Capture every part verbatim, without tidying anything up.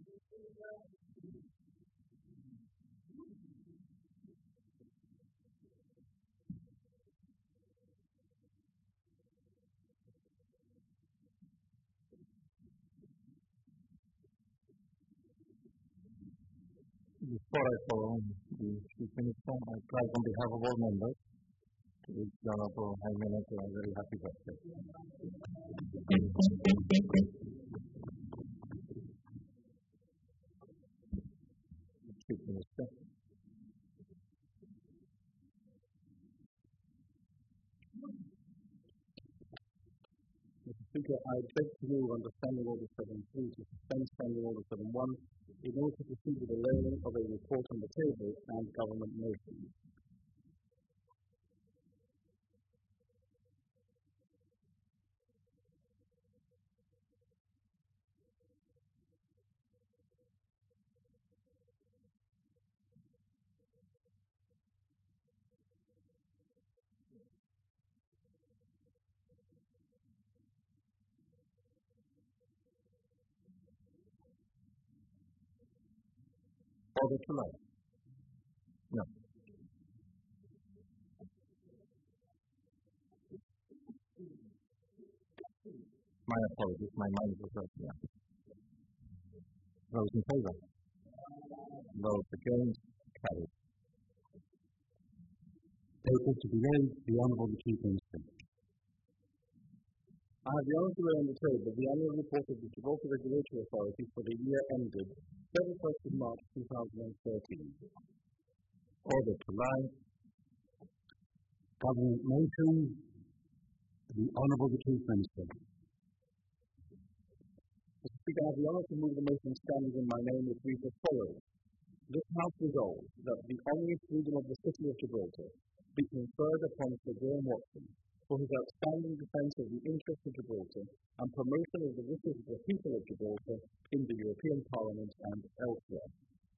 Before I follow on the Chief Minister, I try on behalf of all members to wish the Honorable Prime Minister a very happy birthday. Chief Minister. Mister Speaker, I beg to move under Standing Order seventy-three to suspend Standing Order seventy-one in order to proceed with the laying of a report on the table and government motions. Order to lay. No. My apologies, my mind was right here. Those in favour? Those against? Carried. Paper to be laid, the Honourable the Chief Minister. I have the honour to lay on the table the annual report of the Gibraltar Regulatory Authority for the year ended thirty-first of March two thousand thirteen. Order to lie. Government motion, the Honourable the Chief Minister. Mister Speaker, I have the honour to move the motion standing in my name which reads as follows. This House resolves that the honourary freedom of the City of Gibraltar be conferred upon Sir Graham Watson for his outstanding defence of the interests of Gibraltar and promotion of the wishes of the people of Gibraltar in the European Parliament and elsewhere.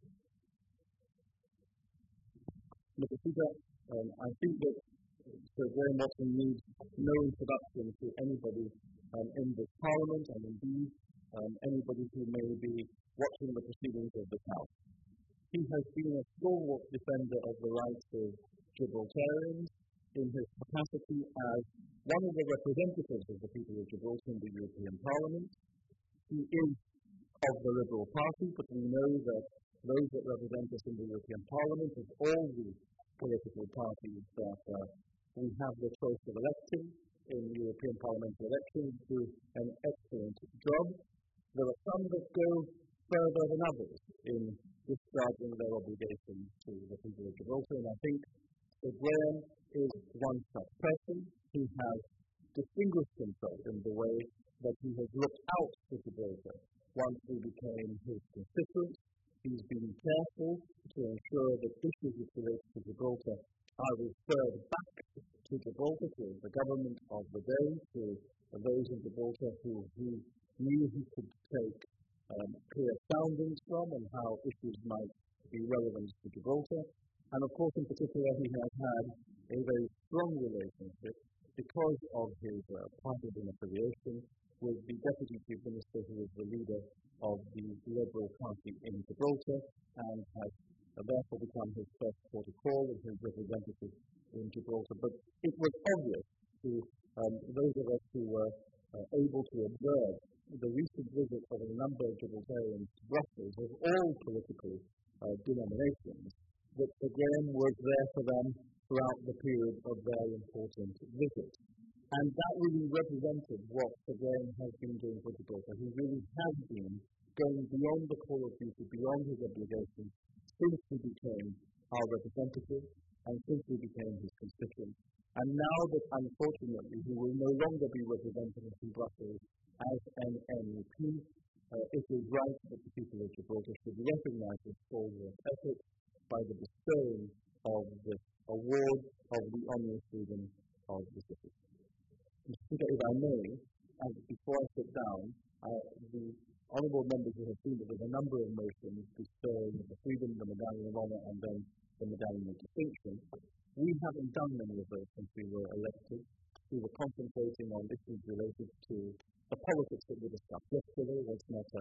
Mister Speaker, um, I think that Sir Graham Watson needs no introduction to anybody um, in this Parliament and indeed um, anybody who may be watching the proceedings of this House. He has been a stalwart defender of the rights of Gibraltarians in his capacity as one of the representatives of the people of Gibraltar in the European Parliament. He is of the Liberal Party, but we know that those that represent us in the European Parliament, of all the political parties that uh, we have the choice of electing in European parliamentary elections, do an excellent job. There are some that go further than others in discharging their obligations to the people of Gibraltar, and I think Sir Graham is one such person. He has distinguished himself in the way that he has looked out for Gibraltar once we became his constituents. He's been careful to ensure that issues which relate to Gibraltar are referred back to Gibraltar, to the government of the day, to those in Gibraltar who he knew he could take um, clear soundings from and how issues might be relevant to Gibraltar. And of course, in particular, he has had a very strong relationship because of his uh, partisan affiliation with the Deputy Chief Minister, who is the leader of the Liberal Party in Gibraltar, and has uh, therefore become his first port of call and his representative in Gibraltar. But it was obvious to um, those of us who were uh, able to observe the recent visit of a number of Gibraltarians to Brussels of all political uh, denominations, that Sir Graham was there for them throughout the period of their important visit. And that really represented what Sir Graham has been doing for Gibraltar. He really has been going beyond the call of duty, beyond his obligations, since he became our representative and since he became his constituent. And now that, unfortunately, he will no longer be representing us in Brussels as an M E P, uh, it is right that the people of Gibraltar should recognise his stalwart effort by the bestowing of this award of the honourary freedom of the city. Mister Speaker, if I may, and before I sit down, uh, the honourable members who have seen that there's a number of motions bestowing the freedom, the medallion of honour, and then the medallion of distinction. We haven't done many of those since we were elected. We were concentrating on issues related to the politics that we discussed yesterday. That's not a,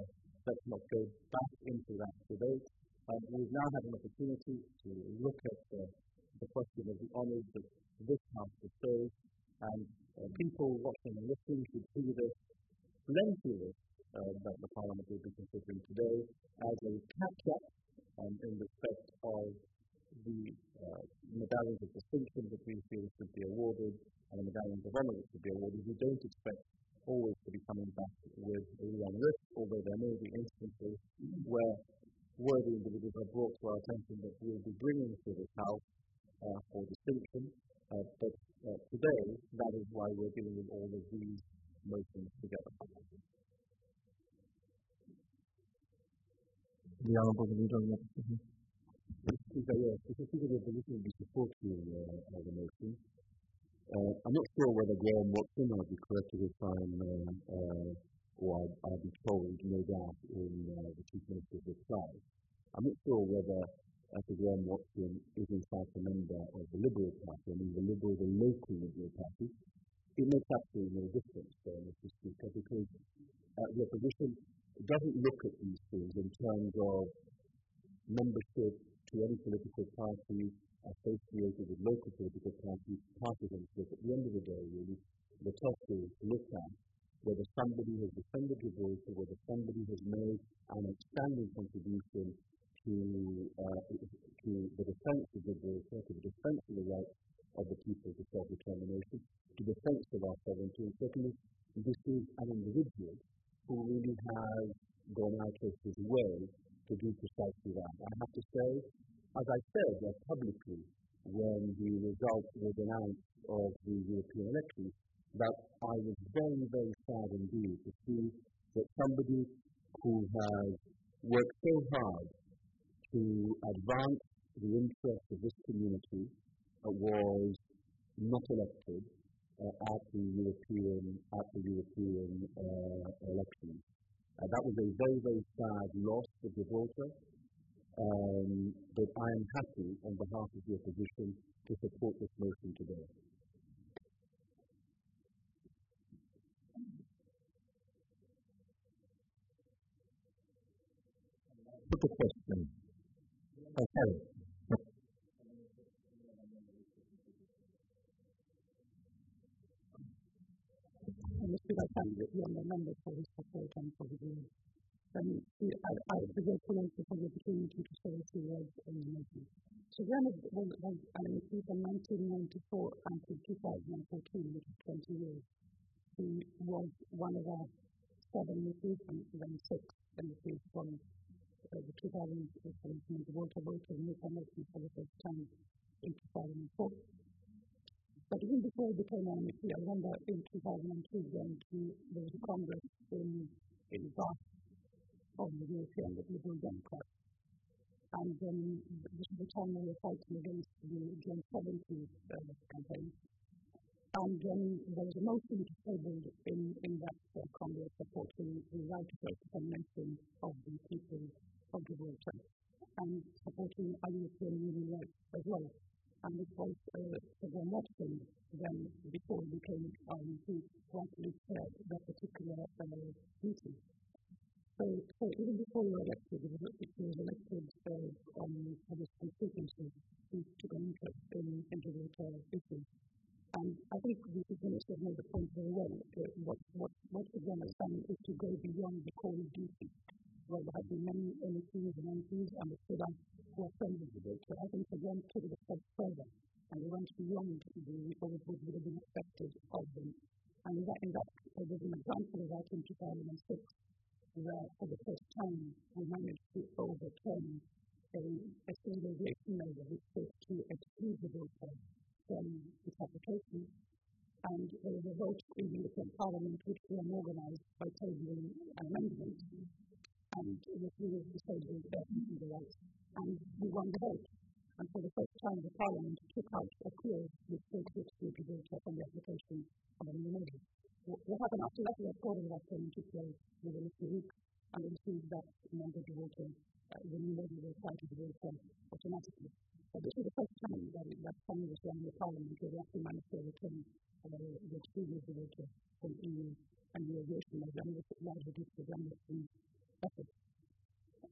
let's not go back into that debate. Um, we've now had an opportunity to look at uh, the question of the honours that this House bestows, and uh, people watching and listening should see this plenty of it uh, that the Parliament will be considering today as a catch-up um, in respect of the uh, medallions of distinction that we feel should be awarded and the medallions of honour that should be awarded. We don't expect always to be coming back with a long list, although there may be instances where worthy individuals are brought to our attention that we will be bringing to this House uh, for distinction. Uh, but uh, today, that is why we're dealing with all of these motions together. The Honourable Leader of the Opposition. Yes, the Speaker of the Opposition will be supporting uh, the motion. Uh, I'm not sure whether Graham Watson, I'll be corrected if I'm, uh, uh, or I'll, I'll be told, no doubt, in uh, the Chief Minister's reply. I'm not sure whether uh, Graham Watson is in fact a member of the Liberal Party. I mean, the Liberal, the local Liberal Party. It makes absolutely no difference, uh, Mister Speaker, because uh, the opposition doesn't look at these things in terms of membership to any political party associated with local political parties, partisanship. At the end of the day, really, the test is to look at whether somebody has defended Gibraltar, whether somebody has made an outstanding contribution to, uh, to the defence of Gibraltar, to the defence of the rights of the people to self-determination, to the defence of our sovereignty. And certainly, this is an individual who really has gone out of his way to do precisely that. I have to say, as I said uh, publicly when the result was announced of the European elections, that I was very, very sad indeed to see that somebody who has worked so hard to advance the interests of this community uh, was not elected uh, at the European at the European uh, elections. Uh, that was a very, very sad loss for Gibraltar. Um, but I am happy on behalf of the opposition to support this motion today. Put the question. Okay. Mister Thank you and the member for his support and for the room. Um, I, I would like to thank you for the opportunity to say a few words on the motion. So Graham was, was, was an M P from nineteen ninety-four until two thousand fourteen, which is twenty years. He was one of our seven M Ps and then six M Ps from uh, the two thousand seventeen Gibraltar vote of new election for the first time in two thousand four. But even before he became an M P, I remember in two thousand two when he, there was a Congress in, in Bath of the European Liberal Democrats. And um, this is the time we were fighting against the John seventy uh, campaign. And um, there was a motion tabled in, in that uh, Congress supporting the right to self-determination of the people of Gibraltar and supporting our European Union rights as well. And it was uh, Graham Watson, then before he became R M P, who actually chaired that particular uh, meeting. So, so even before we were elected, he was, he was elected uh, on public constituency. He took an interest in, in Gibraltar issues. And I think the Chief Minister made the point very well. Uh, what, what, what we understand is to go beyond the call of duty. Well, there have been many M Ps and M Ps and the Sudan who are friends of Gibraltar. I think again took it a step further and they went beyond the what would have been expected of them. And in that, in that uh, there's an example of that in two thousand six, where for the first time we managed to overturn a, a single aviation measure which was to exclude Gibraltar from its application. And there was a vote in the European Parliament which was organised by tabling an amendment, and it was disabled the rights, and we won the vote. And for the first time, the Parliament took out a clause which would exclude Gibraltar from the application of a new measure. What happened after that? The recording of that came into play within a few weeks, and we received that member Gibraltar, uh, the new measure was applied to Gibraltar automatically. But this is the first time that, it, that Congress and the Parliament will actually manage to return uh, the exclusion of Gibraltar from E U and the aviation measure, and this is largely due to the Graham Watson effort.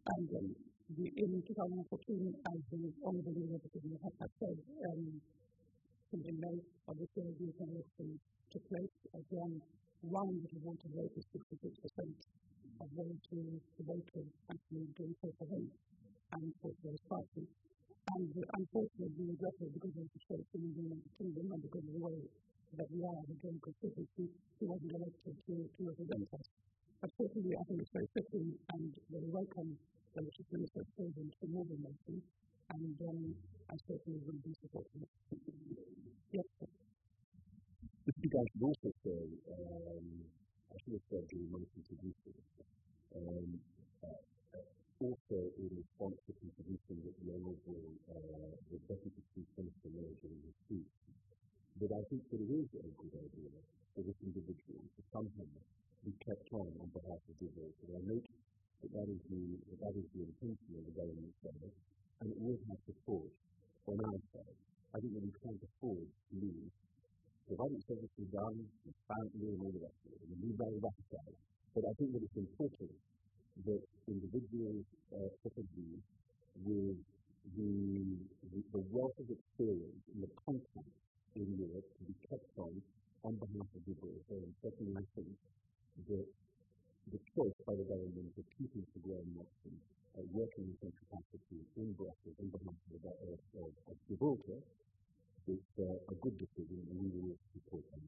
And um, the, in twenty fourteen, as the Honourable Representative has said, um, in May of this year, the election took place. Again, one of the voter rate is sixty-six percent of those who voted actually doing so for him and for his party. And uh, unfortunately, therefore, because of the state in the United Kingdom and because of the way that we are as a joint constituency, he wasn't elected to, to represent us. But certainly, I think it's very fitting and very welcome that the Chief Minister has chosen to move the motion, and um, I certainly will be supporting it. Yes, sir. I think I should also say, um, I should have said during my contribution, um, uh, also in response to contribution that the Honourable uh, the Deputy Chief Minister made during his speech, that I think that it is a good idea for this individual to somehow be kept on on behalf of the vote. And I note that that is the, that that is the intention of the government side, and it will have support on our side. I think that we can't afford to lose. Provided service is done, transparently and all the rest of it, and we leave that back aside. But I think that it's important that individuals uh, such as these, with the, the, the wealth of experience and the content in Europe to be kept on on behalf of the vote. And secondly, I think that the choice by the government of keeping to Graham Watson uh, working in some capacity in Brussels on behalf of, of, of, of Gibraltar is uh, a good decision, and we will support them.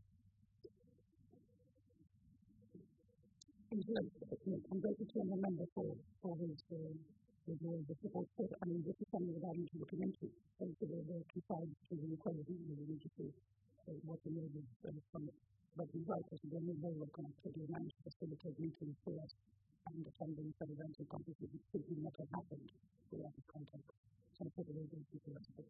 I'm going to turn the member for, for his uh, the support. I mean, this is something that I'm looking into. And so there are two sides to the equality, and we need to see uh, what the need is uh, from it. But you're right, that the new role of connectivity managed to facilitate meetings for us and attending some events and conferences which simply not have happened without the contact. So I'm pretty very grateful for that support.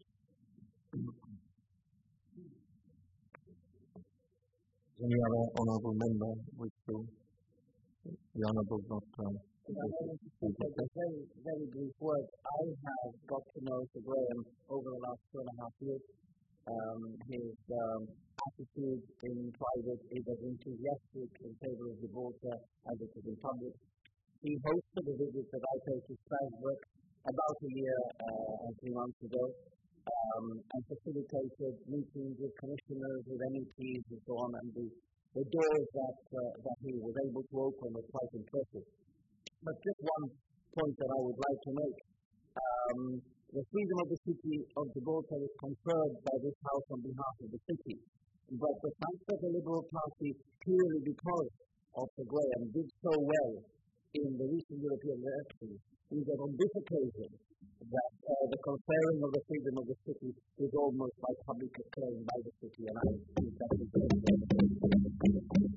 Any other honourable member wish to? The honourable Doctor Very, very brief words. I have got to know Sir Graham over the last two and a half years. Um, his um, attitude in private is as enthusiastic in favour of Gibraltar as it is in public. He hosted a visit that I paid to Strasbourg about a year uh, and three months ago, um, and facilitated meetings with commissioners, with M E Ps and so on, and the, the doors that, uh, that he was able to open were quite impressive. But just one point that I would like to make. Um, the freedom of the city of Gibraltar is conferred by this House on behalf of the city. But the fact that the Liberal Party, purely because of Sir Graham, did so well in the recent European elections, is that on this occasion, that uh, the conferring of the freedom of the city is almost by public acclaim by the city, and I think that is very good.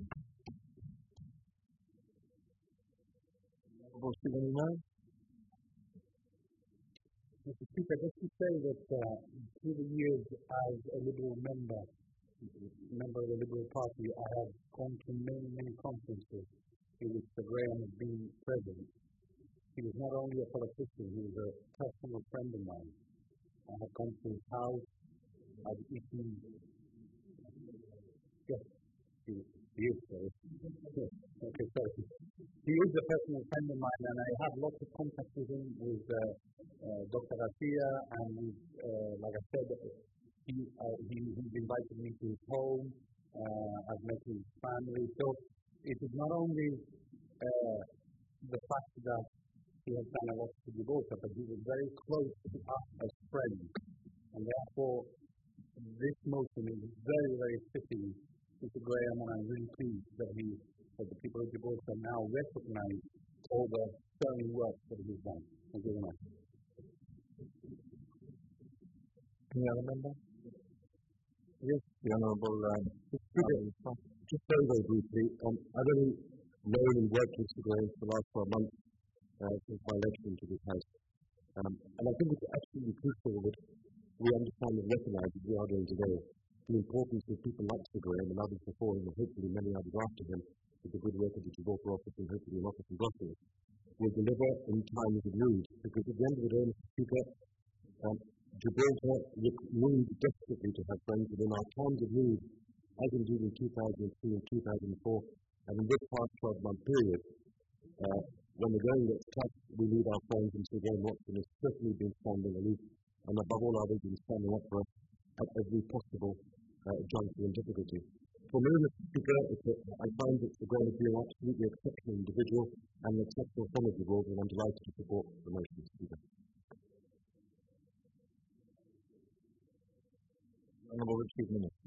Mister Speaker, just to say that uh, through the years as a Liberal member, member of the Liberal Party, I have gone to many, many conferences in which Sir Graham has been present. He was not only a politician, he was a personal friend of mine. I have gone to his house, I've eaten. Yes, he, he is, sorry. Okay, sorry. He is a personal friend of mine, and I have lots of contact with him, with uh, uh, Doctor Garcia, and with, uh, like I said, he, uh, he, he's invited me to his home. Uh, I've met his family. So it is not only uh, the fact that he has done a lot to Gibraltar, but he was very close to us as friends. And therefore, this motion is very, very fitting to Sir Graham, and I'm really pleased that he, that the people of Gibraltar now recognize all the sterling work that he's done. Thank you very much. Any other member? Yes, the Honourable um, um, just very, very briefly, um, I've only known and worked with Sir Graham for the last twelve months uh, since my election into this House. Um, and I think it's absolutely crucial that we understand and recognise, as we are doing today, the importance of people like Sir Graham and others before him, and hopefully many others after him, with the good work of the Gibraltar office and hopefully an office in Brussels, will deliver in times of need. Because at the end of the day, Mister Speaker, um, Gibraltar needs desperately to have friends, and in our times of need, as indeed in two thousand three and two thousand four, and in this past twelve-month period, uh, when the going gets tough, we need our friends, and Sir Graham Watson has certainly been standing aloof, and above all others, been standing up for us at every possible uh, juncture and difficulty. For me, Mister Speaker, I find that Sir Graham has been an absolutely exceptional individual and an exceptional son of the world, and I'm delighted to support the motion, Mister Speaker. Honourable Chief Minister.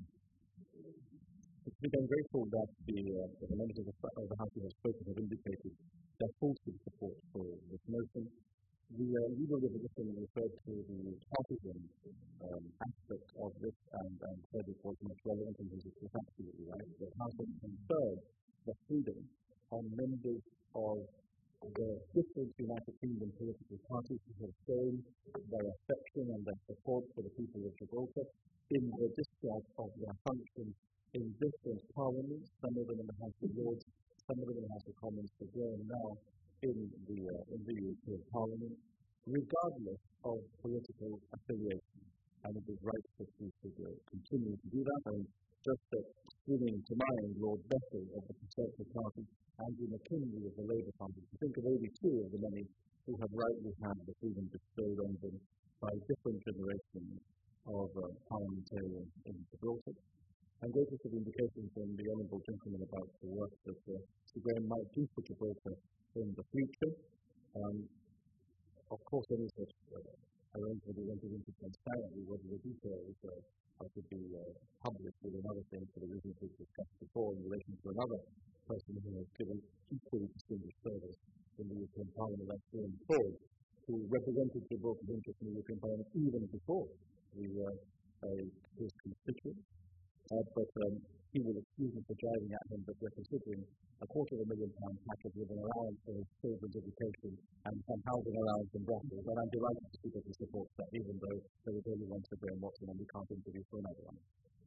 I'm grateful that the, uh, that the members of the, of the House who have spoken have indicated their full support for this motion. The uh, Leader of the Opposition referred to the partisan um, aspect of this and, and said it was much relevant, and this is absolutely right. The House has conferred the freedom on members of the different United Kingdom political parties who have shown their affection and their support for the people of Gibraltar in the discharge of their functions in different parliaments, some of them in the House of Lords, some of them in the House of Commons, but growing now in the, uh, in the European Parliament, regardless of political affiliation. And it is right that we should uh, continue to do that. And just uh, bringing to mind Lord Bethel of the Conservative Party, Andrew McKinley of the Labour Party, to think of only two of the many who have rightly had the freedom bestowed on them by different generations of uh, parliamentarians in Gibraltar. I'm grateful for the indication from the Honourable Gentleman about the work that uh, Sir Graham might do for Gibraltar in the future. Um, of course, any such uh, arrangement is entered into transparently, whether the details uh, are to be uh, published with another thing for the reasons we've discussed before in relation to another person who has given equally distinguished service in the European Parliament, that's Ian Ford, who represented Gibraltar's interest in the European Parliament even before we were uh, his constituents. Uh, but um, he will excuse me for driving at him, but we're considering a quarter of a million pound package with an allowance for his children's education and some housing allowance in Brussels. And I'm delighted to see that he supports that, even though there is only one Sir Graham Watson and we can't interview for another one.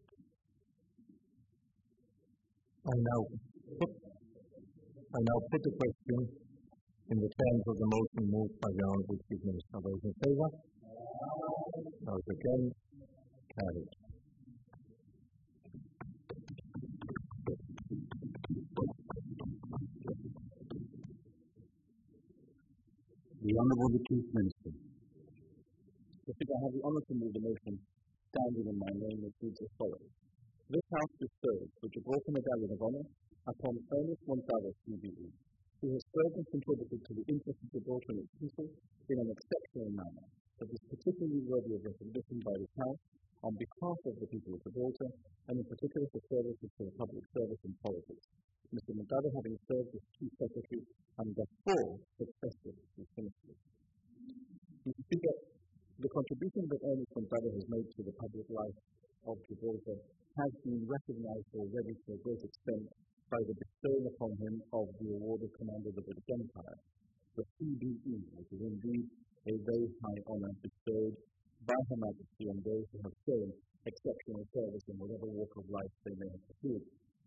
I now put, I now put the question in the terms of the motion moved by the Honourable Chief Minister. Those in favour? Those against? Carried. The Honourable Chief Minister. I think I have the honour to move the motion standing in my name, which reads as follows. This House bestows the Gibraltar Medallion of Honour upon Ernest Montalvo, C B E, who has served and contributed to the interests of Gibraltar and its people in an exceptional manner that is particularly worthy of recognition by this House on behalf of the people of Gibraltar, and in particular for services to the public service and politics. Mister Montalvo having served as Chief Secretary under four successive ministries. Mister Speaker, the contribution that Ernest Montalvo has made to the public life of Gibraltar has been recognised already to a great extent by the bestowing upon him of the award of Commander of the British Empire, the C B E, which is indeed a very high honour bestowed by Her Majesty on those who have shown exceptional service in whatever walk of life they may have pursued.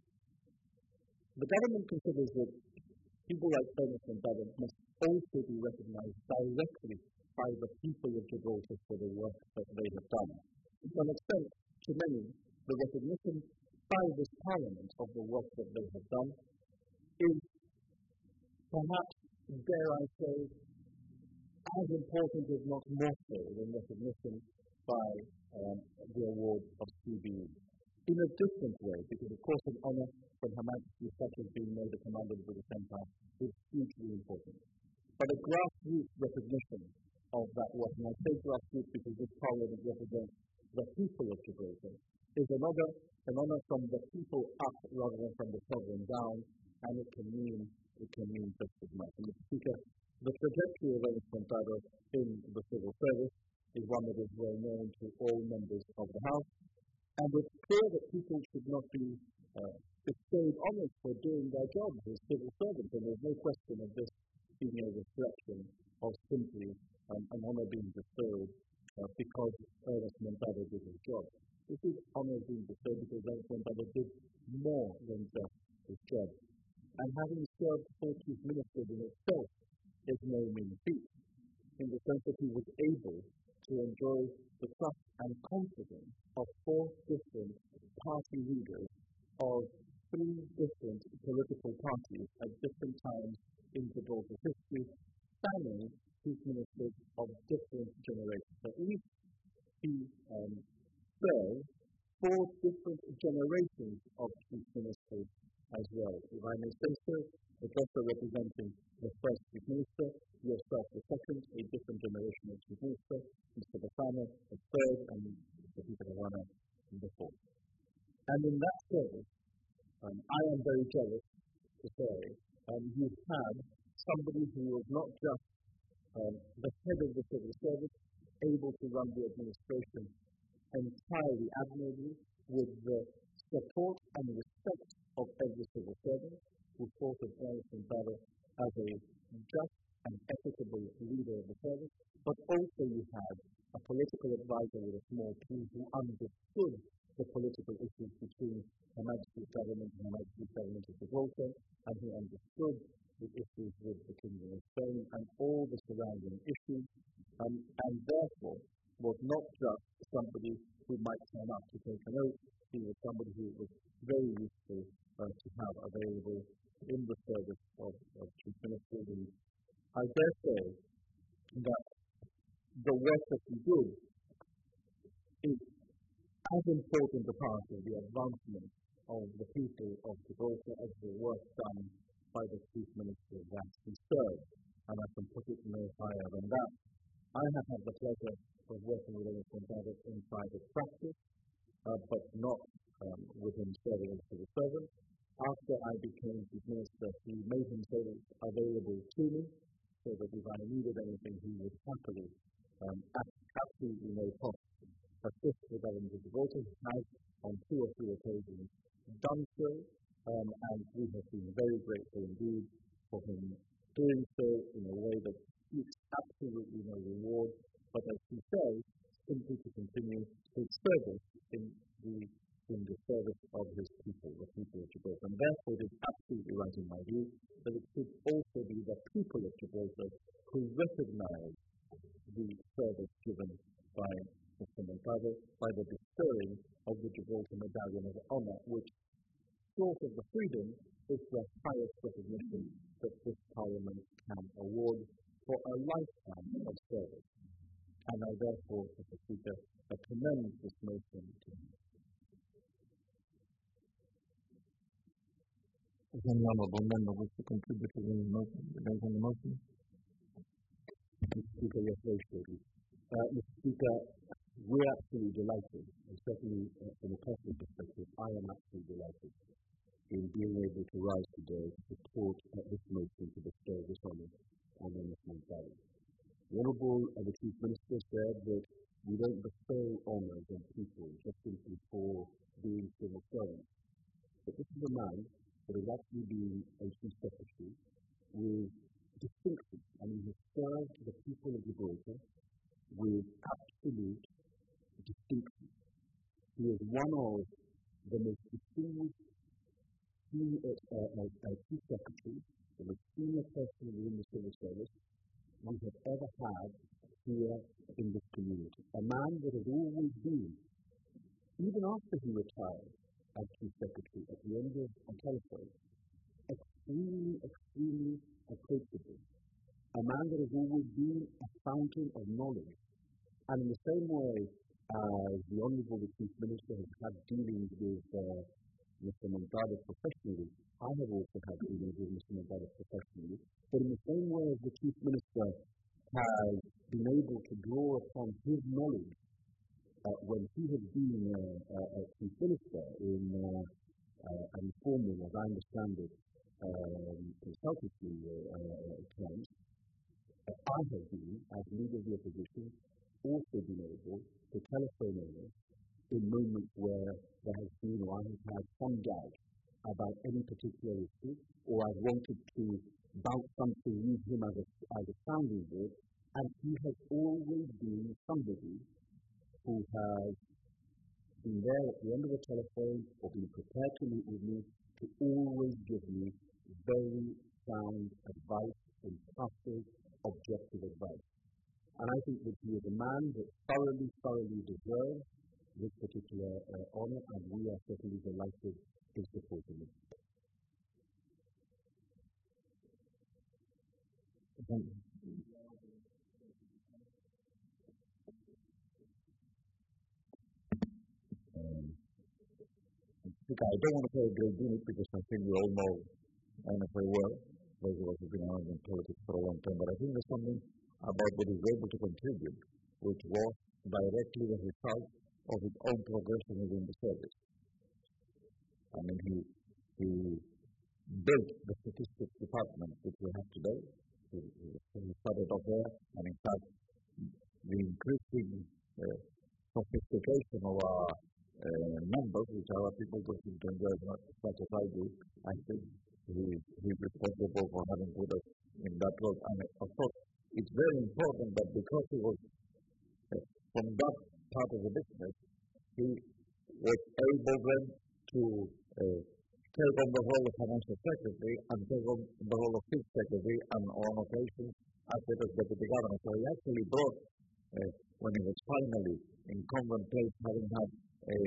The government considers that people like Ernest Montalvo must also be recognised directly by the people of Gibraltar for the work that they have done. To some extent, to many, the recognition by this Parliament of the work that they have done is perhaps, dare I say, as important, if not more so, than recognition by um, the award of C B E. In a different way, because of course an honour from Her Majesty such as being made the Commander of the British Empire is hugely important. But a grassroots recognition of that work, and I say grassroots because this Parliament represents the people of Gibraltar, is another, an honour from the people up rather than from the sovereign down, and it can mean, it can mean just as much. And Mister Speaker, the trajectory of Ernest Montalvo in the civil service is one that is well known to all members of the House, and it's clear that people should not be uh, bestowed honours for doing their jobs as civil servants, and there's no question of this being a reflection of simply um, an honour being bestowed uh, because Ernest Montalvo did his job. This is honour being bestowed because Ernest Montalvo did more than just his job. And having served four chief ministers in itself is no mean feat, in the sense that he was able to enjoy the trust and confidence of four different party leaders of three different political parties at different times in Gibraltar's history jealous to say. Um, you had somebody who was not just um, the head of the civil service, able to run the administration entirely admirably with the support and respect of every civil servant, who thought of Jonathan Barrow as a just and equitable leader of the service, but also you had a political advisor with a small team who understood the political issues between Her Majesty's government and Her Majesty's government of Gibraltar, and who understood the issues with the Kingdom of Spain and all the surrounding issues, um, and therefore was not just somebody who might turn up to take an oath. He was somebody who was very useful uh, to have available in the service of, of Chief Ministers. And I dare say that the work that he did is as important a part of the advancement of the people of Gibraltar as the work done by the Chief Minister that he served. And I can put it no higher than that. I have had the pleasure of working with Jonathan Barrow in private practice, uh, but not um, with him serving as civil servant. After I became Chief Minister, he made himself available to me, so that if I needed anything, he would happily, um, at absolutely no cost, assist the government of Gibraltar. He has, on two or three occasions, done so, um, and we have been very grateful indeed for him doing so in a way that seeks absolutely no reward, but as he says, simply to continue his service in the in the service of his people, the people of Gibraltar. And therefore it is absolutely right in my view that it should also be the people of Gibraltar who recognize the service given by Mister Montado, by the bestowing of the Gibraltar Medallion of Honor, which, short of the freedom, is the highest recognition that this Parliament can award for a lifetime of service. And I therefore, Mister Speaker, I commend this motion to him. Is any honourable member wish to contribute to the motion, debate on the motion? Mister Speaker, yes, very shortly. Uh, Mister Speaker, we're absolutely delighted, and certainly uh, from a personal perspective, I am absolutely delighted in being able to rise today to support uh, this motion to bestow this honour on Ernest Montado. The Honourable uh, the Chief Minister said that we don't bestow honours on people just simply for being civil servants. But this is a man that has actually been a Chief Secretary with distinction, and he has served the people of Gibraltar with absolute distinction. He is one of the most distinguished senior, uh, uh, uh, Chief Secretaries, the most senior person within the civil service we have ever had here in this community. A man that has always been, even after he retired as Chief Secretary at the end of a telephone, extremely, extremely approachable. A man that has always been a fountain of knowledge. And in the same way as the Honourable the Chief Minister has had dealings with uh, Mister Montado professionally, I have also had dealings with Mister Montado professionally. But in the same way as the Chief Minister has been able to draw upon his knowledge uh, when he had been uh, uh, a Chief Minister in uh, uh, an informal, as I understand it, um, consultancy uh, uh, terms, uh, I have been, as leader of the opposition, also been able to telephone over in moments where there has been, or I have had some doubt about any particular issue, or I've wanted to bounce something, use him as a, as a sounding board, and he has always been somebody who has been there at the end of the telephone, or been prepared to meet with me, to always give me very sound advice, impartial, objective advice. And I think that he is a man that thoroughly, thoroughly deserves this particular uh, honour, and we are certainly delighted in supporting him. Thank you. Um, I don't want to play a great deal because I think we all know Ernest very well, those of us who have been around in politics for a long time, but I think there's something about what he's able to contribute, which was directly the result of his own progression within the service. I mean, he, he built the statistics department which we have today. We, we started off there, and in fact, the increasing uh, sophistication of our uh, numbers, which our people go to enjoy not as much as I do, I think he, he's responsible for having put us in that role. And of course, it's very important that because he was uh, from that part of the business, he was able then to uh, take on the role of financial secretary and take on the role of fifth secretary and on occasion acted as deputy governor. So he actually brought, uh, when he was finally in Convent Place, having had a,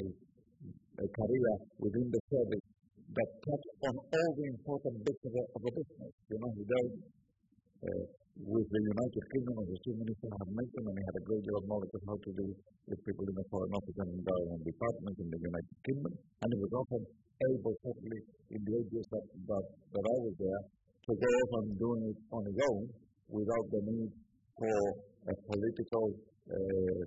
a career within the service that touched on all the important bits of the, of the business. You know, he dealt uh, with the United Kingdom, as the chief minister had mentioned, and he had a great deal of knowledge of how to deal with people in the Foreign Office and Environment Department in the United Kingdom, and he was often able, certainly in the ages that, that, that I was there, to go off and doing it on his own without the need for a political uh,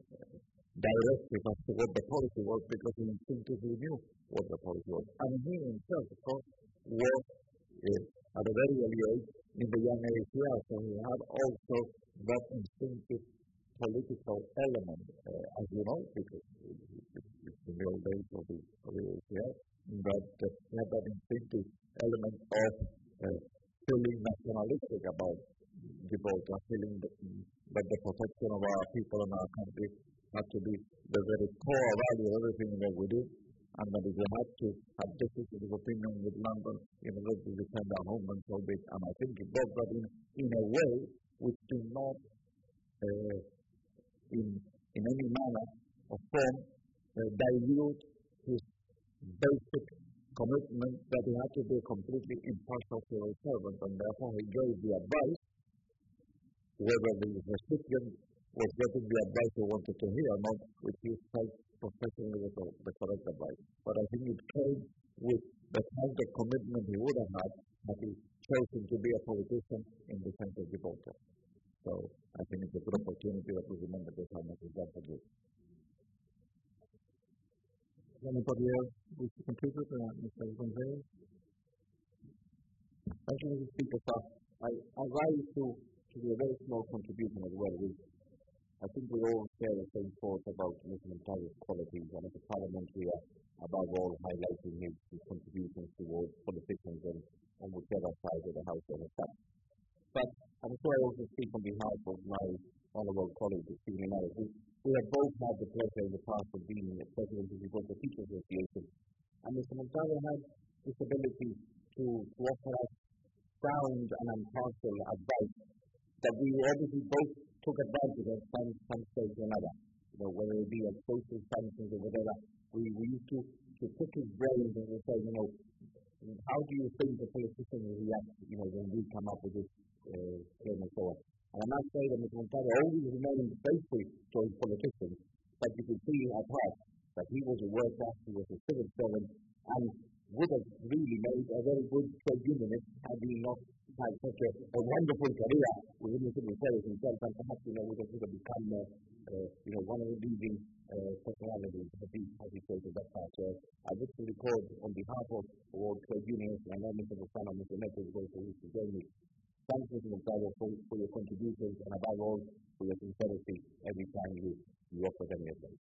directive as to what the policy was, because he instinctively knew what the policy was. And he himself, of course, was uh, at a very early age in the young A C R, so he had also that instinctive political element, uh, as you know, because it's in the old days of the, of the A C R, but uh, he had that instinctive element of uh, feeling nationalistic about Gibraltar, feeling that, that the protection of our people and our country had to be the very core value of everything that we do, and that if we had to have differences of opinion with London in order to defend our homeland so big, and I think it does that in, in a way which did not, uh, in, in any manner or form, uh, dilute his basic commitment that he had to be a completely impartial civil servant, and therefore he gave the advice, whether the recipient was getting the advice he wanted to hear or not, which he felt professionally was the correct advice. But I think it came with the kind of commitment he would have had had he chosen to be a politician in defense of Gibraltar. So I think it's a good opportunity that we remember this how much he's done for this. Anybody else wish to complete with uh, Mister Gonzalez? Thank you, Mister Speaker. So I, I rise to, to be a very small contribution as well. We, I think we all share the same thoughts about Mister Montalvo's qualities, and as a Parliament we are above all highlighting his, his contributions towards politicians and on whichever side of the House they are sat. But I'm sure I also speak on behalf of my honourable colleague, Stephen Ellis. We, we have both had the pleasure in the past of being president of the Gibraltar Teachers Association, and Mister Montalvo had this ability to, to offer us sound and impartial advice that we obviously both took advantage of some, some stage or another. You know, whether it be at social functions or whatever, we, we used to, to pick his brains and we say, you know, how do you think the politicians will react, you know, when we come up with this uh, claim and so on. And I must say that Mister Montalvo always remained faithful to his politicians, but you could see at heart that he was a worker, he was a civil servant, and would have really made a very good trade unionist had he not had such a, a wonderful career within the civil service himself, and perhaps, you know, would have, would have become, uh, uh, you know, one of the leading uh, personalities as he, as he created that part. So I wish to record on behalf of all trade unionists, and I know Mister Bufano and Mister Neto is also used to join me. Thank you, Mister Montalvo, for, for your contributions, and above all, for your sincerity every time you, you offer any of them.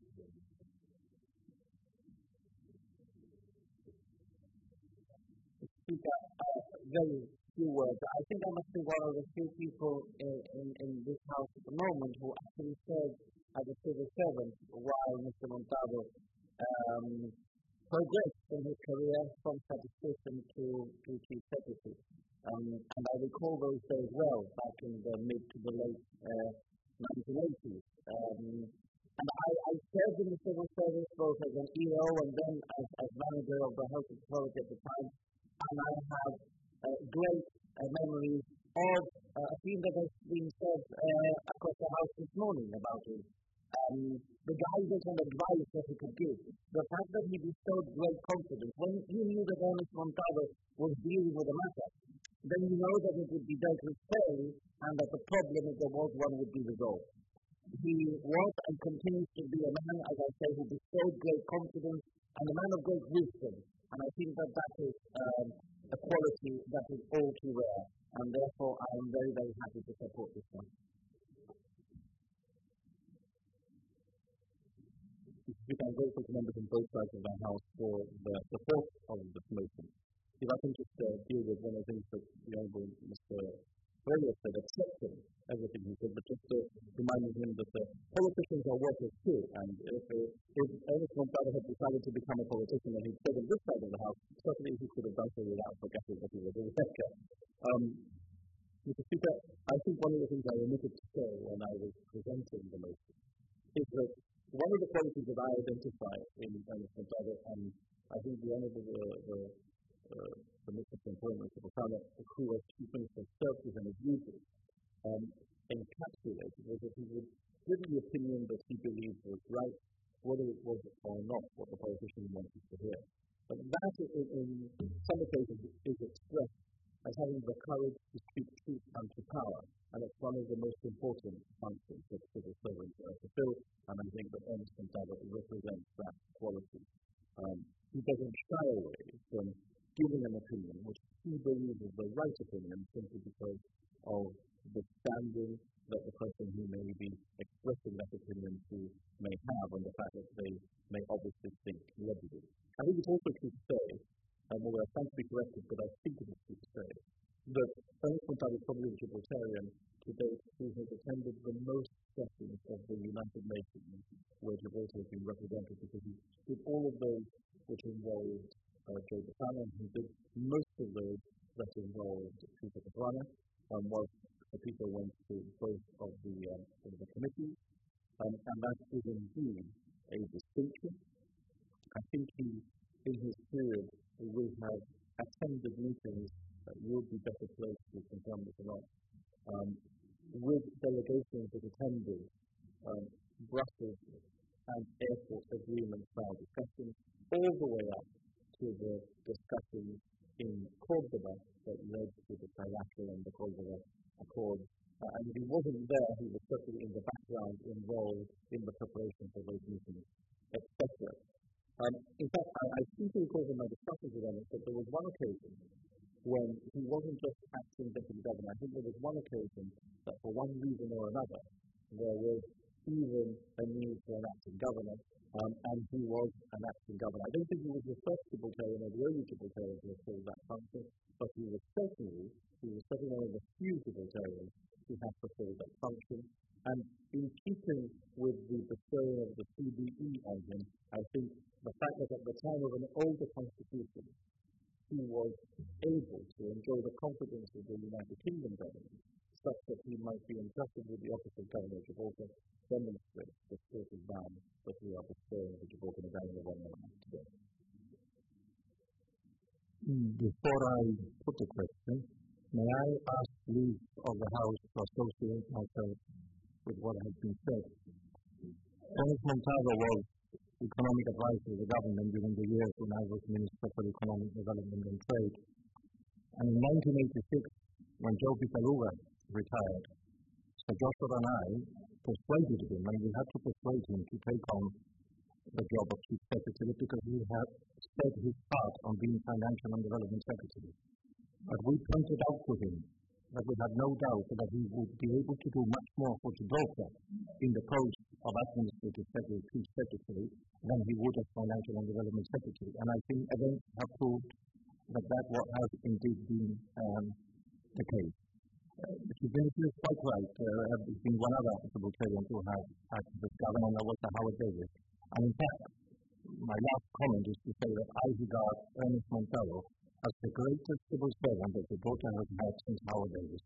Speaker, uh, very few words. I think I must be one of the few people in, in, in this House at the moment who actually served as a civil servant while Mister Montalvo um, progressed in his career from statistician to, to chief secretary. Um, and I recall those days well, back in the mid to the late uh, nineteen eighties. Um, and I, I served in the civil service both as an E O and then as, as manager of the Health Authority at the time. And I have uh, great uh, memories of uh, a theme that has been said uh, across the House this morning about him. Um, the guidance and advice that he could give. The fact that he bestowed great confidence. When you knew that Ernest Montalvo was dealing with a matter, then you know that it would be dealt with fairly and that the problem, if there was one, would be resolved. He was and continues to be a man, as I say, who bestowed great confidence and a man of great wisdom. And I think that that is um, a quality that is all too rare, and therefore I am very, very happy to support this one. I'm grateful to members on both sides of the House for the support of this motion. If I can just uh, deal with one of the things that the Honourable Mister Freya said, accepting everything he said, but just uh, reminding him that uh, politicians are workers too, and if, uh, if Ernest Montalvo had decided to become a politician and he'd stayed on this side of the House, certainly he could have done so without forgetting that he was a worker. Um, Mister Speaker, I think one of the things I omitted to say when I was presenting the motion is that one of the qualities that I identify in Ernest Montalvo, and I think the Honourable the, the, uh, the Minister for Employment, the Bukana, who was Chief Minister of Services and Abuses, um, encapsulated was that he would give the opinion that he believed was right, whether it was or not what the politician wanted to hear. But that, in, in some occasions, is expressed as having the courage to speak truth unto power, and it's one of the most important functions that civil servants uh, fulfill, and I think that Ernest Montalvo represents that quality. Um, he doesn't shy away from giving an opinion which he believes is the right opinion simply because of the standing that the person who may be expressing that opinion to may have, and the fact that they may obviously think liberally. I think it's also true to say, um, although I stand to be corrected, but I think it is true to say, that Ernest Montalvo is probably a Gibraltarian to date who has attended the most sessions of the United Nations where Gibraltar has been represented, because he did all of those which involved uh, Joe Bukana, and he did most of those that involved Peter Caruana, um, whilst the people went to both of the, um, of the committees, um, and that is indeed a distinction. I think he, in his period, will have attended meetings that would be better placed to confirm this or not, um, with delegations that attended um, Brussels and airport agreement style discussions, all the way up to the discussions in Cordoba that led to the trilateral and the Cordoba Accord. Uh, and if he wasn't there, he was certainly in the background involved in the preparation for those meetings, et cetera. Um, in fact, I, I seem to recall in my discussions with him that there was one occasion when he wasn't just acting deputy governor. I think there was one occasion that for one reason or another, there was even a need for an acting governor, um, and he was an acting governor. I don't think he was the first Gibraltarian or the only Gibraltarian to have filled that function, but he was certainly, he was certainly one of the few Gibraltarians who have fulfilled that function. And in keeping with the bestowing of the C B E on him, I think the fact that at the time of an older constitution, he was able to enjoy the confidence of the United Kingdom government, such that he might be entrusted with the office of Governor of Gibraltar, demonstrates the sort of ban that we are bestowing the Gibraltar Medallion of Honor on today. Before I put the question, may I ask leave of the House to associate myself with what has been said? Ernest Montalvo was economic advisor to the government during the years when I was Minister for Economic Development and Trade. And in nineteen eighty-six, when Joe Picaluga retired, Sir Joshua and I persuaded him, and we had to persuade him to take on the job of Chief Secretary because he had set his heart on being Financial and Development Secretary. But we pointed out to him that we had no doubt that he would be able to do much more for Gibraltar in the post of Administrative Secretary, Chief Secretary, than he would as Financial and Development Secretary. And I think events have proved that that what has indeed been um, the case. Uh, the Chief Minister is quite right. Uh, there has been one other Gibraltarian who has acted as governor, and that was Sir Howard Davis. And in fact, my last comment is to say that I regard Ernest Montalvo as the greatest civil servant that Gibraltar has had since Howard Davis.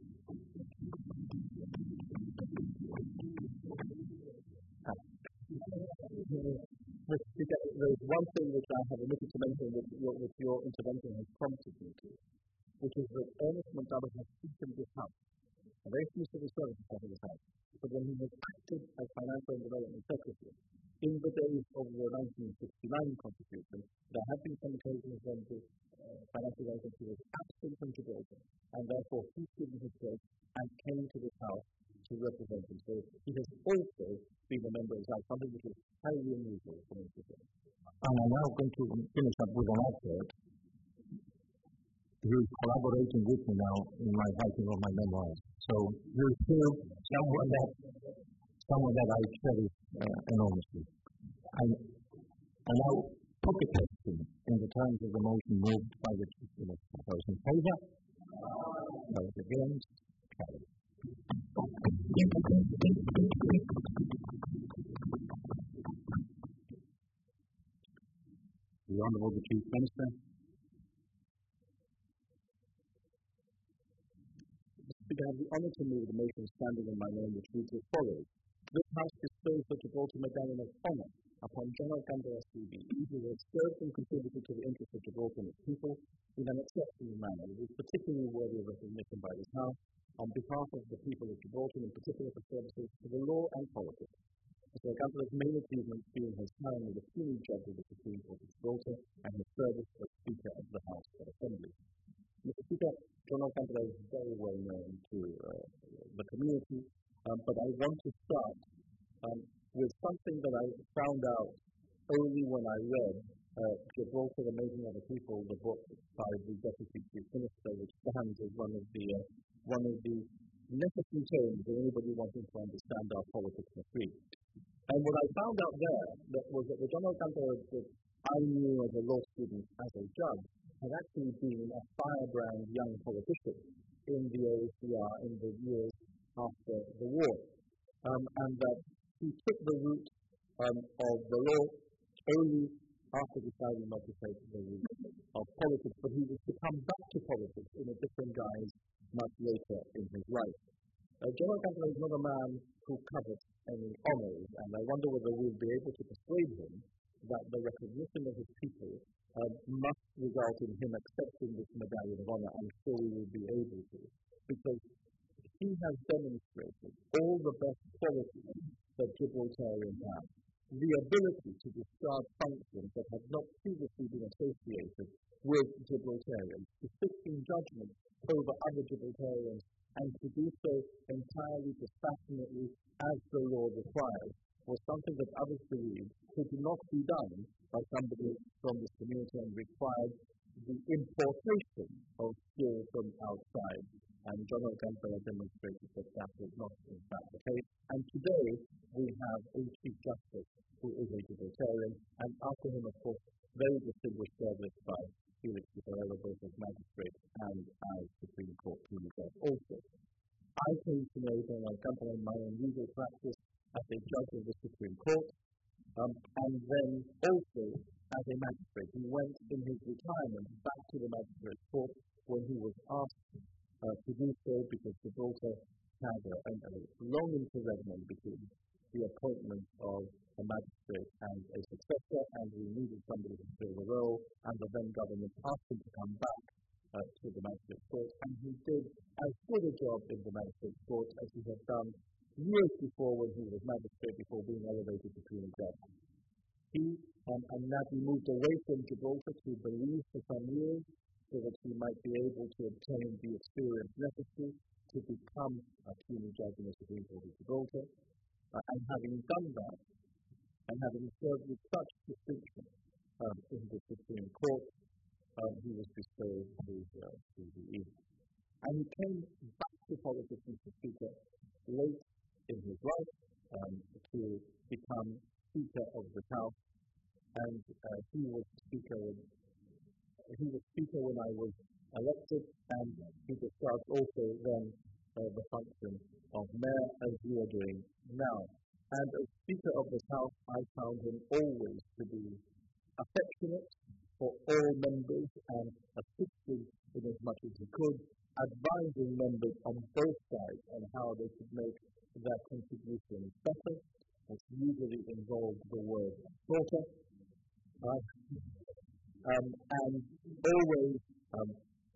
Mister Speaker, there is one thing which I have omitted to mention which your, which your intervention has prompted me to, which is that Ernest Montalvo has taken this house, a very few civil servants have this house, but when he has acted as Financial and Development Secretary, in the days of the nineteen sixty-nine Constitution, there have been some occasions when the uh, Financial Secretary was absent from Gibraltar, and therefore he's given his place and came to this house to represent him. So he has also been a member of his house, something which is highly unusual for him to say. And I'm now going to finish up with an advert. who is collaborating with me now in my writing of my memoirs. So you're still someone that someone that I cherish uh, enormously. And I now put the question in the terms of the motion moved by the Chief Minister. Those in favour? Those against? Carried. The Honourable the Chief Minister. I have the honour to move the motion standing in my name, which reads as follows. This House bestows the Gibraltar Medallion of Honour upon John Alcantara C B E, who has served and contributed to the interests of Gibraltar and its people in an exceptional manner. It is particularly worthy of recognition by this House on behalf of the people of Gibraltar, in particular for services to the law and politics. Mister Alcantara's main achievements being his time as a puny judge of the Supreme Court of Gibraltar and his service as Speaker of the House of Assembly. Mister Speaker, John Alcantara is very well known to uh, the community, um, but I want to start um, with something that I found out only when I read uh, Gibraltar, the Making of the People, the book by the Deputy Chief Minister, which stands as one of the uh, one of the necessary terms of anybody wanting to understand our politics for free. And what I found out there that was that the John Alcantara that I knew as a law student, as a judge, had actually been a firebrand young politician in the O A C R in the years after the war, um, and that he took the route um, of the law only after deciding not to take the route of politics, but he was to come back to politics in a different guise much later in his life. Uh, John Alcantara is not a man who covets any honours, and I wonder whether we'll be able to persuade him that the recognition of his people uh, must result in him accepting this medallion of honour. I'm sure we will be able to, because he has demonstrated all the best qualities that Gibraltarians have. The ability to discharge functions that have not previously been associated with Gibraltarians, to sit in judgment over other Gibraltarians, and to do so entirely dispassionately as the law requires, was something that others believed could not be done by somebody from this community and required the importation of skill from outside. And John Alcantara demonstrated that that was not in fact the case. And today we have a Chief Justice who is a Gibraltarian, and after him, of course, very distinguished service by Felix de Ferreira, both as magistrate and as Supreme Court Puny Judge also. I came to know John Alcantara in my own legal practice as a judge of the Supreme Court, um, and then also as a magistrate. He went in his retirement back to the magistrate's court when he was asked uh, to do so, because Gibraltar had a, a, a long interregnum between the appointment of a magistrate and a successor, and we needed somebody to fill the role, and the then government asked him to come back uh, to the magistrate's court, and he did as good a job in the magistrate's court as he had done years before when he was magistrate, before being elevated to puny judge. He um, and Nabi moved away from Gibraltar to Belize for some years, so that he might be able to obtain the experience necessary to become a puny judge in the Supreme Court of Gibraltar. Uh, and having done that, and having served with such distinction um, in the Supreme Court, um, he was bestowed his uh, C B E. And he came back to politics, Mister Speaker, late in his life um, to become Speaker of the House, and uh, he was Speaker when, he was Speaker when I was elected, and he discharged also then uh, the function of Mayor, as you are doing now. And as Speaker of this House, I found him always to be affectionate for all members and assisting in as much as he could, advising members on both sides on how they could make their contributions better, which usually involved the word slaughter, uh, um, and always um,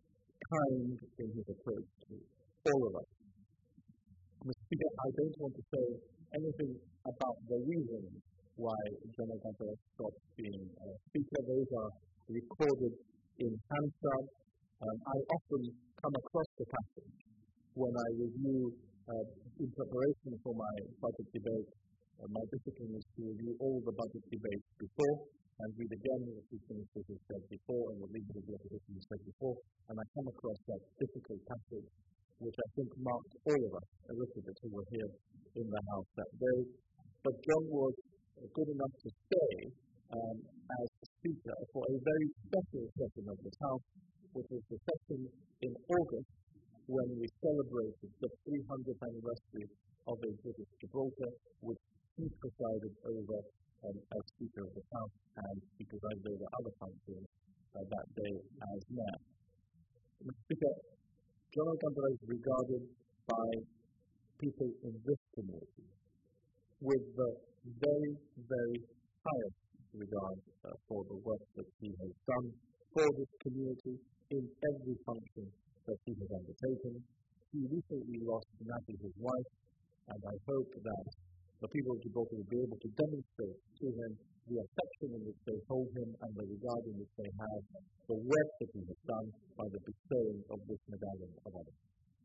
kind in his approach to all of us. Mister Speaker, I don't want to say anything about the reasons why John Alcantara stopped being a Speaker. Those are recorded in Hansard. Um, I often come across the passage when I review, uh, in preparation for my budget debate, Uh, my discipline is to review all the budget debates before and read again what the chief ministers have said before and the leaders of the opposition have said before, and I come across that difficult passage, which I think marked all of us a little bit who were here in the House that day. But John was good enough to stay um, as Speaker for a very special session of this House, which was the session in August when we celebrated the three hundredth anniversary of a British Gibraltar, which he presided over um, as Speaker of the House, and he presided over other functions uh, that day as Mayor. Mister Speaker, John Alcantara is regarded by people in this community with the very, very highest regard uh, for the work that he has done for this community in every function that he has undertaken. He recently lost Natty, his wife, and I hope that the people of Gibraltar will be able to demonstrate to him the affection in which they hold him and the regard in which they have the work that he has done by the bestowing of this medallion of honor.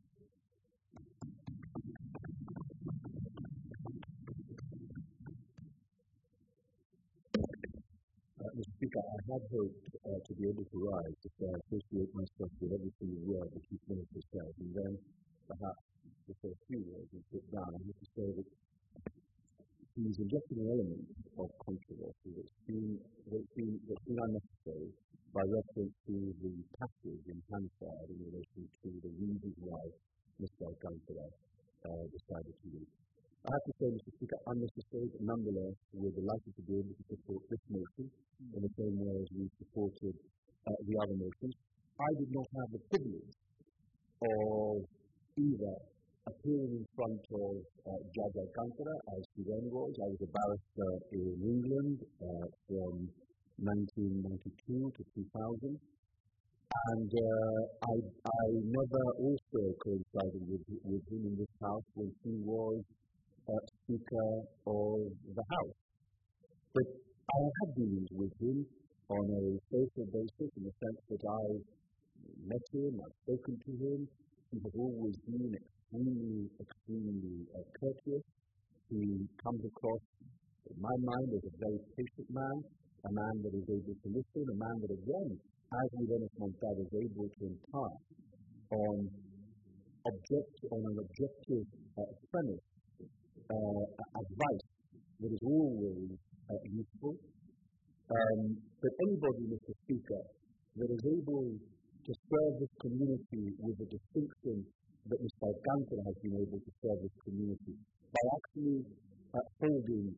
Uh, Mister Speaker, I had hoped uh, to be able to rise to say I associate myself with every single word the Chief Minister said, and then perhaps to say a few words and sit down. I have to say that he's injecting an element of controversy that's been, that's been, that's been unnecessary by reference to the passage in Hansard in relation to the reasons why Mister Alcantara uh, decided to leave. I have to say, Mister Speaker, unnecessary, but nonetheless, we're delighted to be able to support this motion in the same way as we supported uh, the other motions. I did not have the privilege of either appearing in front of uh, Judge Alcantara, as he then was. I was a barrister in England uh, from nineteen ninety-two to two thousand. And uh, I, I never also coincided with, with him in this House when he was uh, Speaker of the House. But I have dealings with him on a social basis in the sense that I've met him, I've spoken to him. He has always been extremely, extremely uh, courteous. He comes across, in my mind, as a very patient man, a man that is able to listen, a man that, again, as with Ernest Montalvo, is able to impart on, object, on an objective uh, premise uh, advice that is always uh, useful. Um, but anybody, Mister Speaker, that is able to serve this community with the distinction that Mister Alcantara has been able to serve this community by actually uh, holding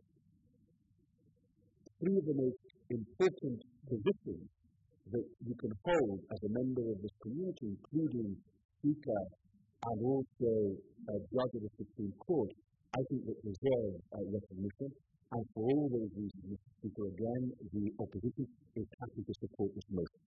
three of the most important positions that you can hold as a member of this community, including Speaker and also uh, Judge of the Supreme Court, I think that deserve uh, recognition. And for all those reasons, Mister Speaker, again, the opposition is happy to support this motion.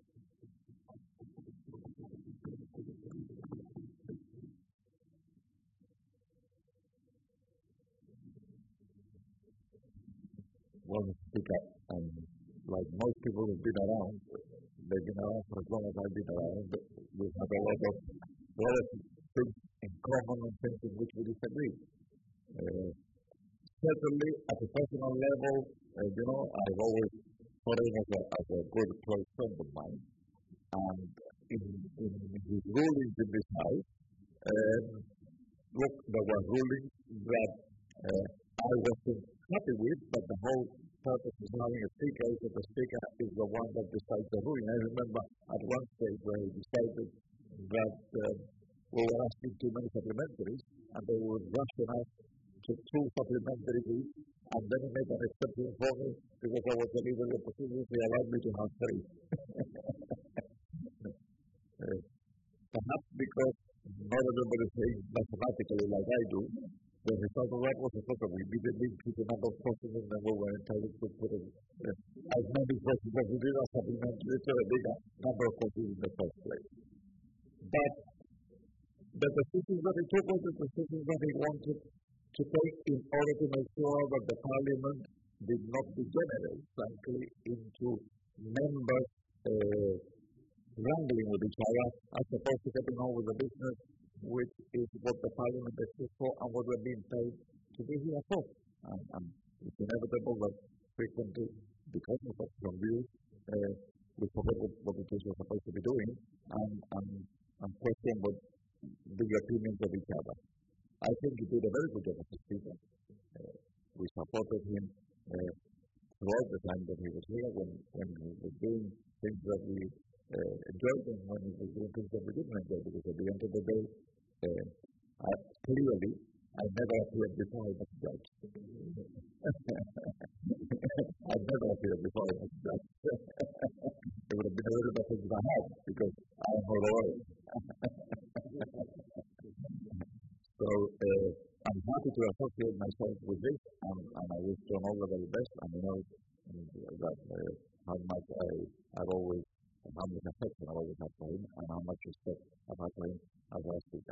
Well, Mister Speaker, um, like most people who've been around, they've been around for as long as I've been around, but we've had a lot of, a lot of things in common and things in which we disagree. Uh, certainly, at a personal level, uh, you know, I've always thought him as a, as a good close friend of mine. And in, in his rulings in this House, um, look, there were rulings that uh, I wasn't happy with, but the whole purpose of having a speaker is that the speaker is the one that decides the ruling. I remember at one stage where he decided that uh, we were asking too many supplementaries, and they would rush enough to two supplementaries, and then he made an exception for me because I was the leader of the opposition. He allowed me to have three. uh, perhaps because not everybody is saying mathematically like I do. The result of that was the fact that we immediately increased the number of questions and then we were entitled to put in, uh, as many questions as we did as supplementary to a bigger number of questions in the first place. But the decisions that he took were the decisions that he wanted to take in order to make sure that the Parliament did not degenerate, frankly, into members uh, wrangling with each other as opposed to getting on with the business, which is what the Parliament exists for and what we're being paid to be here for. And, and it's inevitable that frequently, because of that strong view, uh, we forget what, what it is we're supposed to be doing and, and, and question what the opinions of each other. I think he did a very good job as a speaker. Uh, we supported him uh, throughout the time that he was here, when, when he was doing things that we uh, enjoyed and when he was doing things that we didn't enjoy, because at the end of the day, uh, I, clearly, I never appeared before I was judged. I never appeared before I was judged. It would have been a very bad thing I had, because I'm a lawyer. So uh, I'm happy to associate myself with this, and, and I wish John all the very best. And I know that uh, how much I, I've always, how much affection I've always had for him, and how much respect I've had for him as a speaker.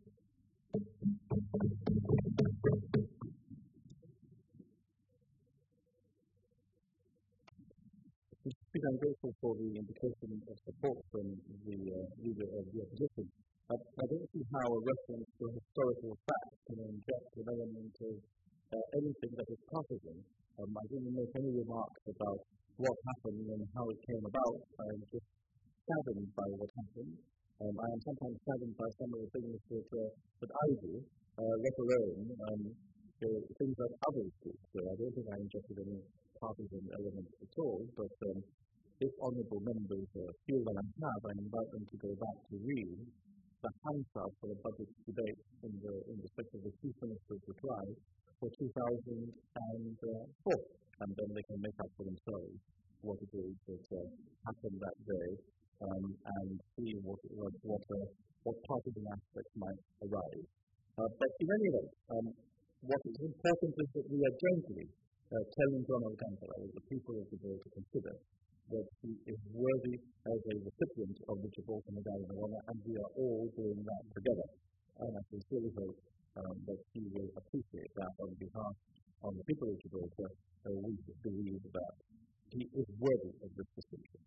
I'm grateful for the indication of support from the uh, leader of the opposition. I, I don't see how a reference to historical facts can inject an element of uh, anything that is partisan. Um, I didn't make any remarks about what happened and how it came about. I'm just saddened by what happened. Um, I am sometimes saddened by some of the things that, uh, that I do, uh, let alone um, the things that others do. So I don't think I injected any partisan elements at all, but um, if honourable members uh, feel that I have, I invite them to go back to read the Hansard for the budget debate in the in respect of the Chief Minister's reply for two thousand four, and then they can make up for themselves what it is that uh, happened that day, um, and see what what what, uh, what partisan aspects might arise. Uh, but in any event, um, what is important is that we are gently uh, telling John Alcantara, the people of the world, to consider that he is worthy as a recipient of the Gibraltar Medallion of Honor, and we are all doing that together. And I sincerely hope um, that he will appreciate that on behalf of the people of Gibraltar. Uh, we believe that he is worthy of this distinction.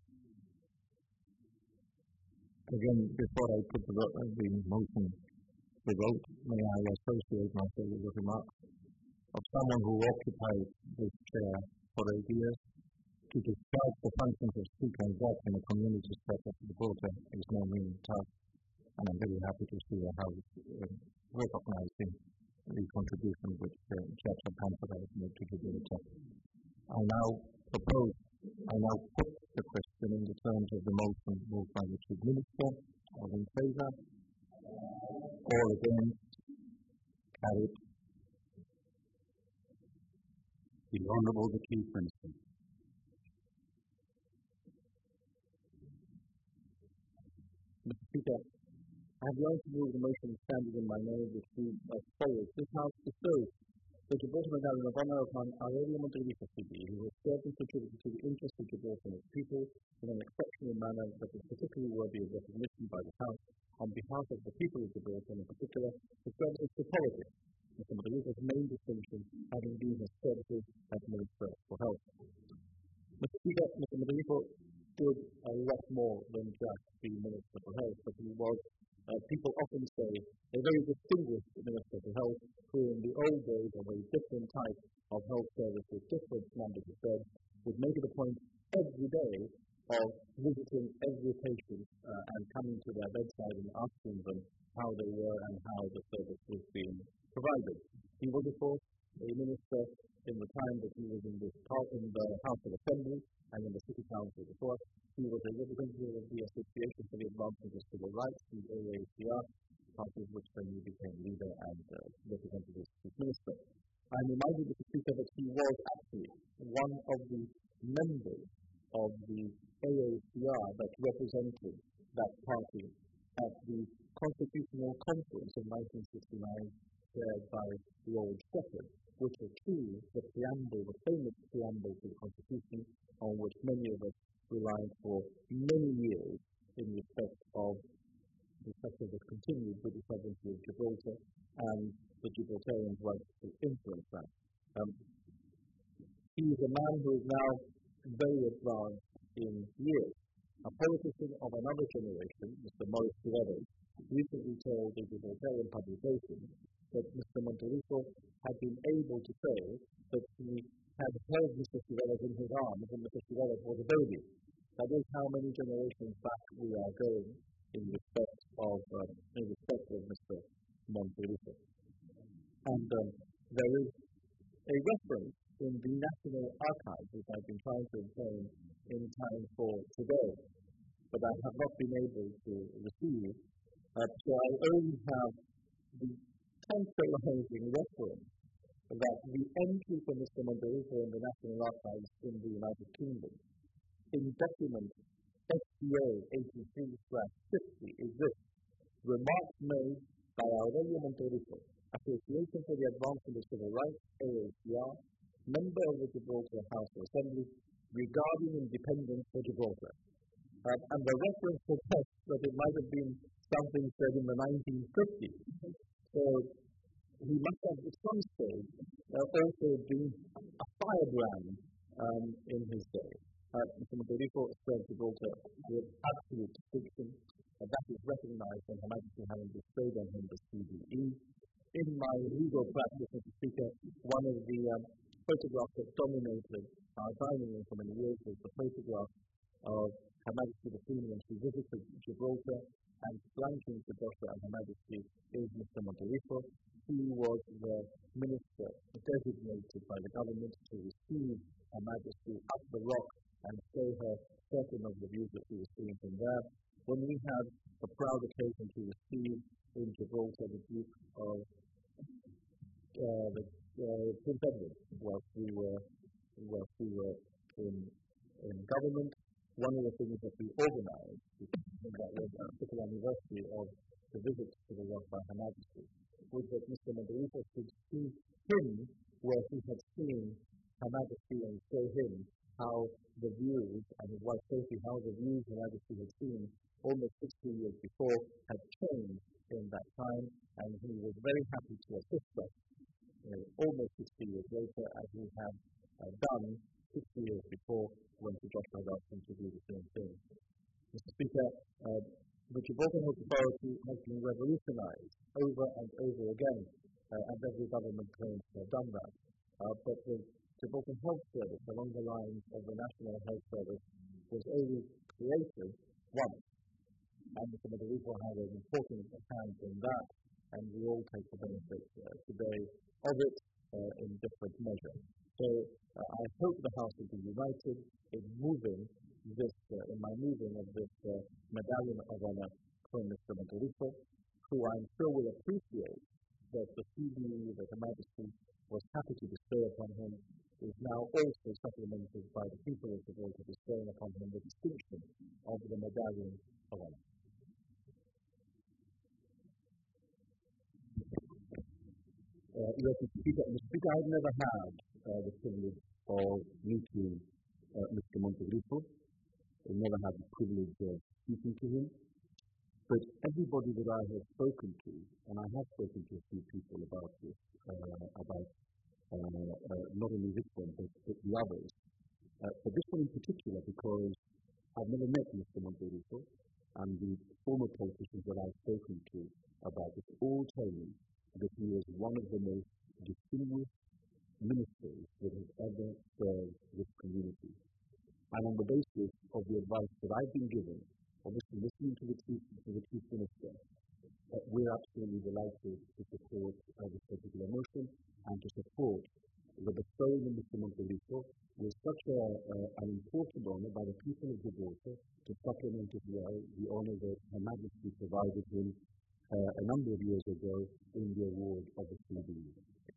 Again, before I put the, uh, the motion to vote, may I associate myself with the remarks of someone who occupied this chair for eight years. To describe the functions of speaker and judge in a community sector of Gibraltar is no mean task, and I'm very happy to see how uh, recognizing the contribution which uh, Judge Alcantara has made to Gibraltar. I now propose, I now put the question in the terms of the motion moved by the Chief Minister. All in favour? All against? Carried. The Honourable the Chief Minister. Mister Speaker, I have the honor to move the motion standing in my name, which reads as follows. This House bestows the Gibraltar Medallion of Honor upon Aurelio Montevideo, who has served and contributed to the interests of Gibraltar and its people in an exceptional manner that is particularly worthy of recognition by the House on behalf of the people of Gibraltar, and in particular, his services to politics. Mister Montevideo's main distinction having been his services as Minister for Health. Mister Speaker, Mister Montevideo did a lot more than just be Minister for Health, but he was, uh, people often say, a very distinguished Minister for Health, who in the old days of a different type of health services, different numbers of beds, would make it a point every day of visiting every patient uh, and coming to their bedside and asking them how they were and how the service was being provided. He was, of course, a minister in the time that he was in, this, in the House of Assembly and in the City Council before. He was a representative of the Association for the Advancement of Civil Rights, the A A C R, party of which then he became leader and uh, representative chief minister. I'm reminded, Mister Speaker, that he was actually one of the members of the A A C R that represented that party at the Constitutional Conference in nineteen sixty-nine, chaired by Lord Shepherd, which achieved the preamble, the famous preamble to the Constitution, on which many of us relied for many years in respect of the respect of the continued British sovereignty of Gibraltar and the Gibraltarians' right to influence that. Um, he is a man who is now very advanced in years. A politician of another generation, Mister Maurice Cuevas, recently told a Gibraltarian publication that Mister Monterrito had been able to say that he had held Mister Xiveles in his arms when Mister Xiveles was a baby. That is how many generations back we are going in respect of um, in respect of Mister Monterrito. And um, there is a reference in the National Archives, which I've been trying to obtain in time for today, but I have not been able to receive. Uh, so I only have the tantalizing reference that the entry for Mister Monterrito in the National Archives in the United Kingdom in document S P A eighty-three fifty is this: remarks made by Aurelio Monterrito, Association for the Advancement of Civil Rights, A A C R, member of the Gibraltar House of Assembly, regarding independence for Gibraltar. Uh, and the reference suggests that it might have been something said in the nineteen fifties. So he must have at some stage uh, also been a firebrand um, in his day. Uh, Mister Monterrito served Gibraltar with absolute distinction, and that is recognized on Her Majesty having bestowed on him the C D E. In my legal practice, Mister Speaker, one of the um, photographs that dominated our dining room for many years was the photograph of Her Majesty the Queen when she visited Gibraltar, and flanking Sir Joshua and Her Majesty is Mister Monterrito, who was the minister designated by the government to receive Her Majesty up the rock and show her certain of the views that she was seeing from there. When we had the proud occasion to receive in Gibraltar the Duke of uh, the, uh, Prince Edward, whilst we were whilst we were in in government, one of the things that we organised, that was a particular anniversary of the visit to the rock by Her Majesty, was that Mister Monterrito could see him where he had seen Her Majesty and show him how the views, and his wife Sophie, how the views Her Majesty had seen almost sixty years before had changed in that time, and he was very happy to assist us uh, almost sixty years later, as he had uh, done sixty years before when Sir Joshua had asked him to do the same thing. Mister Speaker, uh, the Gibraltar Health Authority has been revolutionized over and over again, uh, and every government claims to have done that. Uh, but the Gibraltar Health Service, along the lines of the National Health Service, was only created once. And Mister Monterrito had an important hand in that, and we all take the benefit uh, today of it uh, in different measure. So uh, I hope the House will be united in moving this, uh, in my moving of this uh, medallion of honor for Mister Monterrito, who I'm sure will appreciate that the C D E that Her Majesty was happy to bestow upon him is now also supplemented by the people of Gibraltar bestowing upon him the distinction of the medallion of honor. Uh, yes, Mister Speaker, Mister Speaker, I've never had uh, the privilege of meeting uh, Mister Monterrito. I've never had the privilege of speaking to him. But everybody that I have spoken to, and I have spoken to a few people about this, uh, about uh, uh, not only this one, but, but the others, uh, but this one in particular, because I've never met Mister Monterrito, and the former politicians that I've spoken to about this all tell me that he is one of the most distinguished ministers that has ever served this community. And on the basis of the advice that I've been given, obviously listening to the chief, to the chief minister, uh, we're absolutely delighted to support uh, this particular motion and to support the bestowing of Mister Monterrito with such a, uh, an important honour by the people of Gibraltar to supplement as well the honour that Her Majesty provided him uh, a number of years ago in the award of the C D E.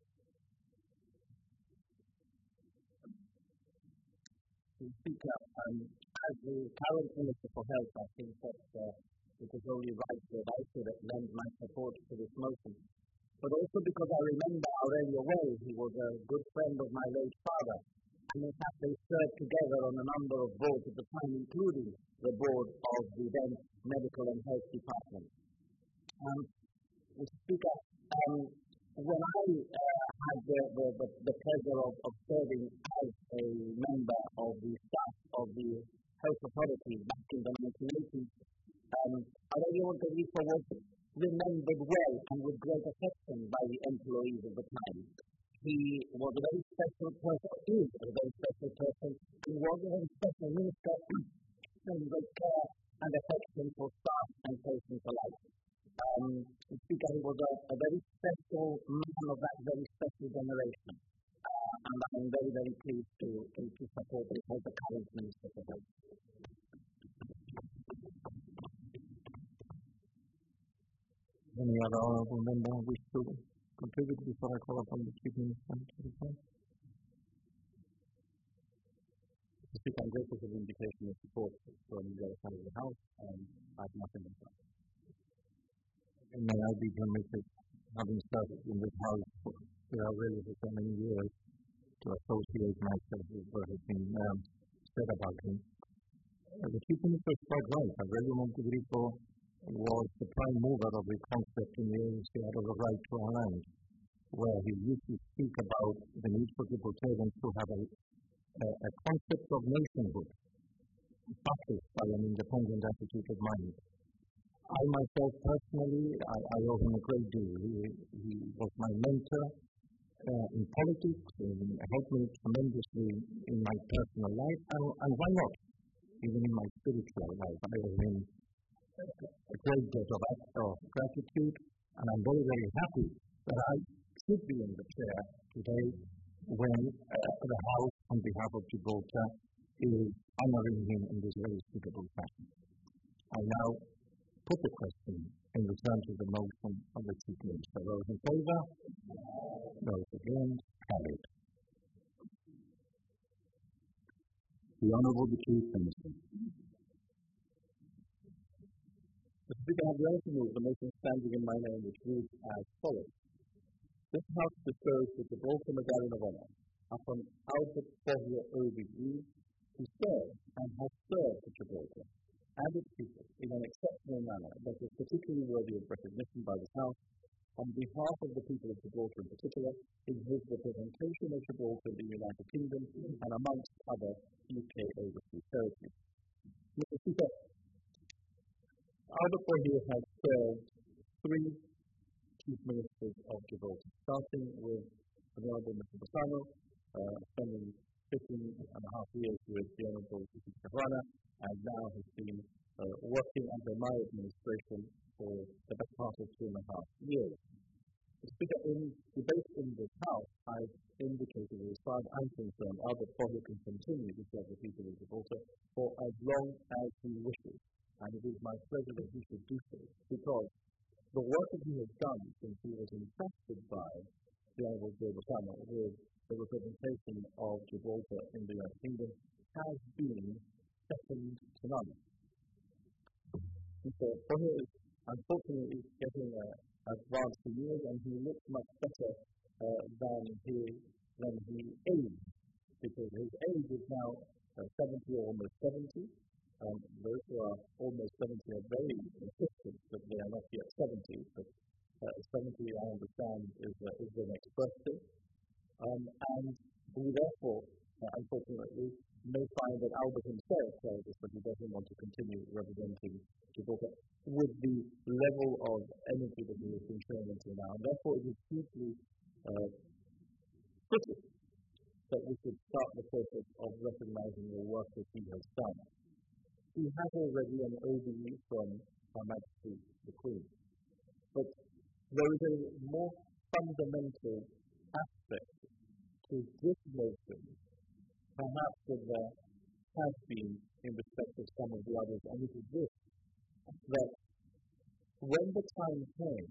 Speaker, um, as the current Minister for Health, I think that uh, it is only right that I should lend my support to this motion. But also because I remember Aurelio well, he was a good friend of my late father, and in fact they served together on a number of boards at the time, including the board of the then Medical and Health Department. Um, Mister Speaker, um, when I uh, had the, the, the, the pleasure of, of serving as a member of the staff of the health authority back in the nineteen eighties, um, Aurelio Monterrito was remembered well and with great affection by the policies of the time. He was a very special person, is a very special person. He was a very special minister, showing great care and affection for staff and patients alike. Um, Speaker, he was a, a very special man of that very special generation. Uh, and I'm very, very pleased to, to, to support him as the current Minister for Health. Any other honourable member wish to contribute before I call upon the Chief Minister to reply? Speaker, I'm grateful for the indication of support from the other side of the House, and I have nothing to say. And may I be permitted, having served in this House for really for so many years, to associate myself with what has been um, said about him. Uh, the Chief Minister is quite right. Aurelio Montegrito was the prime mover of the concept in the A N C out of the right to our land, where he used to speak about the need for Gibraltarians to have a, a, a concept of nationhood, practiced by an independent attitude of mind. I myself personally, I, I owe him a great deal. He, he was my mentor uh, in politics, and helped me tremendously in my personal life, and, and why not, even in my spiritual life. I owe him a great debt of act of gratitude, and I'm very, very happy that I should be in the chair today when uh, the House, on behalf of Gibraltar, is honouring him in this very suitable fashion. I now put the question in return to the motion of the Chief Minister. Those in favour? Those against? Carried. The Honourable the Chief Minister. Mister Speaker, I have the honour to move the motion standing in my name, which reads as follows. This House bestowed the Gibraltar Medallion of Honour upon Albert Bohier O B E, who served and has served for Gibraltar and its people in an exceptional manner that is particularly worthy of recognition by this House, on behalf of the people of Gibraltar in particular, in his representation of Gibraltar in the United Kingdom and amongst other U K overseas territories. Mister Speaker, Albert Bohier has served three Chief Ministers of Gibraltar, starting with the Honourable Mister Bassano, uh, spending fifteen and a half years with the Honourable Mister Caruana, and now has been uh, working under my administration for the best part of two and a half years. Mister Speaker, in debate in this House, I've indicated that as far as I'm concerned, Albert Bohier can continue to serve the people of Gibraltar for as long as he wishes. And it is my pleasure that he should do so, because the work that he has done since he was entrusted by the Honourable Joe Bassano with the representation of Gibraltar in the United Kingdom has been second to none. Mister Bohier is unfortunately getting uh, advanced in years, and he looks much better uh, than he than he aged, because his age is now uh, seventy or almost seventy. Um, those who are almost seventy are very insistent that they are not yet seventy, but uh, seventy, I understand, is, uh, is the next birthday. Um, and we therefore, uh, unfortunately, may find that Albert himself tells us that he doesn't want to continue representing Gibraltar with the level of energy that he has been showing until now. And therefore, it is hugely uh, critical that we should start the process of recognizing the work that he has done. He has already an O B E from Her Majesty the Queen. But there is a more fundamental aspect to this motion, perhaps than there has been in respect of some of the others, and it is this, that when the time came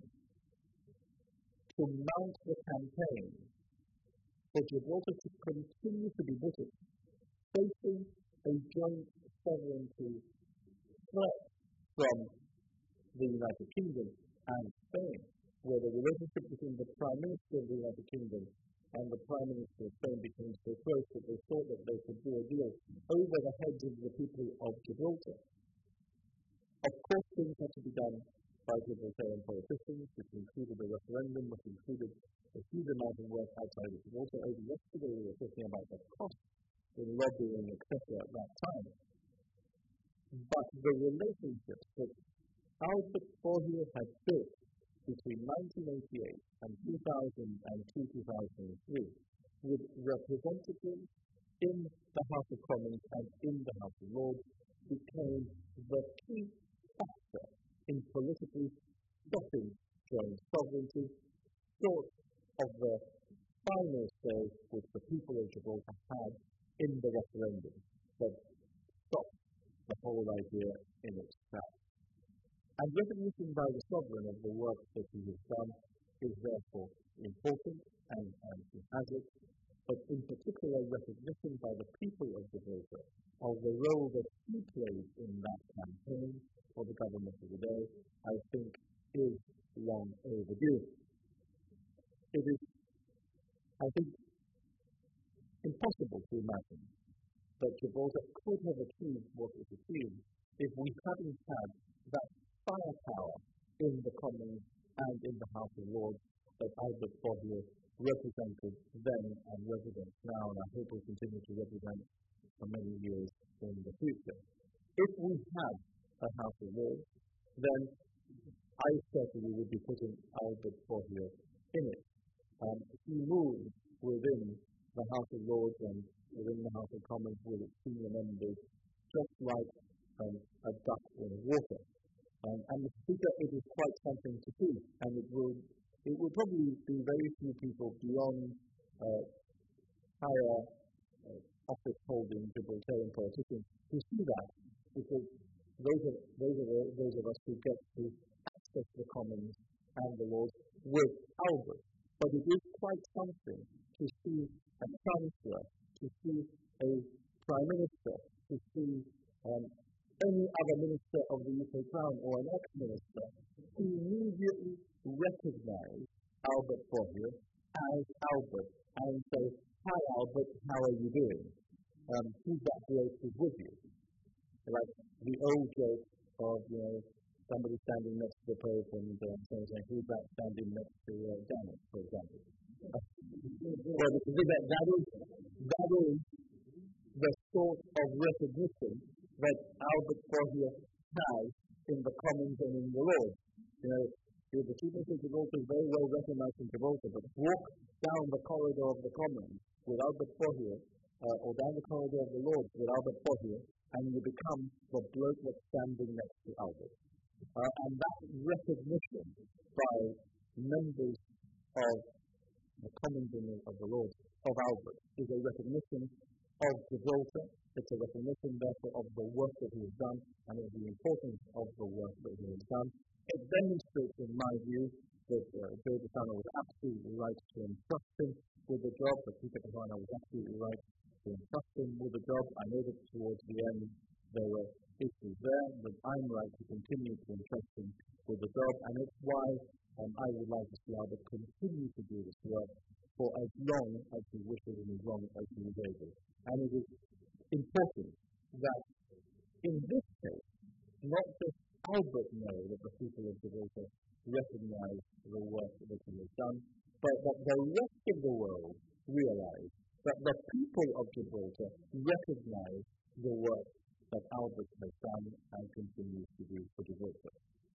to mount the campaign for Gibraltar to continue to be British, facing a joint sovereignty threat from the United Kingdom and Spain, where the relationship between the Prime Minister of the United Kingdom and the Prime Minister of Spain became so close that they thought that they could do a deal over the heads of the people of Gibraltar. Of course, things had to be done by Gibraltarian politicians, which included a referendum, which included a huge amount of work outside of Gibraltar. Over yesterday, we were talking about the cost in lobbying, et cetera at that time. But the relationships that Albert Bohier had built between nineteen eighty-eight and two thousand two to two thousand three, with representatives in the House of Commons and in the House of Lords, became the key factor in politically stopping German sovereignty, short of the final say which the people of Gibraltar had in the referendum that stopped the whole idea in its tracks. And recognition by the sovereign of the work that he has done is therefore important, and, and he has it, but in particular recognition by the people of Gibraltar of the role that he played in that campaign for the government of the day, I think is long overdue. It is, I think, impossible to imagine that Gibraltar could have achieved what it achieved if we hadn't had that firepower in the Commons and in the House of Lords that Albert Bourhier represented then and represents now, and I hope will continue to represent for many years in the future. If we had a House of Lords, then I certainly would be putting Albert Bourhier in it. Um, he moved within the House of Lords and within the House of Commons with its senior members, just like um, a duck in water. Um, and the Speaker, it is quite something to see, and it will, it will probably be very few people beyond uh, higher uh, office-holding Gibraltarian politicians who see that, because those of, those, of, those of us who get to access the Commons and the Lords with Albert. But it is quite something to see a Chancellor, to see a Prime Minister, to see um, any other Minister of the U K Crown or an ex-Minister who immediately recognise Albert Bourhier as Albert and say, "Hi Albert, how are you doing? Um, who's that bloke who's with you?" Like the old joke of, you know, somebody standing next to the Pope and uh, saying, "Who's that standing next to uh, Janet," for example. Well, that, that, is, that is the sort of recognition that Albert Bourhier has in the Commons and in the Lords. You know, the Chief Minister of Gibraltar is very well recognised in Gibraltar, but walk down the corridor of the Commons with Albert Bourhier, uh, or down the corridor of the Lords with Albert Bourhier, and you become the bloke that's standing next to Albert. Uh, and that recognition by members of the Commons and of the Lords of Albert is a recognition of Gibraltar. It's a recognition, therefore, of the work that he has done and of the importance of the work that he has done. It demonstrates, in my view, that uh, Joe Bufano was absolutely right to entrust him with the job, that Peter Bufano was absolutely right to entrust him with the job. I know that towards the end there were issues there, but I'm right to continue to entrust him with the job, and it's why um, I would like to see Albert continue to do this work for as long as he wishes and as long as he is able. And it is important that in this case, not just Albert know that the people of Gibraltar recognise the work that he has done, but that the rest of the world realise that the people of Gibraltar recognise the work that Albert has done and continues to do for Gibraltar.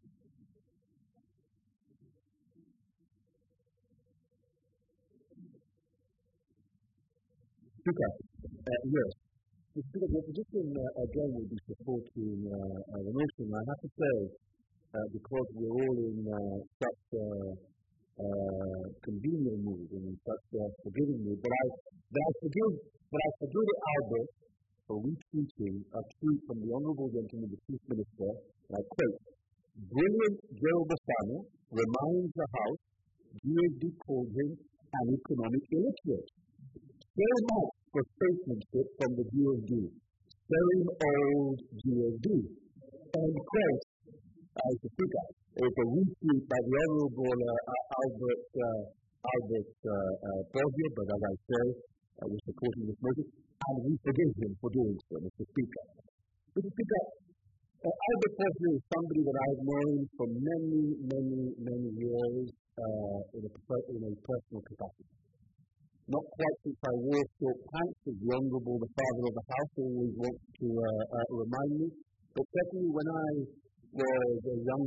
Super. Uh, yes. The opposition uh, again will be supporting uh, uh, the motion. I have to say, uh, because we're all in uh, such a uh, uh, convenient mood and in such a forgiving mood, but I, but I forgive, but I forgive Albert for retweeting a tweet from the Honourable Gentleman, the Chief Minister, and I quote, "Brilliant Joe Bufano reminds the House G S D called him an economic illiterate. So much for statesmanship from the G S D. Very old G S D." End quote. As the Speaker, it's a retweet by the Honourable uh, Albert uh, Albert uh, uh, Bourhier, but as I say, uh, we're supporting this motion, and we forgive him for doing so, Mister Speaker. Mister Speaker, uh, Albert Bourhier is somebody that I've known for many, many, many years uh, in, a, in a personal capacity. Not quite since I wore short pants, as the Honourable, the Father of the House, always wants to uh, uh, remind me, but certainly when I was a young barrister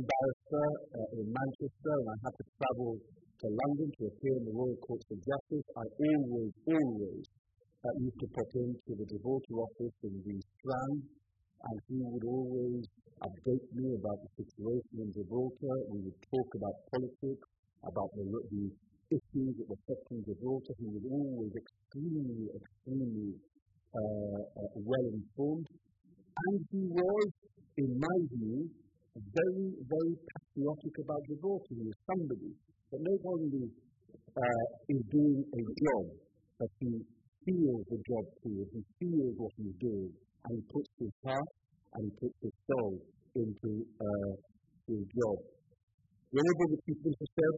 Leicester, uh, in Manchester, and I had to travel to London to appear in the Royal Courts of Justice, I always, always uh, used to pop into the Gibraltar office in the Strand, and he would always update me about the situation in Gibraltar. We would talk about politics, about the, the issues that were affecting Gibraltar. He was always extremely, extremely uh, uh, well informed, and he was, in my view, very, very patriotic about Gibraltar. He was somebody that not only uh, is doing a job, but he feels the job too. He feels what he's doing, and he puts his heart and he puts his soul into uh, his job. The Honourable Chief Minister said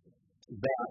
that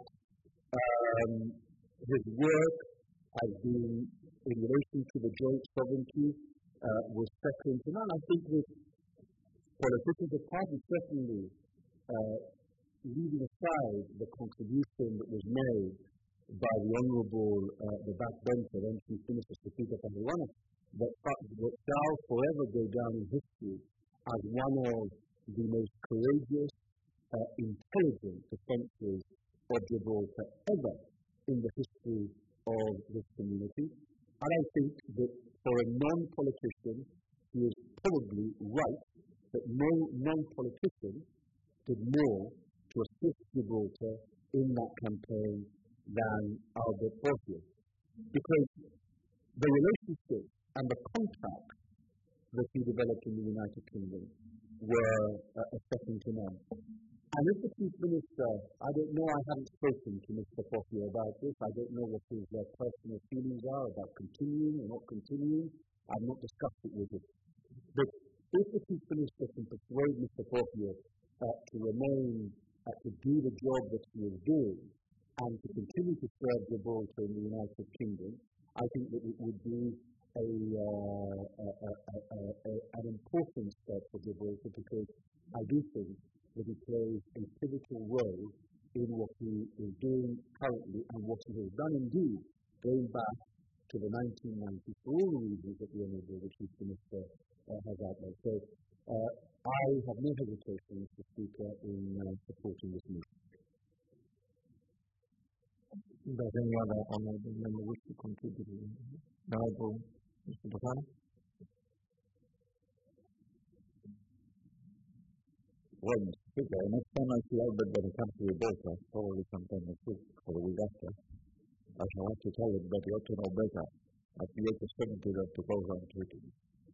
um, his work has been in relation to the joint sovereignty uh, was second to none. I think that politicians of parties certainly uh, leaving aside the contribution that was made by the Honourable, uh, the backbencher, then Chief Minister Safika Tahirwana, that, that shall forever go down in history as one of the most courageous, uh, intelligent defences of Gibraltar ever in the history of this community. And I think that for a non-politician, he is probably right that no non-politician did more to assist Gibraltar in that campaign than Albert Bosio. Because the relationship and the contacts that he developed in the United Kingdom were uh, a second to none. And if the Chief Minister, I don't know, I haven't spoken to Mister Bosio about this, I don't know what his uh, personal feelings are about continuing or not continuing, I've not discussed it with him. But if the Chief Minister can persuade Mister Bosio uh, to remain, uh, to do the job that he is doing, and to continue to serve Gibraltar in the United Kingdom, I think that it would be a, uh, a, a, a, a, an important step for Gibraltar, because I do think that he plays a pivotal role in what he is doing currently and what he has done indeed going back to the nineteen nineties for all the reasons that the Honourable Chief Minister uh, has outlined. So uh, I have no hesitation, Mister Speaker, in uh, supporting this motion. Does any other honourable member wish to contribute? Honourable Mister Bafana? Well, Mister Speaker, next time I see Albert when he comes to Gibraltar, probably sometime next week or the week after, I shall have to tell him that he ought to know better at the age of seventy than to go around tweeting.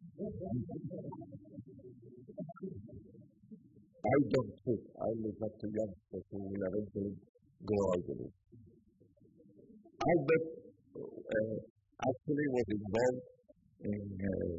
I don't tweet. I leave that to youngsters who will eventually go out with it. Albert uh, actually was involved in uh,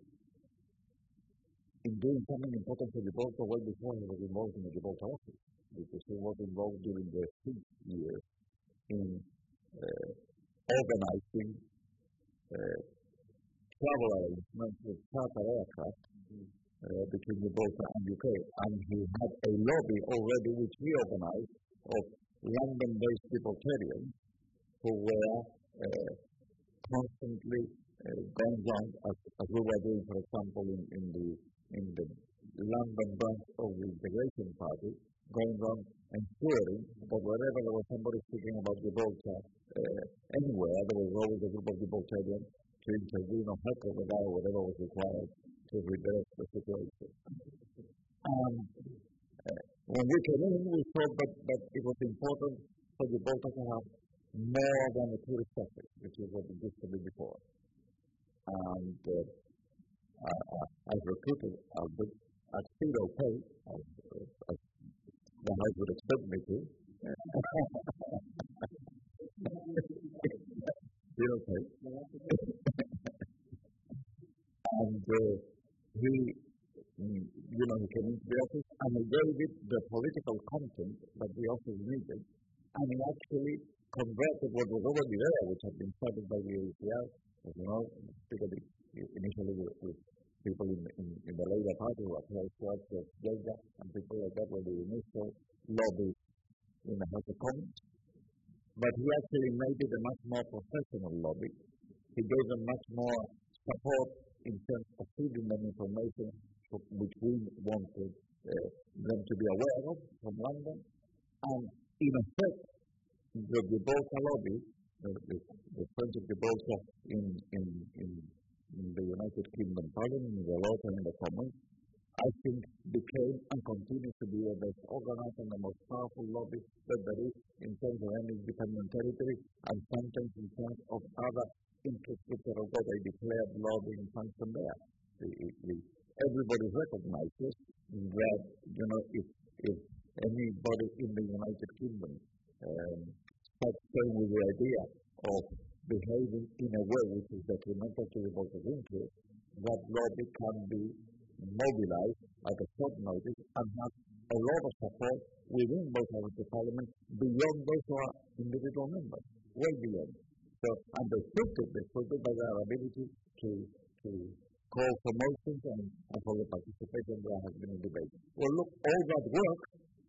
in doing something important for Gibraltar well before he was involved in the Gibraltar office, because he was involved during the six years in uh, organizing uh, travel arrangements with charter aircraft uh, between Gibraltar and U K, and he had a lobby already which he organized of London-based Gibraltarians who were uh, constantly uh, going round, as, as we were doing, for example, in, in the in the London branch of the Integration Party, going round ensuring that wherever there was somebody speaking about Gibraltar, uh, anywhere, there was always a group of Gibraltarians to intervene or help over there, whatever was required to redress the situation. Um, uh, when we came in, we thought that, that it was important for Gibraltar to have more than a tourist traffic, which is what it used to be before. And uh, uh, I've recruited Albert at zero pay, as, as the House would expect me to. Zero pay. And uh, he, you know, he came into the office and he gave it the political content that the office needed, and he actually converted what was already there, which had been started by the A C R, as you know, particularly initially with, with people in, in, in the Labour Party, who were Charles Schwartz, Georgia, and people like that were the initial lobbies in the House of Commons. But he actually made it a much more professional lobby. He gave them much more support in terms of feeding them information which we wanted uh, them to be aware of from London. And in effect, the Gibraltar lobby, the, the, the Friends of Gibraltar in, in, in, in the United Kingdom Parliament, in the Lords and in the Commons, I think became and continues to be the best organized and the most powerful lobby that there is in terms of any independent territory, and sometimes in terms of other interests which are got a declared lobbying function there. The, the, everybody recognizes that, you know, if, if anybody in the United Kingdom um, starts playing with the idea of behaving in a way which is detrimental to the voter's interest, that lobby can be mobilized at a short notice and have a lot of support within both houses of Parliament beyond those who are individual members, well beyond. So, and they proved it, they proved it by their ability to, to call for motions and, and for the participation there has been in debate. Well, look, all that work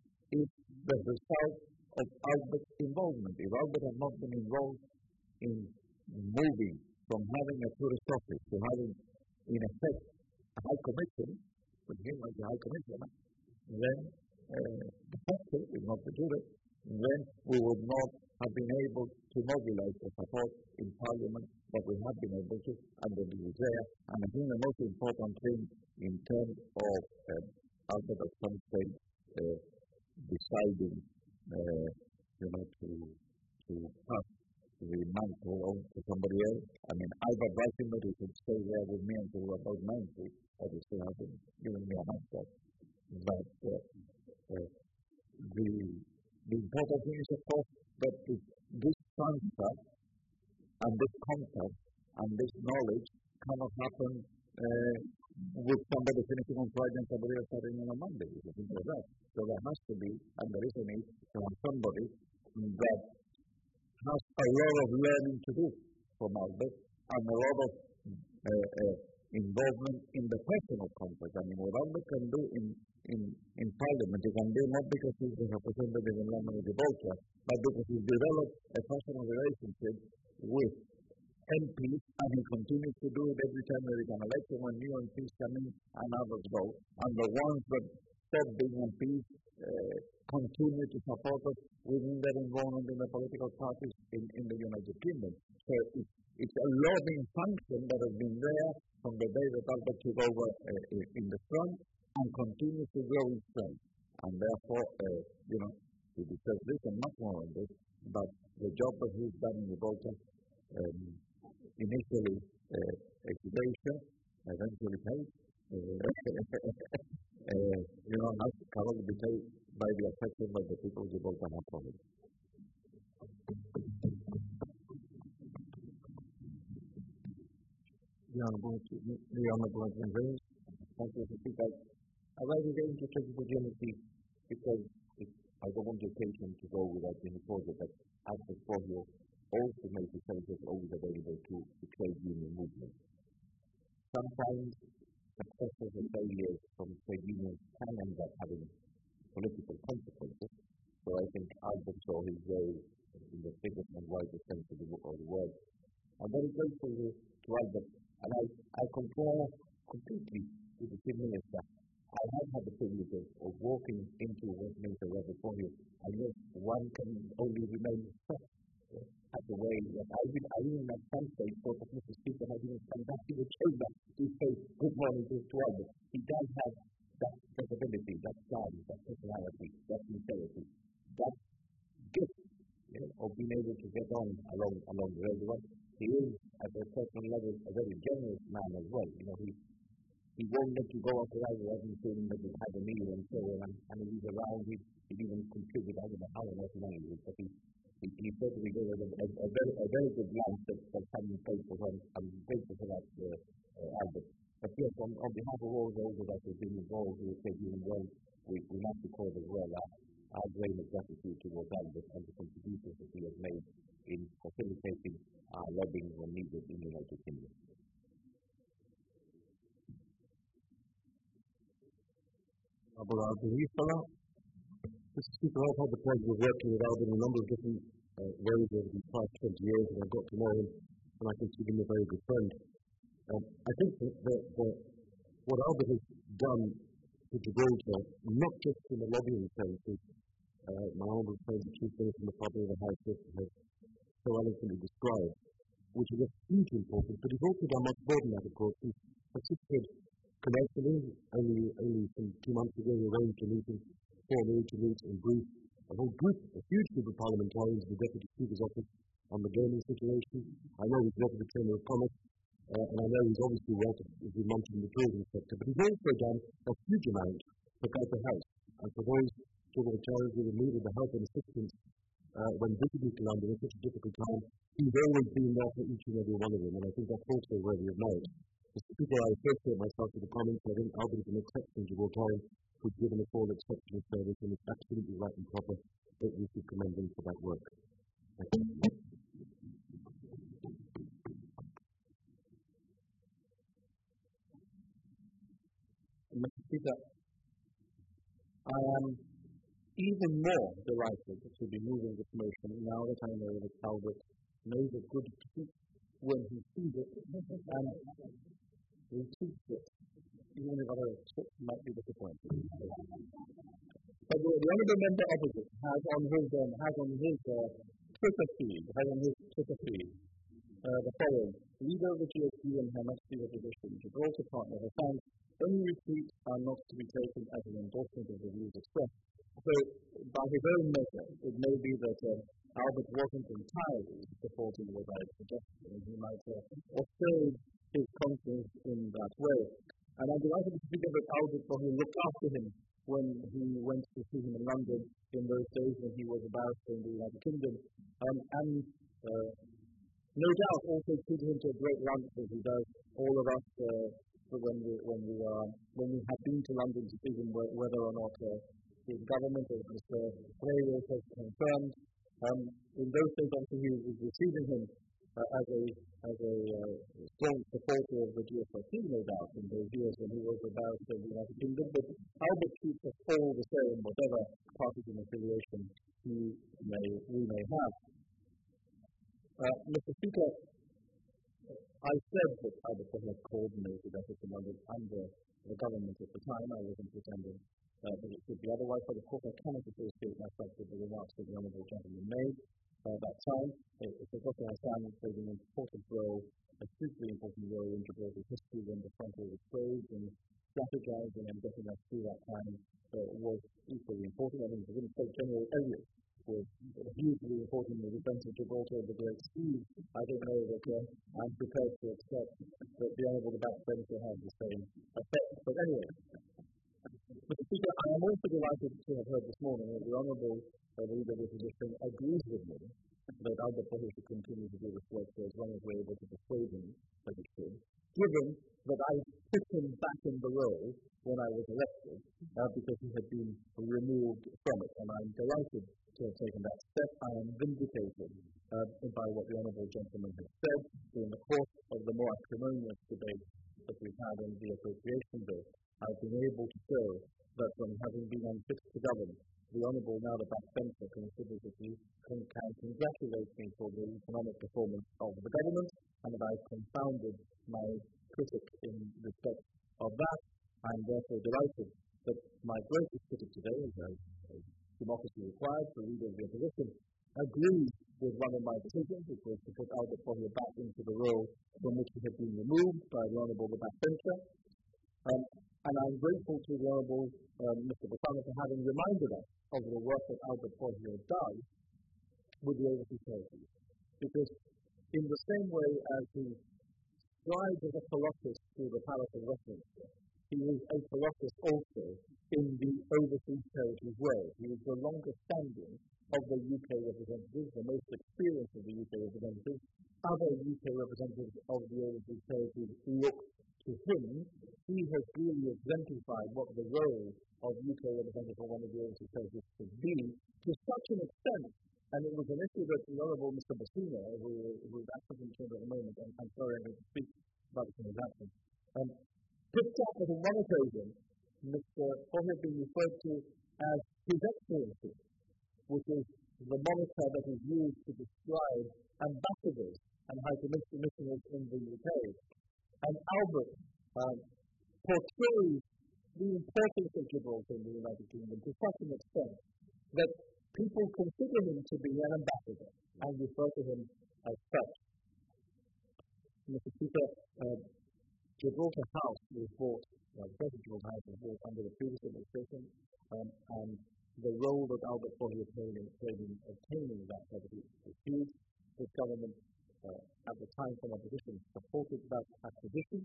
is the result of Albert's involvement. If Albert had not been involved in moving from having a tourist office to having, in effect, a high commission, with him as the high commissioner, then uh, the factor, if not the tourist, then we would not have been able to mobilize the support in Parliament that we have been able to, and that it is there. And I think the most important thing in terms of uh, Albert at some stage uh, deciding, uh, you know, to to pass the mantle on to somebody else. I mean, Albert writing that he could stay there with me until about ninety, obviously hasn't given me a answer. But uh, uh, the the important thing is, of course, that if this transfer and this contact and this knowledge cannot happen uh, with somebody finishing on Friday and somebody else starting on a Monday, or something like that. So there has to be, and there is a need to have somebody that has a lot of learning to do from Albert and a lot of uh, uh, involvement in the personal context. I mean, what Albert can do in, in, in Parliament, he can do not because he's a representative in London or Gibraltar, but because he's developed a personal relationship with M Ps, and he continues to do it every time there is an election when new M Ps come in and others go. And the ones that stop being M Ps uh, continue to support us within their involvement in the political parties in, in the United Kingdom. So it's, it's a lobbying function that has been there from the day that Albert took over uh, in the front and continues to grow in strength. And therefore, uh, you know, he deserves this and much more than this, but the job that he's done in Gibraltar, um, initially uh, exudation, eventually paid, uh, uh, you know, not cannot be paid by the affection that the people of Gibraltar have for him. The Honourable the Honourable Andreas. Thank you, Mister Speaker. I was very interested in the opportunity because it, I don't want the occasion to go without being reported, but as the portfolio also makes the services always available to the trade union movement. Sometimes successes and failures from trade unions can end up having political consequences. So I think Albert saw his way in the biggest and widest sense of the, of the word. I'm very grateful to, to Albert, and I, I concur completely with the Chief Minister. I have had the privilege of, of walking into Westminster right before you, and yes, one can only remain struck at the way that I did, I even at some stage thought of Mister Speaker, and I didn't stand back in the chamber to say good morning to Albert. He does have that credibility, that charm, that personality, that sincerity, that gift, you know, of being able to get on along along the road. He is, at a certain level, a very generous man as well. You know, he he won't let you go after that. He hasn't seen that he's had a meal and so on, and, and if he's around, he he'd even contribute. I don't know how on earth money is, but he he, he certainly gave a, a, a very a very good lunch that that someone paid for him. I'm grateful for that, uh, uh, Albert. But yes, on, on behalf of all those of us who've been involved, who have taken well, we, we must record as well our, our grain of gratitude towards Albert and the contributions that he has made in facilitating our lobbying when needed in the United Kingdom. Honourable Albert Fellow. Mister Speaker, I've had the pleasure of working with Albert in a number of different uh, ways over the past twenty years, and I've got to know him, and I consider him a very good friend. Um, I think that, that, that what Albert has done to Gibraltar, not just in the lobbying sense, as uh, my honourable friend, the Chief Minister and the Father of the House has so eloquently described, which is of huge importance, but he's also done much more than that, of course. He's assisted commercially. Only, only some two months ago, he arranged a meeting for me to meet and brief a whole group, a huge group of parliamentarians in the Deputy Speaker's office on the gaming situation. I know he's worked with the Chamber of Commerce, uh, and I know he's obviously worked, as we mentioned, in the tourism sector, but he's also done a huge amount for Guide House, and for those Gibraltarians who have needed the help and assistance uh, when visiting to London at such a difficult time. He's always been there for each and every one of them, and I think that's also worthy of note. Mister Speaker, I associate myself with the comments. I think Albert is an exceptional Gibraltarian who's given us all exceptional service, and it's absolutely right and proper that we should commend him for that work. Thank you. Mister Speaker, I am even more delighted to be moving this motion now that I know that Albert knows a good speech when he sees it, and he speaks it, even if other tips might be disappointing. But the, the honourable member opposite has on his, um, has on his uh, Twitter feed, has on his Twitter feed, uh, the following: Leader of the G S U and Her Majesty's Opposition, Gibraltar partner, has found any retreats are not to be taken as an endorsement of the views expressed. So, by his own measure, it may be that uh, Albert wasn't entirely supporting what I suggested, and he might uh, assuage his conscience in that way. And I'm delighted to figure that Albert probably looked after him when he went to see him in London in those days when he was about in the United Kingdom, um, and uh, no doubt also treated him to a great lunch as he does all of us uh, when we when we uh, when we have been to London to see him, whether or not uh, his government, as Mister Hayes has confirmed. Um, in those days, obviously, he was receiving him uh, as a as a uh, strong supporter of the G S P, no doubt, in those years when he was about uh, the United Kingdom. But Albert treats us all the same, whatever partisan affiliation he may we may have. Uh, Mister Speaker, I said that Albert had coordinated efforts in London under the government at the time. I wasn't pretending uh, that it could be otherwise, but of course I cannot associate myself with the remarks that the Honourable Gentleman made uh, that time. Doctor Hassan played an important role, a hugely important role in Gibraltar's history when the frontier was closed, and strategizing and getting us through that time uh, was equally important. I mean, for instance, General Elliot was hugely important in the defense of Gibraltar and the Great Sea. I don't know that uh, I'm prepared to accept that the Honourable Backbencher has the same effect. But anyway, Mister Speaker, I am also delighted to have heard this morning that the Honourable uh, Leader of the Opposition agrees with me that Albert Bohler should continue to do this work for as long as we're able to persuade him that he should, given that I put him back in the role when I was elected uh, because he had been removed from it, and I'm delighted to have taken that step. I am vindicated uh, by what the Honourable Gentleman has said during the course of the more acrimonious debate that we've had on the appropriation bill. I've been able to show that from having been unfit to govern, the Honourable now the backbencher considers that he can, can congratulate me for the economic performance of the government, and that I've confounded my critic in respect of that. I'm therefore delighted that my greatest critic today, as democracy requires, the Leader of the Opposition, agrees with one of my decisions, which was to put Albert Bohler back into the role from which he had been removed by the Honourable the backbencher. Um, and I'm grateful to the Honourable um, Mister Bosana for having reminded us of the work that Albert Bohler does with the overseas territories. Because in the same way as he strides as a colossus through the Palace of Westminster, he is a colossus also in the overseas territories world. He is the longest standing of the U K representatives, the most experienced of the U K representatives. Other U K representatives of the overseas territories look to him. He has really exemplified what the role of U K representative of one of the overseas territories should be, to such an extent, and it was an issue that the Honourable Mister Bosina, who, who is active in the Chamber at the moment, and I'm sorry I need to speak about this in his absence, um, picked up that on one occasion, Mister Bohler had been referred to as His Excellency, which is the moniker that is used to describe ambassadors and high commissioners in the U K. And Albert um, portrays the importance importance of Gibraltar in the United Kingdom to such an extent that people consider him to be an ambassador and refer to him as such. Mister Speaker, uh, Gibraltar House was bought, well, the present Gibraltar House was bought under the previous administration, um, and the role that Albert Bohier played in, played in obtaining that property was huge. The government, uh, at the time from opposition, supported that acquisition.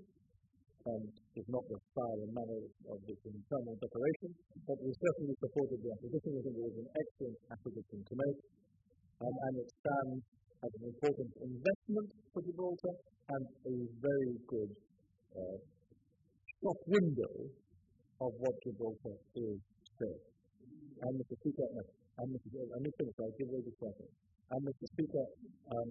Um, is not the style and manner of this internal declaration, but we certainly supported the acquisition. We think it was an excellent acquisition to make, um, and it stands as an important investment for Gibraltar and a very good uh, shop window of what Gibraltar is today. And Mister Speaker, uh, and Mister I need to finish, I'll give away the second. And Mister Speaker, um,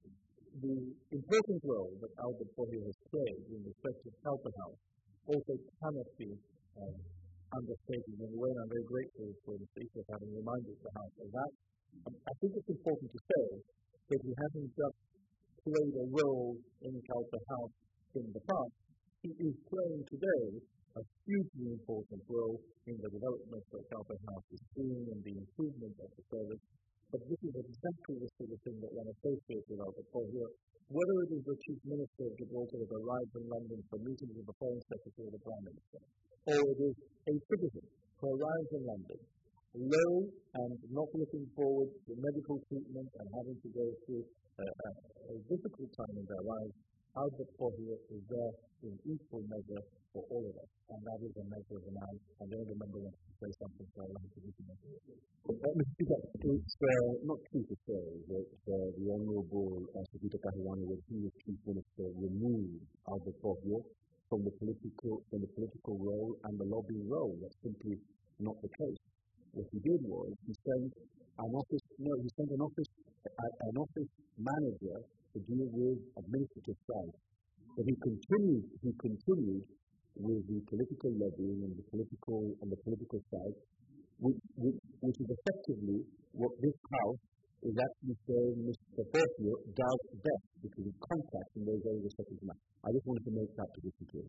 the important role that Albert Bohier has played in respect of Calper House also cannot be um, understated in a way, and I'm very grateful for the Speaker for having reminded the House of that. Um, I think it's important to say that he hasn't just played a role in Calper House in the past, he is playing today a hugely important role in the development that Calper House is seeing and the improvement of the service. But this is exactly the sort of thing that one associates with Albert Bohier. Whether it is the Chief Minister of Gibraltar that arrives in London for meetings with the Foreign Secretary or the Prime Minister, or it is a citizen who arrives in London, low and not looking forward to medical treatment and having to go through a, a, a difficult time in their lives, Albert Bohier is there in equal measure for all of us, and that is a measure of a man. And the other member wants to say something, so I'll have to do that. Mister Speaker, it's uh, not true to say that uh, the Honourable uh, Sir Kahiwani, when he was Chief Minister, removed Albert Bohier from the political from the political role and the lobbying role. That's simply not the case. What he did was he sent an office no, he sent an office an office manager to deal with administrative side. But he continued he continued with the political lobbying and the political on the political side, which, which, which is effectively what this House is actually saying Mister Bohier does best, because of contact in those areas such as that. I just wanted to make that to be clear.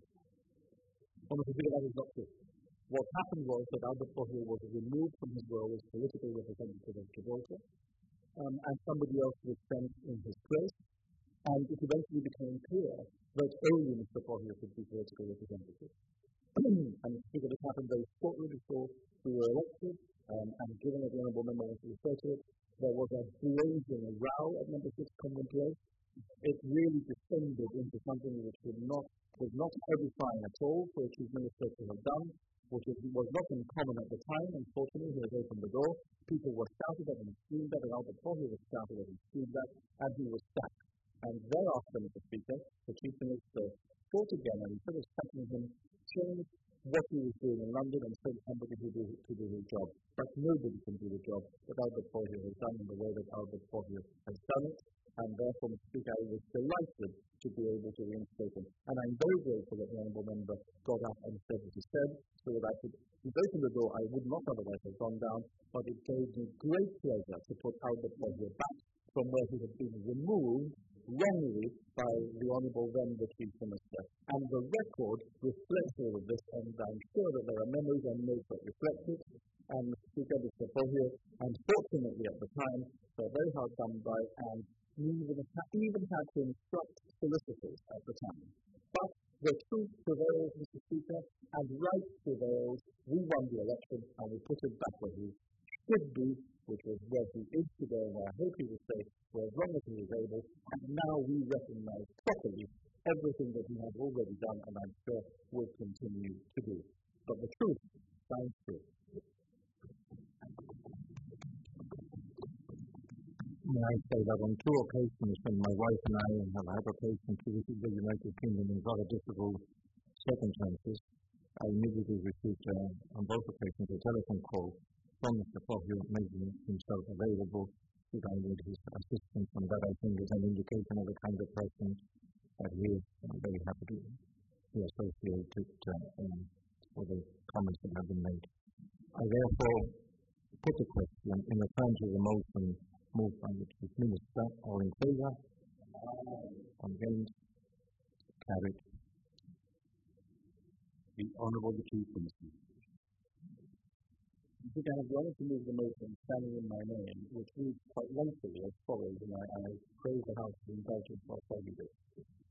Well, Mister Speaker, that is not true. What happened was that Albert Bohier was removed from his role as political representative of Gibraltar, um, and somebody else was sent in his place, and it eventually became clear that only Mister Bohier could be political representative. And Mister Speaker, this happened very shortly before we were elected, um, and given that the Honourable Member wants to refer to it, there was a blazing row at Number six Common Place. It really descended into something which was not, was not edifying at all for a Chief Minister to have done, which was not uncommon at the time. Unfortunately, he had opened the door. People were shouted at and screamed at, and Albert Bohier was shouted at and screamed at, and he was sacked. And thereafter, Mister Speaker, the Chief Minister fought again, and instead of sacking him, changed what he was doing in London and sent somebody to do, to do his job. But nobody can do the job that Albert Bohier has done in the way that Albert Bohier has done it. And therefore, Mister Speaker, I was delighted to be able to reinstate him. And I'm very grateful that the Honourable Member got up and said what he said, so that I could open the door. I would not otherwise have gone down, but it gave me great pleasure to put Albert Bohier back from where he had been removed wrongly by the Honourable then the Chief Minister. And the record reflects all of this, and I'm sure that there are memos and notes that reflect it. And Mister Speaker, Mister Bohier, unfortunately at the time, so very hard done by, and even, even had to instruct solicitors at the time. But the truth prevails, Mister Speaker, and right prevails. We won the election, and we put him back where he should be, which was where he is today, and I hope he will stay for as long as he is able. And now we recognise properly everything that he has already done, and I'm sure will continue to do. But the truth stands true. May I say that on two occasions when my wife and I have had occasion to visit the United Kingdom in rather difficult circumstances, I immediately received uh, on both occasions a telephone call from Mister Bohier making himself available should I need his assistance, and that I think is an indication of the kind of person that he is. I'm very happy to be associated uh, um, with the comments that have been made. I therefore put the question in the terms of the motion moved by the Chief Minister. All in favour? Against? Carried. The Honourable Chief Minister. I think I have the honour to move the motion standing in my name, which reads quite lengthily as follows, and I, I praise the House for indulgence while I read it.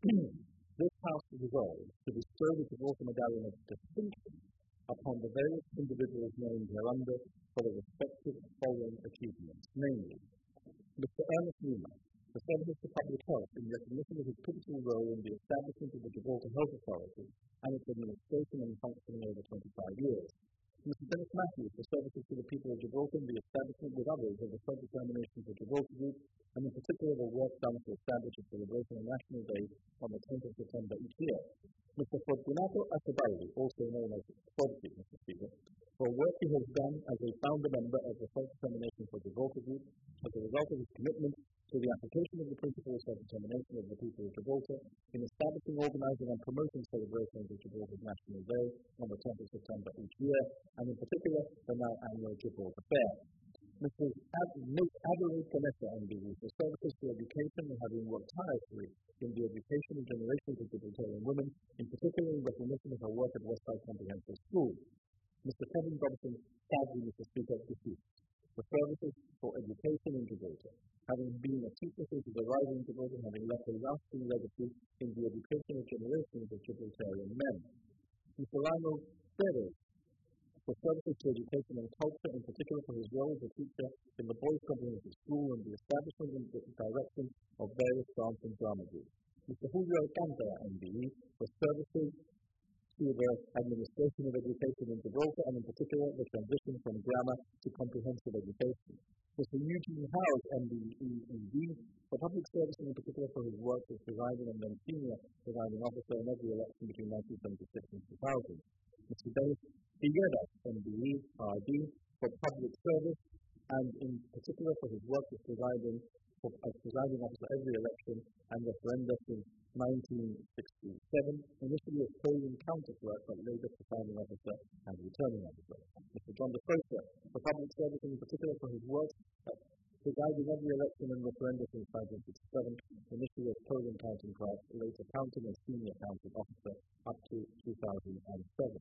This House resolves to bestow the Gibraltar Medallion of Distinction upon the various individuals named hereunder for the respective following achievements, namely, Mister Ernest Newman, for services to public health in recognition of his pivotal role in the establishment of the Gibraltar Health Authority and its administration and functioning over twenty-five years. Mister Dennis Matthews, for services to the people of Gibraltar in the establishment with others of the self-determination for Gibraltar Group, and in particular the work done to establish a celebration of National Day on the tenth of September each year. Mister Fortunato Acebaldi, also known as Forty, Mister Speaker, for work he has done as a founder member of the Self-Determination for Gibraltar Group as a result of his commitment to the application of the principle of self-determination of the people of Gibraltar in establishing, organising and promoting celebrations of Gibraltar's National Day on the tenth of September each year, and in particular the now annual Gibraltar Fair. Missus Ad- Miss Adelaide Canessa, M B E, for services to education and having worked tirelessly in the education of generations of Gibraltarian women, in particular in recognition of her work at Westside Comprehensive School. Mister Kevin Dobson, sadly, Mister Speaker, deceased, for services for education in Gibraltar, having been a teacher since his arrival in Gibraltar and having left a lasting legacy in the education of generations of Gibraltarian men. Mister Lionel Ferrer, for services to education and culture, in particular for his role as a teacher in the Boys' Comprehensive School and the establishment and direction of various dance and drama groups. Mister Julio Alcantara, M B E, for services to the administration of education in Gibraltar and in particular the transition from grammar to comprehensive education. Mister Eugene Howes, M B E E D, for public service and in particular for his work as presiding and then senior presiding officer in every election between nineteen seventy-six and two thousand. Mister Dennis Figueras, M B E R D, for public service and in particular for his work as presiding for, as presiding officer every election and referenda since nineteen sixty-seven, initially as polling counter clerk, but later presiding officer and returning officer. Mister John De Freitas, for public service and in particular for his work as presiding every election and referenda since nineteen sixty-seven, initially as polling counting clerk, later counting and senior counting officer up to two thousand seven.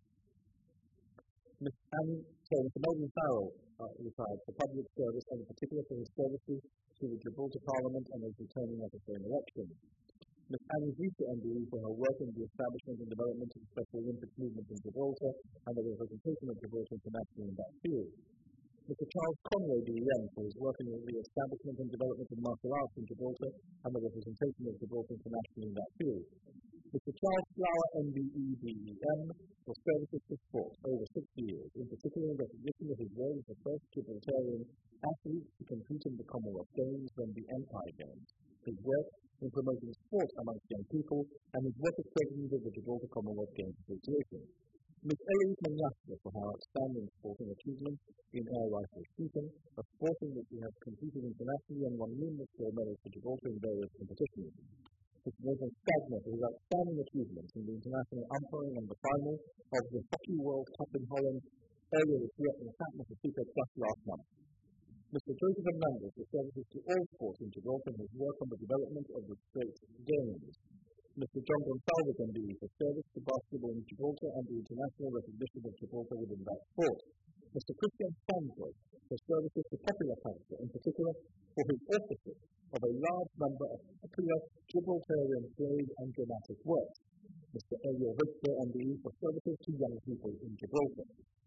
Miss Anne, sorry, Mister Melvin Farrell uh, retired for public service and in particular for his services to the Gibraltar Parliament and as returning officer in elections. Miss Annie Zita, M B E, for her work in the establishment and development of the Special Olympics movement in Gibraltar and the representation of Gibraltar internationally in that field. Mister Charles Conway, D E M, for his work in the establishment and development of martial arts in Gibraltar and the representation of Gibraltar internationally in that field. Mister Charles Flower, M B E D E M, for services to sport over sixty years, in particular in recognition of his role as the first Gibraltarian athlete to compete in the Commonwealth Games and the Empire Games. His work in promoting sport amongst young people, and his work as president of the Gibraltar Commonwealth Games Association. Miss Eloise Manyasca, for her outstanding sporting achievements in air rifle shooting, a sport in which she has competed internationally and won numerous gold medals for Gibraltar in various competitions. Mister Nathan Skagner, for his outstanding achievements in the international umpiring and the final of the Hockey World Cup in Holland earlier this year, and in fact, Mister Speaker, just last month. Mister Joseph Hernandez, for services to all sports in Gibraltar and his work on the development of the Straits Games. Mister John Gonsalves, M B E, for service to basketball in Gibraltar and the international recognition of Gibraltar within that sport. Mister Christian Santos, for services to popular culture, in particular for his authorship of a large number of popular Gibraltarian plays and dramatic works. Mister Elio Victor, M B E, for services to young people in Gibraltar.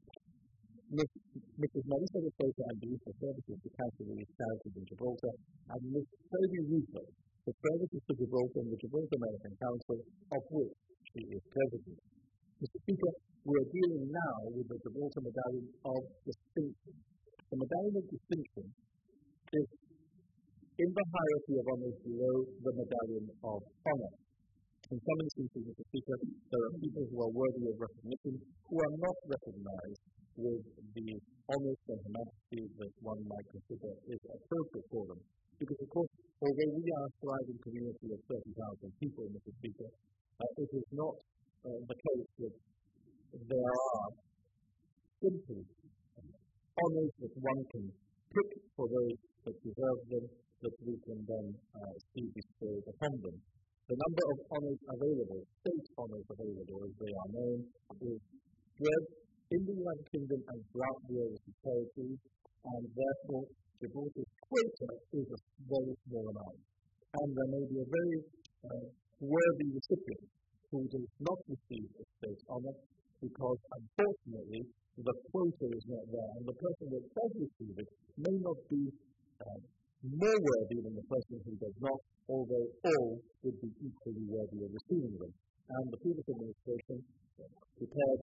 Miss, Missus Marisa De Sousa, M B E, for services to cancer relief charities in Gibraltar, and Miss Toby Russo, for services to Gibraltar and the Gibraltar American Council, of which she is president. Mister Speaker, we are dealing now with the Gibraltar Medallion of Distinction. The Medallion of Distinction is in the hierarchy of honours below the Medallion of Honour. In some instances, Mister Speaker, there are people who are worthy of recognition who are not recognised with the honours and humanity that one might consider is appropriate for them. Because, of course, although we are a thriving community of thirty thousand people, Mister Speaker, uh, it is not uh, the case that there are simply honours that one can pick for those that deserve them, that we can then uh, see bestowed upon them. The number of honours available, state honours available as they are known, is spread in the United Kingdom and throughout the overseas territories, and therefore Gibraltar's quota is a very small amount. And there may be a very uh, worthy recipient who does not receive a state honour because, unfortunately, the quota is not there, and the person that does receive it may not be uh, more worthy than the person who does not, although all would be equally worthy of receiving them. And the previous administration prepared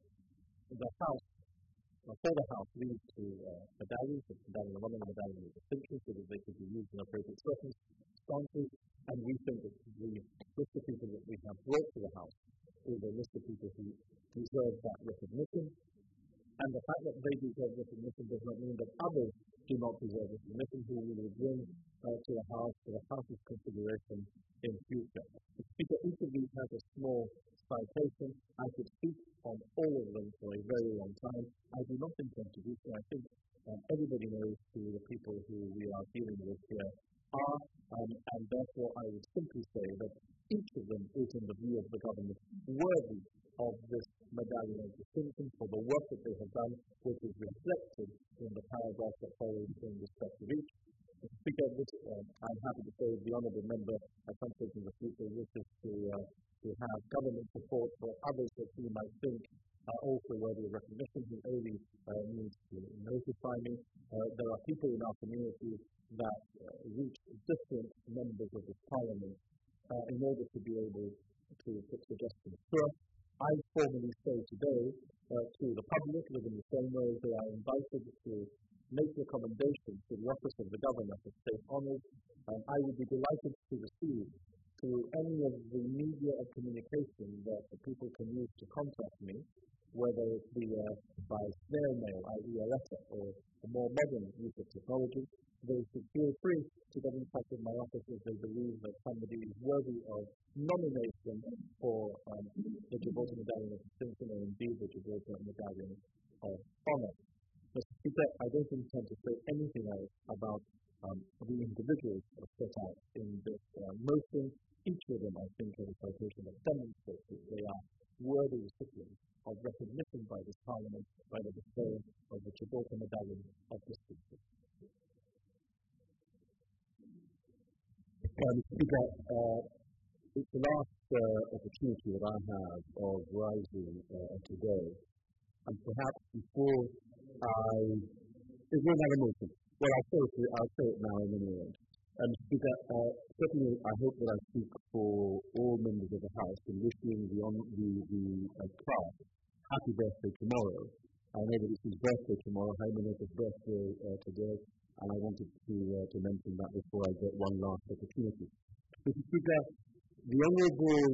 the House, uh, for the House, leave to uh, medallions, the medallion of honour and the medallion of distinction, so that they could be used in appropriate circumstances. And we think that the list of people that we have brought to the House is a list of people who deserve that recognition. And the fact that they deserve recognition does not mean that others do not deserve recognition, who we will bring uh, to the House, to the House's consideration in future. The Speaker, each of these has a small citation. I could speak on all of them for a very long time. I do not intend to do so. I think um, everybody knows who the people who we are dealing with here are, um, and therefore I would simply say that each of them is, in the view of the government, worthy of this medallion of distinction for the work that they have done, which is reflected in the paragraph that follows in respect of each. Mister Speaker, this, uh, I'm happy to say the honourable member, at some stage in the future, wishes to, uh, to have government support for others that he might think are also worthy of recognition. He only uh, needs to notify me. Uh, there are people in our community that uh, reach different members of this parliament uh, in order to be able to put suggestions through. I formally say today uh, to the public, within the same way they are invited to make recommendations to the Office of the Governor for State Honours, um, I would be delighted to receive through any of the media of communication that the people can use to contact me, whether it be uh, by snail mail, that is a letter, or a more modern use of technology. They should feel free to get in touch with my office if they believe that somebody is worthy of nomination for um, the Gibraltar Medallion of Distinction, or indeed the Gibraltar Medallion of Honour. Mister Speaker, I don't intend to say anything else about um, the individuals set out in this uh, motion. Each of them, I think, is a citation that demonstrates that they are worthy recipients of recognition by this Parliament by the bestowing of the Gibraltar Medallion of Distinction. Um, Speaker, uh, it's the last uh, opportunity that I have of rising uh, today, and perhaps before I... Is there another motion? Well, I'll say it, I'll say it now in any event. Um, Speaker, uh, certainly I hope that I speak for all members of the House in wishing the, on, the, the uh, Clark happy birthday tomorrow. I know that it's his birthday tomorrow, Hymenaeus' birthday uh, today, and I wanted to, uh, to mention that before I get one last opportunity. Mister Speaker, the Honourable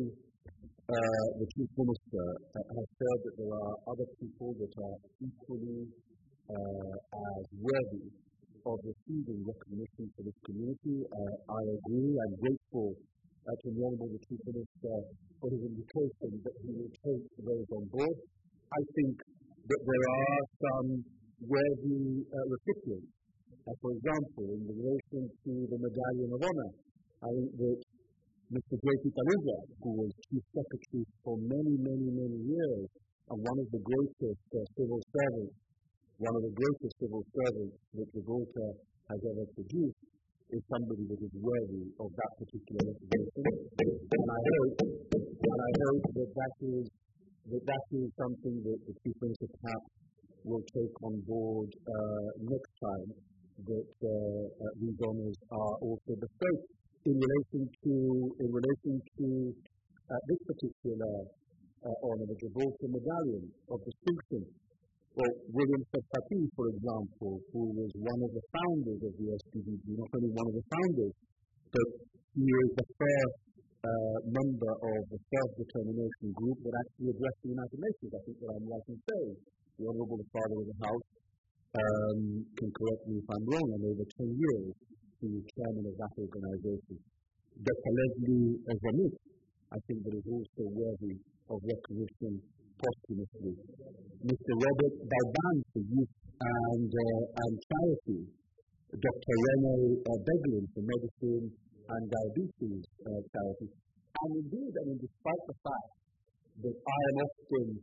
uh, the Chief Minister uh, has said that there are other people that are equally uh, as worthy of receiving recognition for this community. Uh, I agree. I'm grateful uh, to the Honourable the Chief Minister for his indication that he will take those on board. I think that there are some worthy uh, recipients. Uh, for example, in relation to the Medallion of Honour, I think that Mister J P Kaluza, who was Chief Secretary for many, many, many years, and one of the greatest uh, civil servants, one of the greatest civil servants that Gibraltar has ever produced, is somebody that is worthy of that particular recognition. And I hope, and I hope that that is, that that is something that the Chief Minister perhaps will take on board uh, next time that uh, uh, these honours are also bestowed. In relation to, in relation to uh, this particular uh, honour, the Gibraltar Medallion of Distinction, well, William Sefati, for example, who was one of the founders of the S P D G, not only one of the founders, but he is the first uh, member of the self-determination group that actually addressed the United Nations. I think that I'm right in saying. The Honourable Father of the House um, can correct me if I'm wrong, and over ten years he was chairman of that organisation. Doctor Leslie Zamit, I think that is also worthy of recognition posthumously. Mister Robert Balban for Youth and, uh, and Charity. Doctor Rene uh, Beglin for Medicine and Diabetes uh, Charity. And indeed, I mean, despite the fact that I am often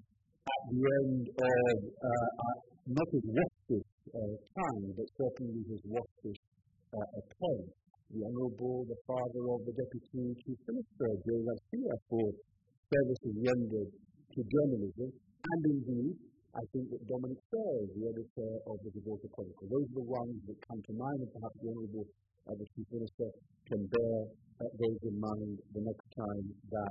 at the end of uh, uh, not his waspish uh, time, but certainly his waspish uh, pen, the Honourable, the father of the Deputy Chief Minister, Joe Garcia, for services rendered to journalism, and indeed, I think that Dominic Searle, the editor of the Gibraltar Chronicle, those are the ones that come to mind, and perhaps the Honourable uh, the Chief Minister can bear uh, those in mind the next time that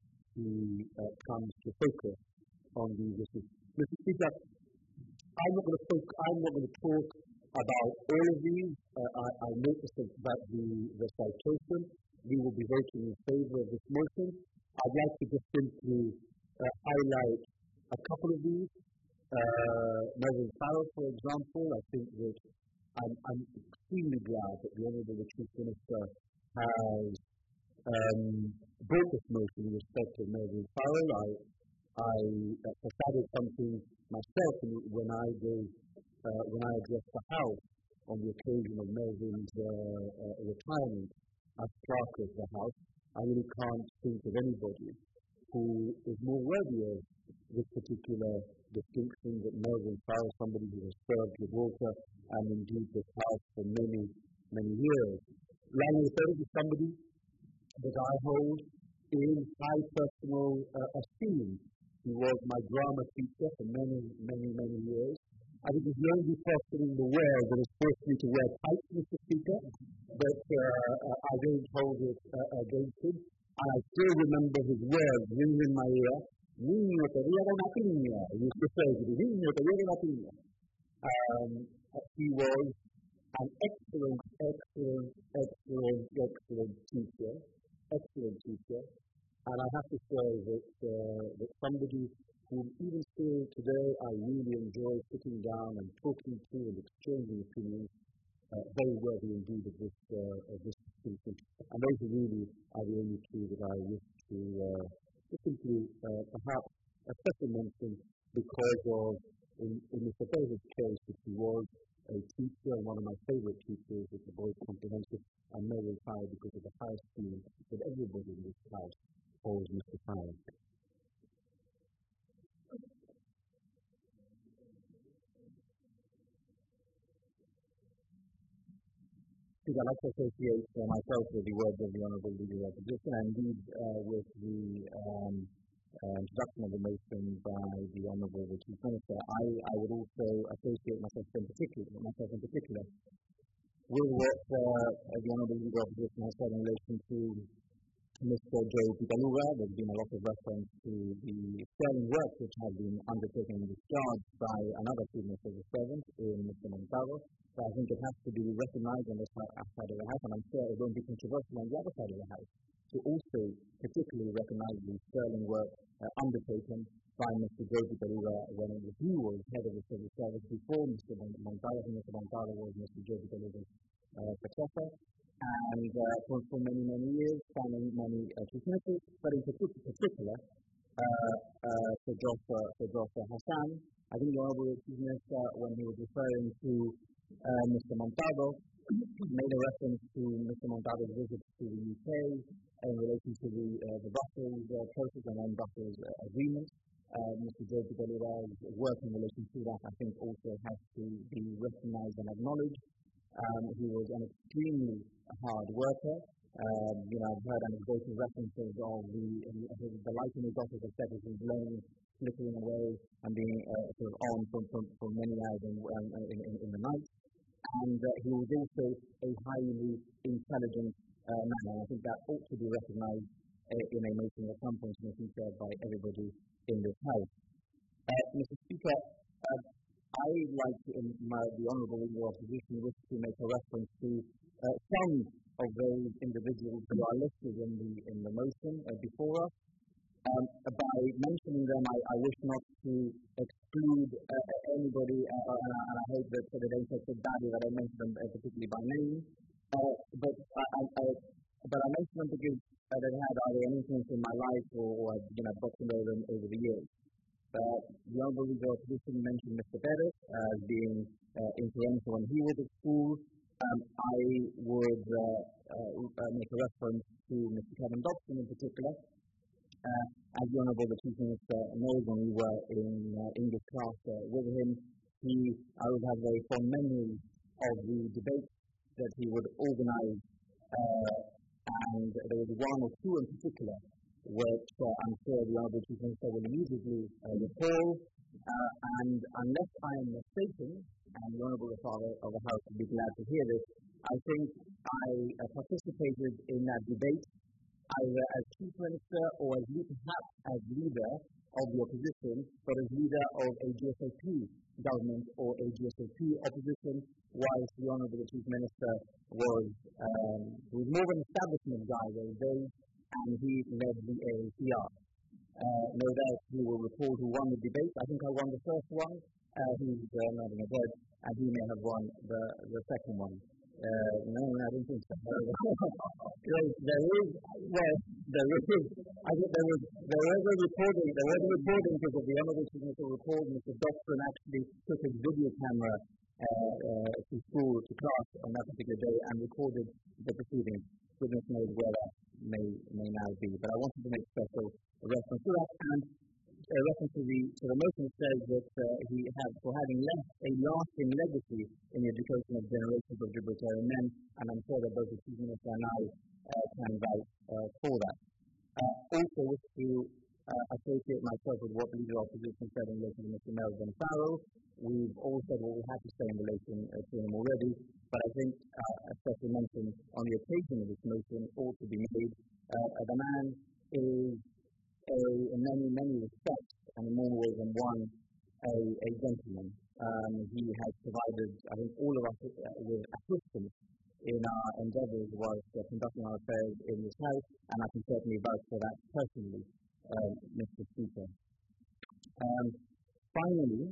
he uh, comes to focus on these issues. Mister Speaker, I'm not going to focus, I'm not going to talk about all of these. Uh, I, I noticed that the, the citation, we will be voting in favour of this motion. I'd like to just simply uh, highlight a couple of these. Uh, Melvyn Farrell, for example, I think that I'm, I'm extremely glad that the Honourable Chief Minister has um, brought this motion in respect of Melvyn Farrell. I, I uh, decided something myself when I gave, uh, when I addressed the House on the occasion of Melvyn's uh, uh, retirement as Clerk of the House. I really can't think of anybody who is more worthy of this particular distinction that Melvyn Farrell, somebody who has served Gibraltar and indeed this House for many, many years. Langley Ferris is somebody that I hold in high personal uh, esteem. He was my drama teacher for many, many, many years. I think he's the only person in the world that has forced me to wear tights, Mister Speaker, but uh, I don't hold it uh, against him. And I still remember his words ringing in my ear. Niño, te voy a dar una piña. He used to say to me, Niño, te voy a dar una piña. Um, he was an excellent, excellent, excellent, excellent teacher, excellent teacher. And I have to say that, uh, that somebody who even still today I really enjoy sitting down and talking to and exchanging opinions, uh, very worthy indeed of this, uh, of this distinction. And those are really are the only two that I wish to uh, simply uh, perhaps especially mention because of, in, in Mister David's case, that he was a teacher and one of my favourite teachers at the Boys Comprehensive, and Melvyn Farrell because of the high esteem that everybody in this house holds Mister Farrell. I'd like to associate uh, myself with the words of the Honourable Leader of the Opposition and indeed uh, with the um, uh, introduction of the motion by the Honourable Chief Minister. I, I would also associate myself in particular, myself in particular with what uh, the Honourable Leader of the Opposition has said in relation to Mister Joe Pitalluga. There's been a lot of reference to the sterling work which has been undertaken and discharged by another senior civil servant in Mister Montaro. So I think it has to be recognised on this side of the House, and I'm sure it won't be controversial on the other side of the House, to also particularly recognise the sterling work uh, undertaken by Mister Joe Pitalluga when he was head of the civil service before Mister Montaro. Mister Montaro was Mister Joe Pitalluga's uh, successor. And uh, for, for many, many years, spanning many uh, chief ministers, but in particular, uh, uh, for Joshua, for Joshua Hassan. I think the Honourable Chief Minister, when he was referring to uh, Mister Montaro, made a reference to Mister Montaro's visit to the U K in relation to the, uh, the Brussels uh, process and then Brussels uh, agreement. Uh, Mister Joe Pitalluga's work in relation to that, I think, also has to be recognised and acknowledged. Um, he was an extremely hard worker. Um, you know, I've heard anecdotal references of the, uh, the light in his office, et cetera, was blowing, flickering away, and being uh, sort of on for, for, for many hours in, um, in, in, in the night. And uh, he was also a highly intelligent uh, man, and I think that ought to be recognised uh, in a motion of conference meeting chaired by everybody in this House. Uh, Mister Speaker, uh, I like to, in my, the Honourable Leader of the Opposition, wish to make a reference to uh, some of those individuals who are listed in the in the motion uh, before us. Um, by mentioning them, I, I wish not to exclude uh, anybody, uh, and, I, and I hope that they don't take it badly that I mention them uh, particularly by name. Uh, but I, I, I, but I mention them because uh, they've had either an influence in my life or, or you know, got to know them over the years. Uh, the Honourable Leader of the Opposition mentioned Mister Perez as being uh, influential when he was at school. Um, I would uh, uh, uh, make a reference to Mister Kevin Dobson in particular, Uh, as the Honourable the Chief Minister knows, when we were in uh, English class uh, with him, he, I would have very fond memories of the debates that he would organise, uh, and there was one or two in particular which uh, I'm sure the Honourable Chief Minister will immediately uh, recall, uh, and unless I am mistaken, and the Honourable Father of the House will be glad to hear this, I think I uh, participated in that debate either as Chief Minister or as perhaps as leader of the opposition, but as leader of a G S O P government or a G S O P opposition, whilst the Honourable Chief Minister was, um, was more of an establishment guy those days, and he led the A A C R. Uh, no doubt he will recall who won the debate. I think I won the first one. Uh, he's uh, nodding his head, and he may have won the, the second one. Uh, no, I don't think so. there, there is, well, there is, I think there was, there was a recording, there was a recording because of the Honourable Chief Minister recalled Mister Dobson actually took his video camera uh, uh, to school, to class on that particular day and recorded the proceedings. Goodness knows where that may, may now be. But I wanted to make special reference to that, and a reference to the, to the motion says that uh, he had, for having left a lasting legacy in the education of generations of Gibraltarian men, and I'm sure that both the Chief Minister and I uh, can vouch uh, for that. Uh, also wish to uh, associate myself with what the Leader of Opposition said in relation to Mister Melvin Farrell. We've all said what we had to say in relation uh, to him already, but I think uh, a special mention on the occasion of this motion ought to be made. Uh, the man is A, in many, many respects, and in more ways than one, a, a gentleman. Um, he has provided, I think, all of us uh, with assistance in our endeavours whilst uh, conducting our affairs in this House, and I can certainly vouch for that personally, uh, Mister Speaker. Um, finally,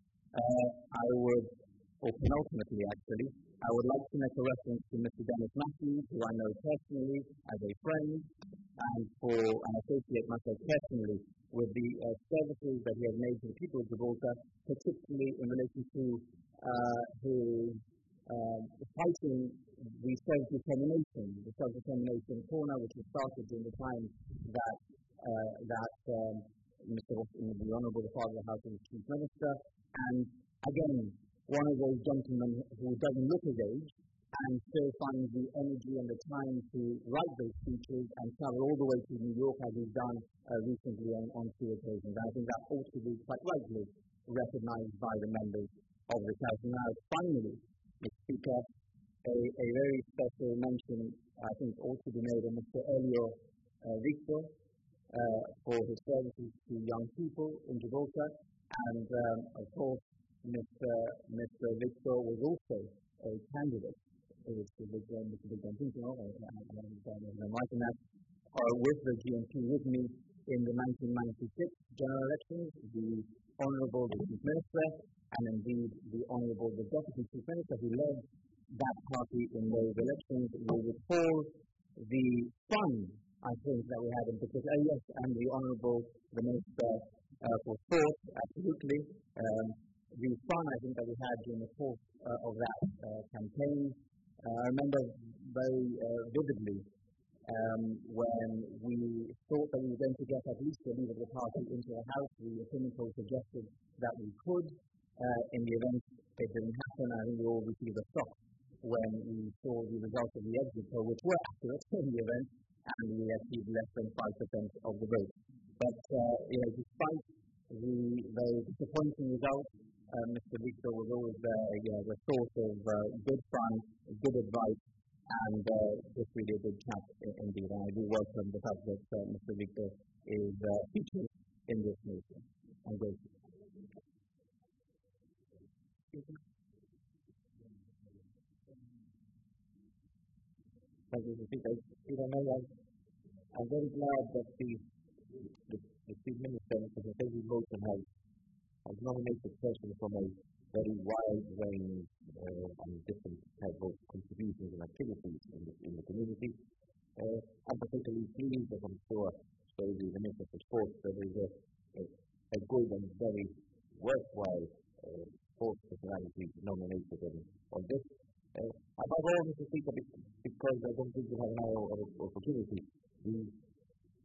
uh, I would, or penultimately actually, I would like to make a reference to Mister Dennis Matthews, who I know personally as a friend, and for and associate myself personally with the uh, services that he has made to the people of Gibraltar, particularly in relation to uh, his uh, fighting the self-determination, the self-determination corner, which was started during the time that uh, that um, Mister the Honourable the Father of the House and the Chief Minister, and again, one of those gentlemen who doesn't look his age and still finds the energy and the time to write those speeches and travel all the way to New York as he's done uh, recently on, on two occasions. And I think that ought to be quite rightly recognised by the members of the House. Now, finally, Mister Speaker, a, a very special mention, I think, ought to be made of Mister Elio uh, Victor uh, for his services to young people in Gibraltar. And, um, of course, Mister Mister Victor was also a candidate. It was the big one, Mister Big Thinking of, I'm writing that, uh, with the G N P with me in the nineteen ninety-six general elections, the Honourable the Chief Minister, and indeed the Honourable the Deputy Chief Minister who led that party in those elections. We recall the fun, I think, that we had in particular, uh, yes, and the Honourable the Minister uh, for Sport, absolutely. Um, the fun, I think, that we had during the course uh, of that uh, campaign. Uh, I remember very uh, vividly um, when we thought that we were going to get at least a leader of the party into the House. The opinion poll suggested that we could. Uh, in the event it didn't happen, I think we all received a shock when we saw the results of the exit poll, which were accurate in the event, and we achieved less than five percent of the vote. But uh, you know, despite the very disappointing results, Uh, Mister Victor was always uh, yeah, the source of uh, good fun, good advice, and uh, just really a good chap indeed. And I do welcome the fact that uh, Mister Victor is uh, featured in this meeting. I'm grateful. Thank you, Mister Speaker. I'm, I'm very glad that the, the, the Chief Minister, Mister David Moulton, has has nominated a person from a very wide range uh, and different type of contributions and activities in the, in the community. Uh, I'm particularly pleased, as I'm sure so the Minister for Sport, that there is a, a, a good and very worthwhile uh, sports personality nominated on, on this. Uh, above all, Mister Speaker, because I don't think we have an opportunity, the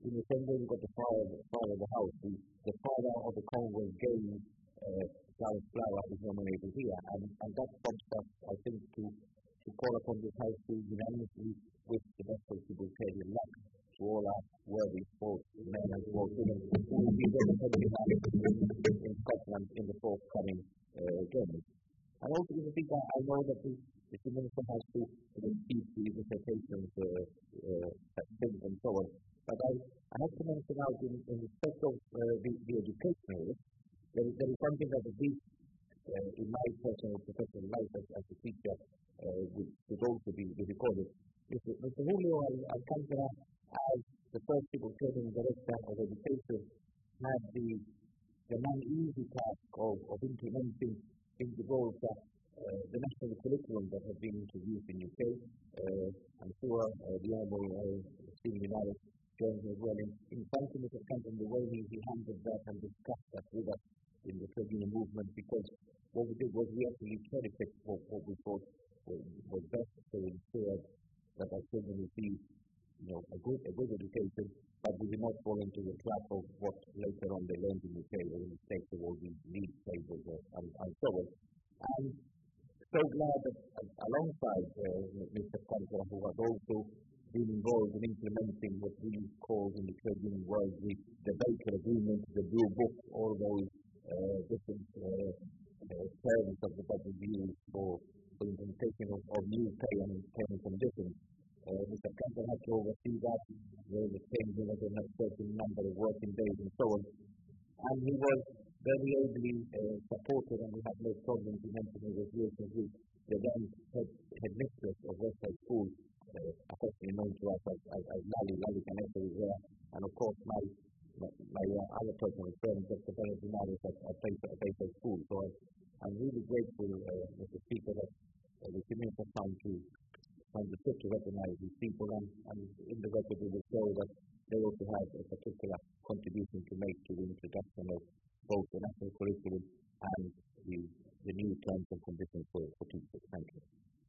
in the same way we got the fire, the fire of the house, the, the father of the Commonwealth Games, uh, Clarence Flower, is nominated here, and, and that prompts us, I think, to, to call upon this House to unanimously wish the best possible Canadian luck to all our worthy sports men and sports women who will be representing us in, in Scotland in the forthcoming uh, games. And also, in the thing that I know that the, the Minister has to sort of speak the dissertations, uh, uh, things and so on. But I, I have to mention out in, in respect of uh, the, the educational, there, there is something that at least uh, in my personal professional life as, as a teacher uh, would, would also be, be recorded. Mister Mister Julio Alcantara, as the first civil training director of education, had the, the non-easy task of, of implementing into roles that uh, the national curriculum that has been introduced in U K. Uh, I'm sure uh, the Honourable uh, Stephen United joins as well in, in thanking Mister Canton the way he, he handled that and discussed that with us in the trade union movement, because what we did was we actually cherry-picked what, what we thought was, was best to ensure that our children receive, you know, a good, a good education, but we did not fall into the trap of what later on they learned in the U K, or in the States, of all these league tables and, and so on. And so glad that uh, alongside uh, Mister Cantor, who has also been involved in implementing what we call in the trade union world the, the Baker Agreement, the Blue Book, all those uh, different uh, uh, terms of the budget used for the implementation of, of new pay and payment conditions. Uh, Mister Cantor had to oversee that. There was a changing of a certain number of working days and so on. And he was very ably uh, supported, and we had no problems in entering negotiations with the then head, headmistress of Westside School, uh, affectionately known to us as, as, as Lali, Lali Canessa was there, and of course my my, my uh, other personal friend, Doctor Bernard Dinaris at, at Bayside School. So I, I'm really grateful, uh, Mister Speaker, that uh, the community has time to find the fit to recognize these people, and, and in the record we will show that they also have a particular contribution to make to the introduction of both the national curriculum and the, the new terms and conditions for, for teachers. Thank you.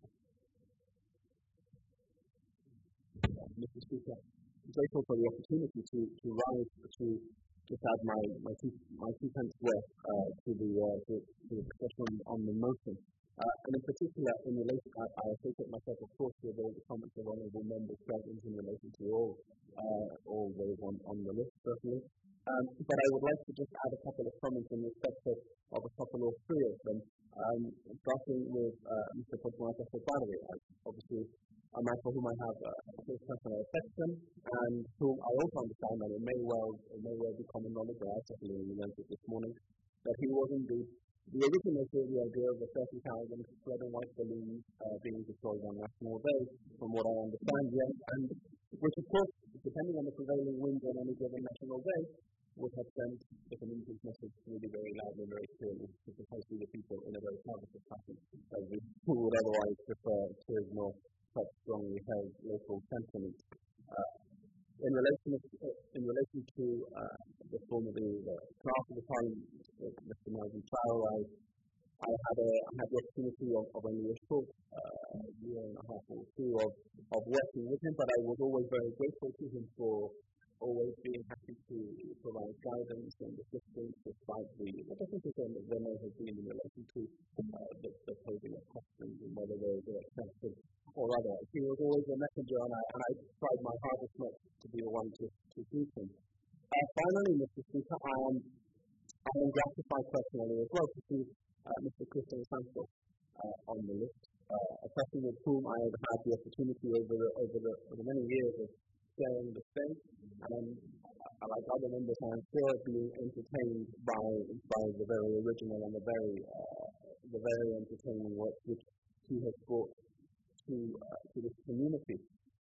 Mister Speaker, I'm grateful for the opportunity to, to rise to just add my, my, two, my two pence worth uh, to the uh, to, to the discussion on the motion. Uh, and in particular, in relation, I, I associate myself, of course, with all the comments of honourable members present in relation to all, uh, all those on, on the list, certainly. Um, but I would like to just add a couple of comments in respect of, of a couple or three of them, um, starting with uh, Mister Podmata Sopari, obviously a man for whom I have uh, a close personal affection, and whom I also understand, and it may well, it may well be common knowledge, I certainly learned it this morning, that he was indeed the originator of the idea of the thirty thousand red and white balloons uh, being deployed on National Day, from what I understand, yes, and which of course, depending on the prevailing wind on any given National Day, would have sent the community's message really very loudly and very clearly to precisely the people in a very positive fashion, as we would otherwise prefer to ignore such strongly held local sentiments. Uh, in relation to, uh, in relation to uh, the form of the uh, craft of the Parliament, uh, Mister Melvin Chow, I, I had a I had the opportunity of, of only a short uh, year and a half or two of, of working with him, but I was always very grateful to him for always being happy to provide guidance and assistance despite the what I think is there may have been in relation to uh, the, the posing of questions and whether they were accepted or other. He was always a messenger, and I, and I tried my hardest not to be the one to, to greet him. Uh, finally, Mister Speaker, I am, I am gratified personally as well to see uh, Mister Christian Santos uh, on the list, uh, a person with whom I have had the opportunity over the, over the, over many years of sharing the space, and uh, like other members, I am sure being entertained by by the very original and the very uh, the very entertaining work which he has brought to uh, to this community.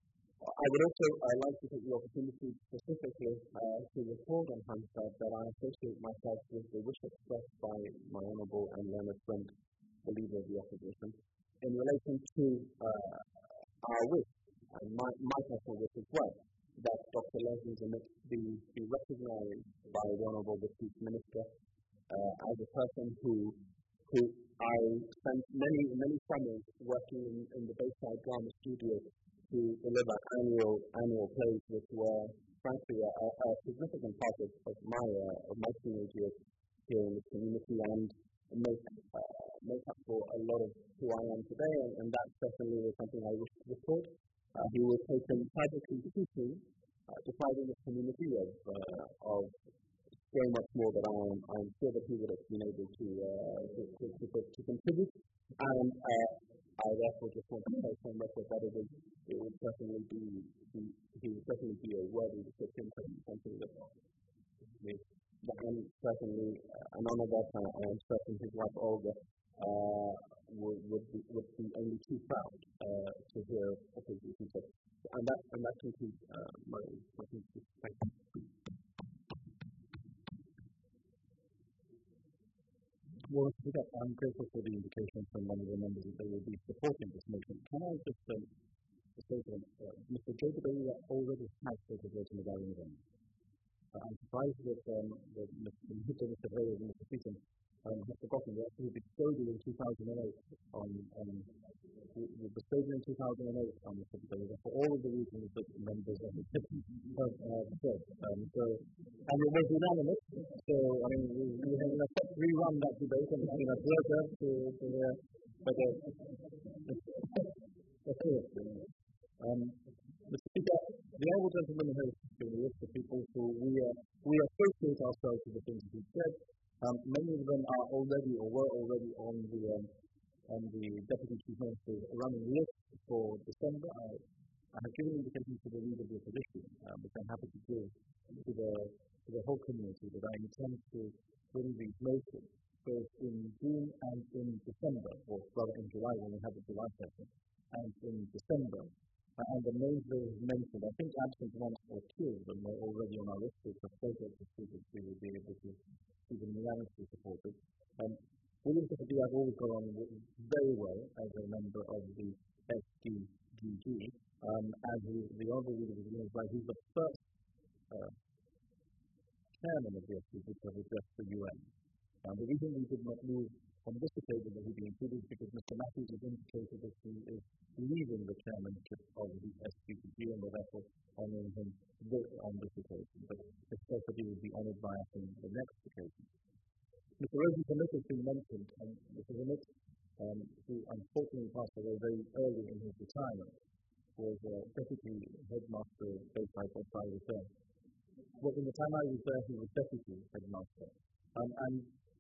I would also uh, like to take the opportunity specifically uh, to report on Hansard that I associate myself with the wish expressed by my honourable and learned friend, the leader of the opposition, in relation to uh, our wish, and my, my personal wish as well, that Doctor Leslie Zimmet be, be recognised by the Honourable Chief Minister uh, as a person who who I spent many, many summers working in, in the Bayside Drama Studio to deliver annual annual plays which were frankly, a, a significant part of, of my uh, of my teenage years here in the community and make uh, make up for a lot of who I am today, and, and that definitely was something I wish to record. Uh, he was taken tragically too soon, uh, depriving the community of uh, of so much more that I am I'm sure that he would have been able to uh, to, to, to, to contribute, and uh, I therefore just want to place on record that it would it would definitely be, be he would definitely be a worthy recipient of something that is and certainly uh, an honour that uh, I am certain his wife Olga uh, would would be, would be only too proud uh, to hear of his recent. And that and that concludes uh, my my conclusion. Thank you. Well, I'm grateful for the indication from one of the members that they will be supporting this motion. Can I just um, say to them, uh, Mister Jacob already has voted in the Darwin event. Uh, I'm surprised that um, the Mister Mister Vale and Mister Peterson um, have forgotten that we bestowed it in two thousand eight on, on we bestowed it in two thousand eight on Mister Vale for all of the reasons that members have uh, said. Um, so, and it was unanimous. So, I mean, we, we have in effect rerun that debate, and it's been a pleasure to, to hear. But, uh, that's it. Um, Mister Speaker, the Honourable Gentleman has given a list of people who we, uh, we associate ourselves with the things that he said. Um, many of them are already or were already on the um, on the Deputy Chief Minister's running list for December. I, I have given indications to the leader of the opposition, um, which I'm happy to give to the to the whole community, that I intend to bring these motions both in June and in December, or rather in July when we have the July session, and in December. Uh, and the names they have mentioned, I think absent one or two of them are already on our list, which are projects that we will be able to see them unanimously supported. Um, William Kennedy, I've always got on very well as a member of the S D G G, um, and he, the other leader of the Union Flag, he's the first uh, chairman of the S D G to have addressed the U N. Um, the reason we did not move on this occasion that he be included is because Mister Matthews has indicated that he is leaving the chairmanship of the S D G G, and we're therefore honouring him on this occasion. But it's said that he will be honoured by us on the next occasion. Mister Rosie Smith has been mentioned, and Mister Smith, um, who unfortunately passed away very early in his retirement, was uh, deputy headmaster of Bayside whilst I was there. Well, in the time I was there, he was deputy headmaster. Um, and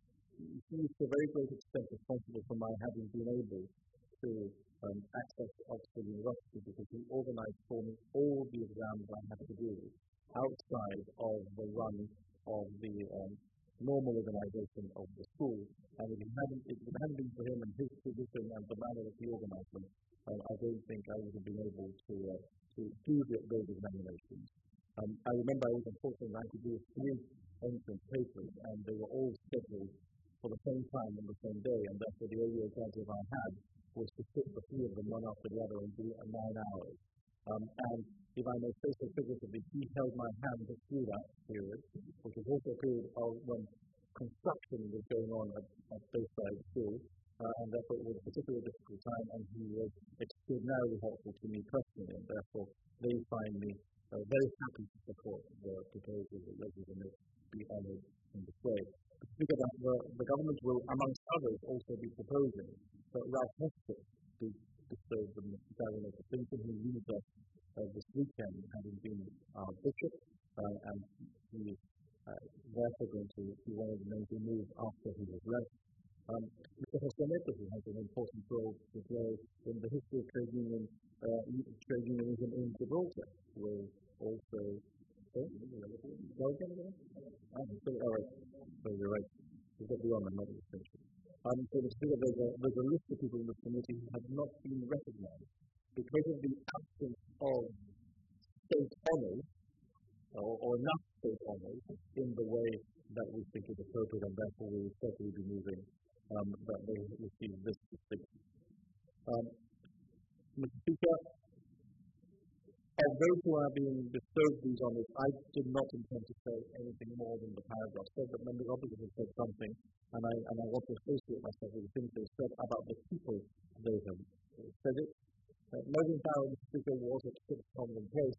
he is to a very great extent responsible for my having been able to um, access Oxford University, because he organised for me all the exams I had to do outside of the run of the um, normal organisation of the school. And if it hadn't, if it hadn't been for him and his position and the manner that he organised them, um, I don't think I would have been able to uh, to do the, those examinations. Um, I remember I was unfortunate I had to do three entrance papers, and they were all scheduled for the same time on the same day, and therefore the only alternative I had was to sit the three of them one after the other and do it in nine hours. Um, and if I may say so figuratively, he held my hand through that period, which was also a period of when construction was going on at, at Bayside School, uh, and therefore it was a particularly difficult time, and he was extraordinarily helpful to me personally, and therefore they find me uh, very happy to support the proposal that Rosie Smith be honoured in this way. Speaker, the, the government will, amongst others, also be proposing that Ralph Heskett be bestowed the medallion of distinction, who leaves us uh, this weekend, having been our bishop, uh, and he is uh, therefore going to be one of the men who move after he was left. Um, Mister Hoskaneta, who has an important role to play in the history of trade union, uh, trade unionism in Gibraltar, will also. Oh, well, again, again? Oh, so, all right. So you're right. We've got the honour, not the distinction. Um, so there's, there's, a, there's a list of people in this committee who have not been recognised because of the absence of state honours, or, or enough state honours, in the way that we think is appropriate, and therefore we will certainly be moving um, that they receive this distinction. Um, Mister Speaker, of those who are being bestowed these honours, I did not intend to say anything more than the paragraph said, but members opposite have said something, and I, and I want to associate myself with the things they said about the people they have said it. Uh, Melvin Farrell, the Speaker, was at Sixth Convent Place,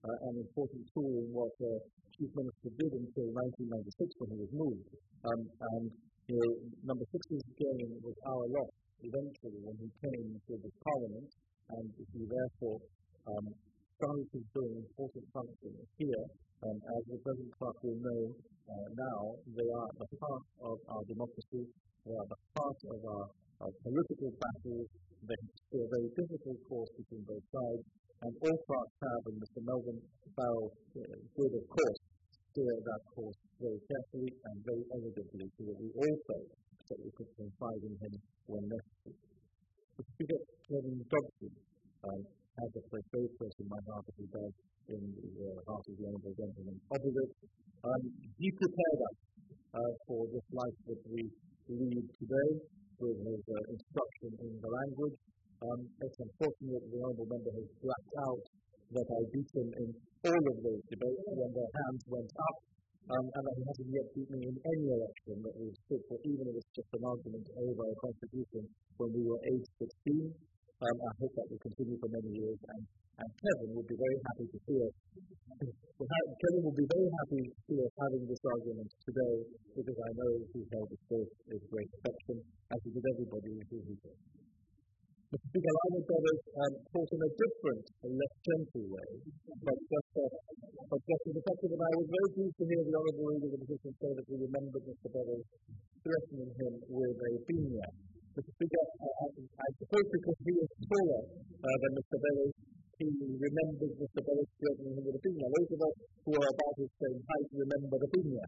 uh, an important tool in what uh, Chief Minister did until nineteen ninety-six when he was moved. Um, and you know, Number Six's gain was our loss eventually when he came to the Parliament, and he therefore um, started to bring important functions here. Um, as the President Clark will know uh, now, they are at the heart of our democracy, they are at the heart of our, our political battles. They see a very difficult course between both sides, and all parts have, and Mister Melvyn Farrell uh, did, of course, steer that course very carefully and very elegantly, so that we all felt that we could confide in him when necessary. The Speaker, Kevin Dobson, um, has a place very close in my heart, as he does in the uh, heart of the Honourable Gentleman opposite. Um, he prepared us uh, for this life that we lead today with his uh, instruction in the language. Um, it's unfortunate that the Honourable Member has blacked out that I beat him in all of those debates when their hands went up, um, and that he hasn't yet beat me in any election that we've stood for, even if it's just an argument over a constitution when we were age sixteen. Um, I hope that will continue for many years, and, and Kevin will be very happy to see us. Kevin will be very happy to see us having this argument today, because I know he held his faith with great affection, as he did everybody who he did. Mister Speaker, I would better um, taught in a different, a less gentle way, but just, uh, but just as effective. And I was very pleased to hear the Honourable Leader of the Position say that we remembered Mister Burrows threatening him with a beania. Mister Speaker, uh, I, I suppose because he is taller uh, than Mister Burrows, he remembers Mister Burrows threatening him with a beania. Those of us who are about his same height remember the beania.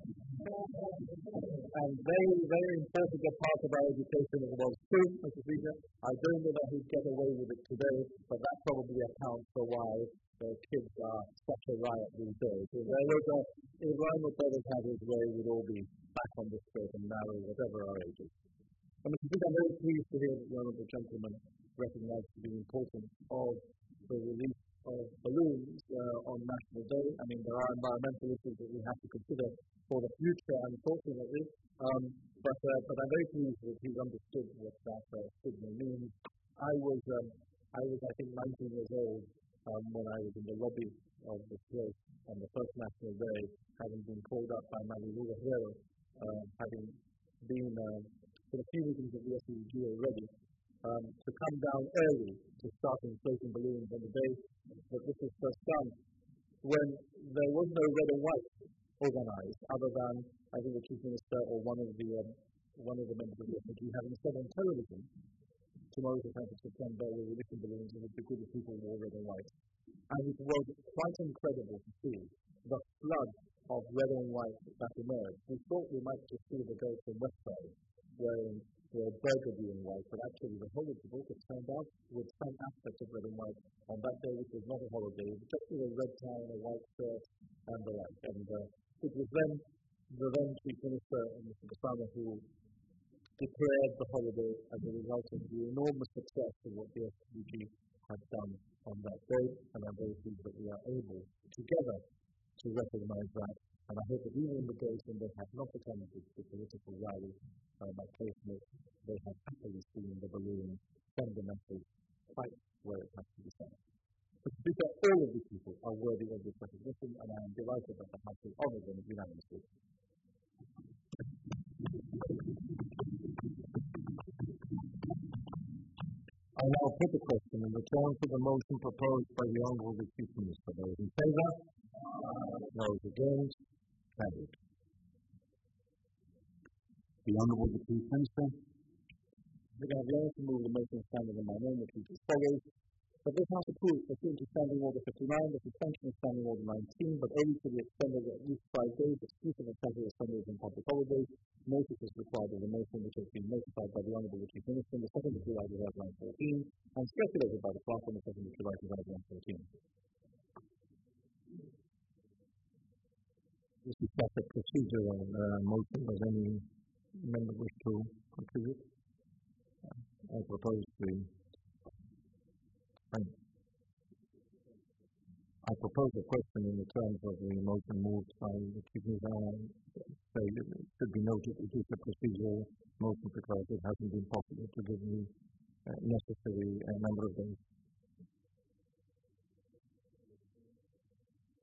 And very, very important a part of our education as well. True, Mister Speaker, I don't know that he'd get away with it today, but that probably accounts for why the kids are such a riot these days. If there was a, if Ryan Burrows had his way, we'd all be back on the straight and narrow, whatever our ages. And Mister Speaker, I'm very pleased to hear that the Honourable Gentleman recognised the importance of the release of balloons uh, on National Day. I mean, there are environmental issues that we have to consider for the future, unfortunately. Um, but, uh, but I'm very pleased that he's understood what that uh, signal means. I was, um, I was, I think, nineteen years old um, when I was in the lobby of the place on the first National Day, having been called up by Marilu Herrero, uh, having been uh, for a few meetings of the S U G already, um, to come down early to start inflating balloons on the day that this was first done, when there was no red and white organised, other than I think the Chief Minister or one of the um, one of the members of the S U G having said on television, tomorrow the tenth of September we're releasing balloons and it would be good if people wore red and white. And it was quite incredible to see the flood of red and white that emerged. We thought we might just see the girls from West Side wearing their burgundy and white, but actually the whole of the book turned out with some aspects of red and white on that day, which was not a holiday, just with a red tie and a white shirt and the like. And uh, it was then the then Chief Minister, Mister Basama, who declared the holiday as a result of the enormous success of what the S D G had done on that day, and I'm very pleased that we are able together to recognise that. And I hope that even in the days when they have not attended the political rally, uh, my placemates, they have happily seen the balloon send the message quite where it has to be sent. But Speaker, all of these people are worthy of this recognition, and I am delighted that the House will honour them unanimously. I now put the question in return to the motion proposed by the Honourable Chief Minister. Those in favour? Those against? Carried. The Honourable Chief Minister. I have learned to move the motion standing in my name, which is as follows. But this House approves pursuant to Standing Order fifty-nine, the suspension of Standing Order nineteen, but only to the extent of at least five days, exclusive of federal assemblies and public holidays. Notice is required of the motion, which has been notified by the Honourable Chief Minister on the second of July two thousand fourteen and circulated by the clerk on the second of July two thousand fourteen. This is just a procedural uh, motion. Does any member wish to contribute? I propose the I, I propose a question in the terms of the motion moved by the Chief Minister. Say it should be noted it is a procedural motion because it hasn't been possible to give the uh, necessary uh, number of days.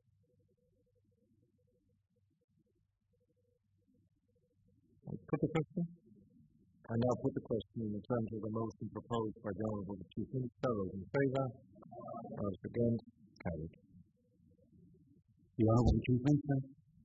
put the question? I now put the question in terms of the motion proposed by the Honourable Chief Minister. Those in favour? Those against? Carried. The Honourable Chief Minister.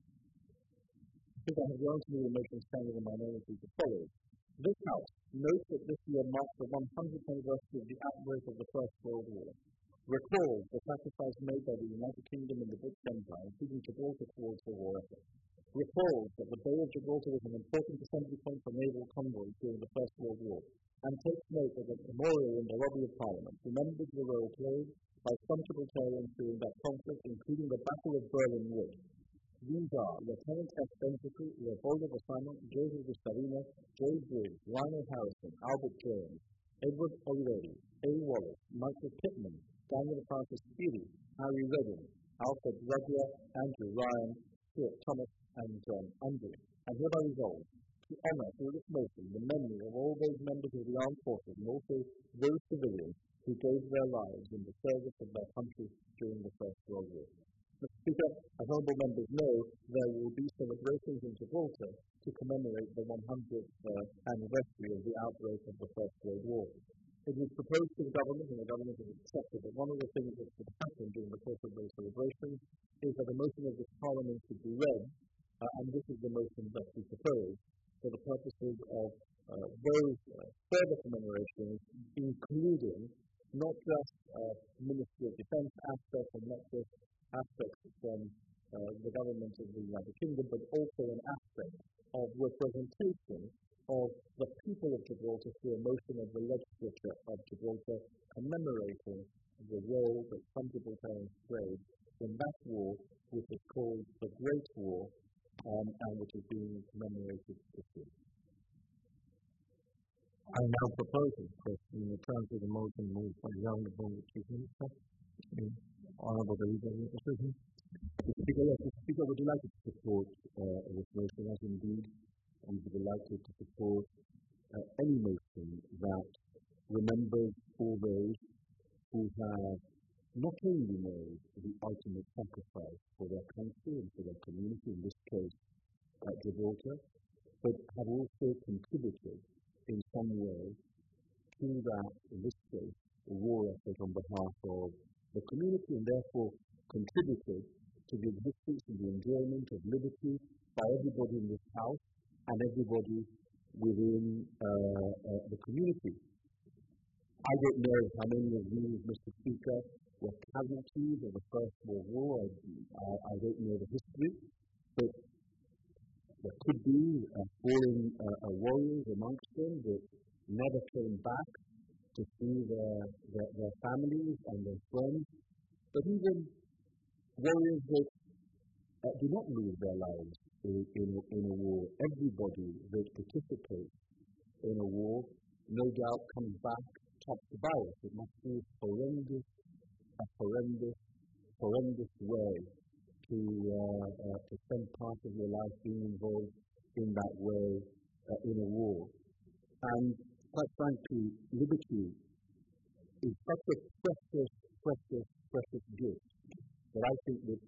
I think I have gone through the motion standing in minority as follows. This House notes that this year marks the one hundredth anniversary of the outbreak of the First World War. Recalls the sacrifice made by the United Kingdom and the British Empire, including Gibraltar, towards the war effort. Recalls that the Bay of Gibraltar was an important assembly point for naval convoys during the First World War, and takes note of a memorial in the lobby of Parliament, remembers the role played by some Gibraltarians during that conflict, including the Battle of Berlin Wood. These are Lieutenant S. Bentley, Leopoldo Bassano, Joseph Gustavino, J. Briggs, Lionel Harrison, Albert Jones, Edward O'Leary, A. Wallace, Michael Pittman, Daniel Francis Feely, Harry Redding, Alfred Ruggier, Andrew Ryan, Stuart Thomas, and um, Andrew. And hereby resolved to honour through this motion the memory of all those members of the armed forces and also those civilians who gave their lives in the service of their country during the First World War. Mister Speaker, as honourable members know, there will be celebrations in Gibraltar to commemorate the one hundredth uh, anniversary of the outbreak of the First World War. It was proposed to the government, and the government has accepted that one of the things that should happen during the course of those celebrations is that a motion of this Parliament should be read, uh, and this is the motion that we propose for the purposes of uh, those uh, further commemorations, including not just uh, Ministry of Defence aspects and not just aspects from uh, the government of the United Kingdom, but also an aspect of representation of the people of Gibraltar through a motion of the legislature of Gibraltar commemorating the role that some Gibraltarians played in that war, which is called the Great War, um, and which is being commemorated this year. I now propose this question in the terms of the motion moved by the Honourable Chief Minister. Honourable David Decision. Speaker, yes, Speaker, we're delighted to support uh, this motion, as indeed we'd be delighted to support uh, any motion that remembers all those who have not only made the ultimate sacrifice for their country and for their community, in this case uh, Gibraltar, but have also contributed in some way to that, in this case, the war effort on behalf of the community, and therefore contributed to the existence and the enjoyment of liberty by everybody in this House and everybody within uh, uh, the community. I don't know how many of you, Mister Speaker, were casualties of the First World War. I, I, I don't know the history, but there could be uh, fallen uh, warriors amongst them that never came back to see their, their, their families and their friends, but even warriors that uh, do not lose their lives in, in, in a war. Everybody that participates in a war, no doubt, comes back topped by it. It must be horrendous, a horrendous, horrendous way to, uh, uh, to spend part of your life being involved in that way uh, in a war. And quite frankly, liberty is such a precious, precious, precious gift that I think that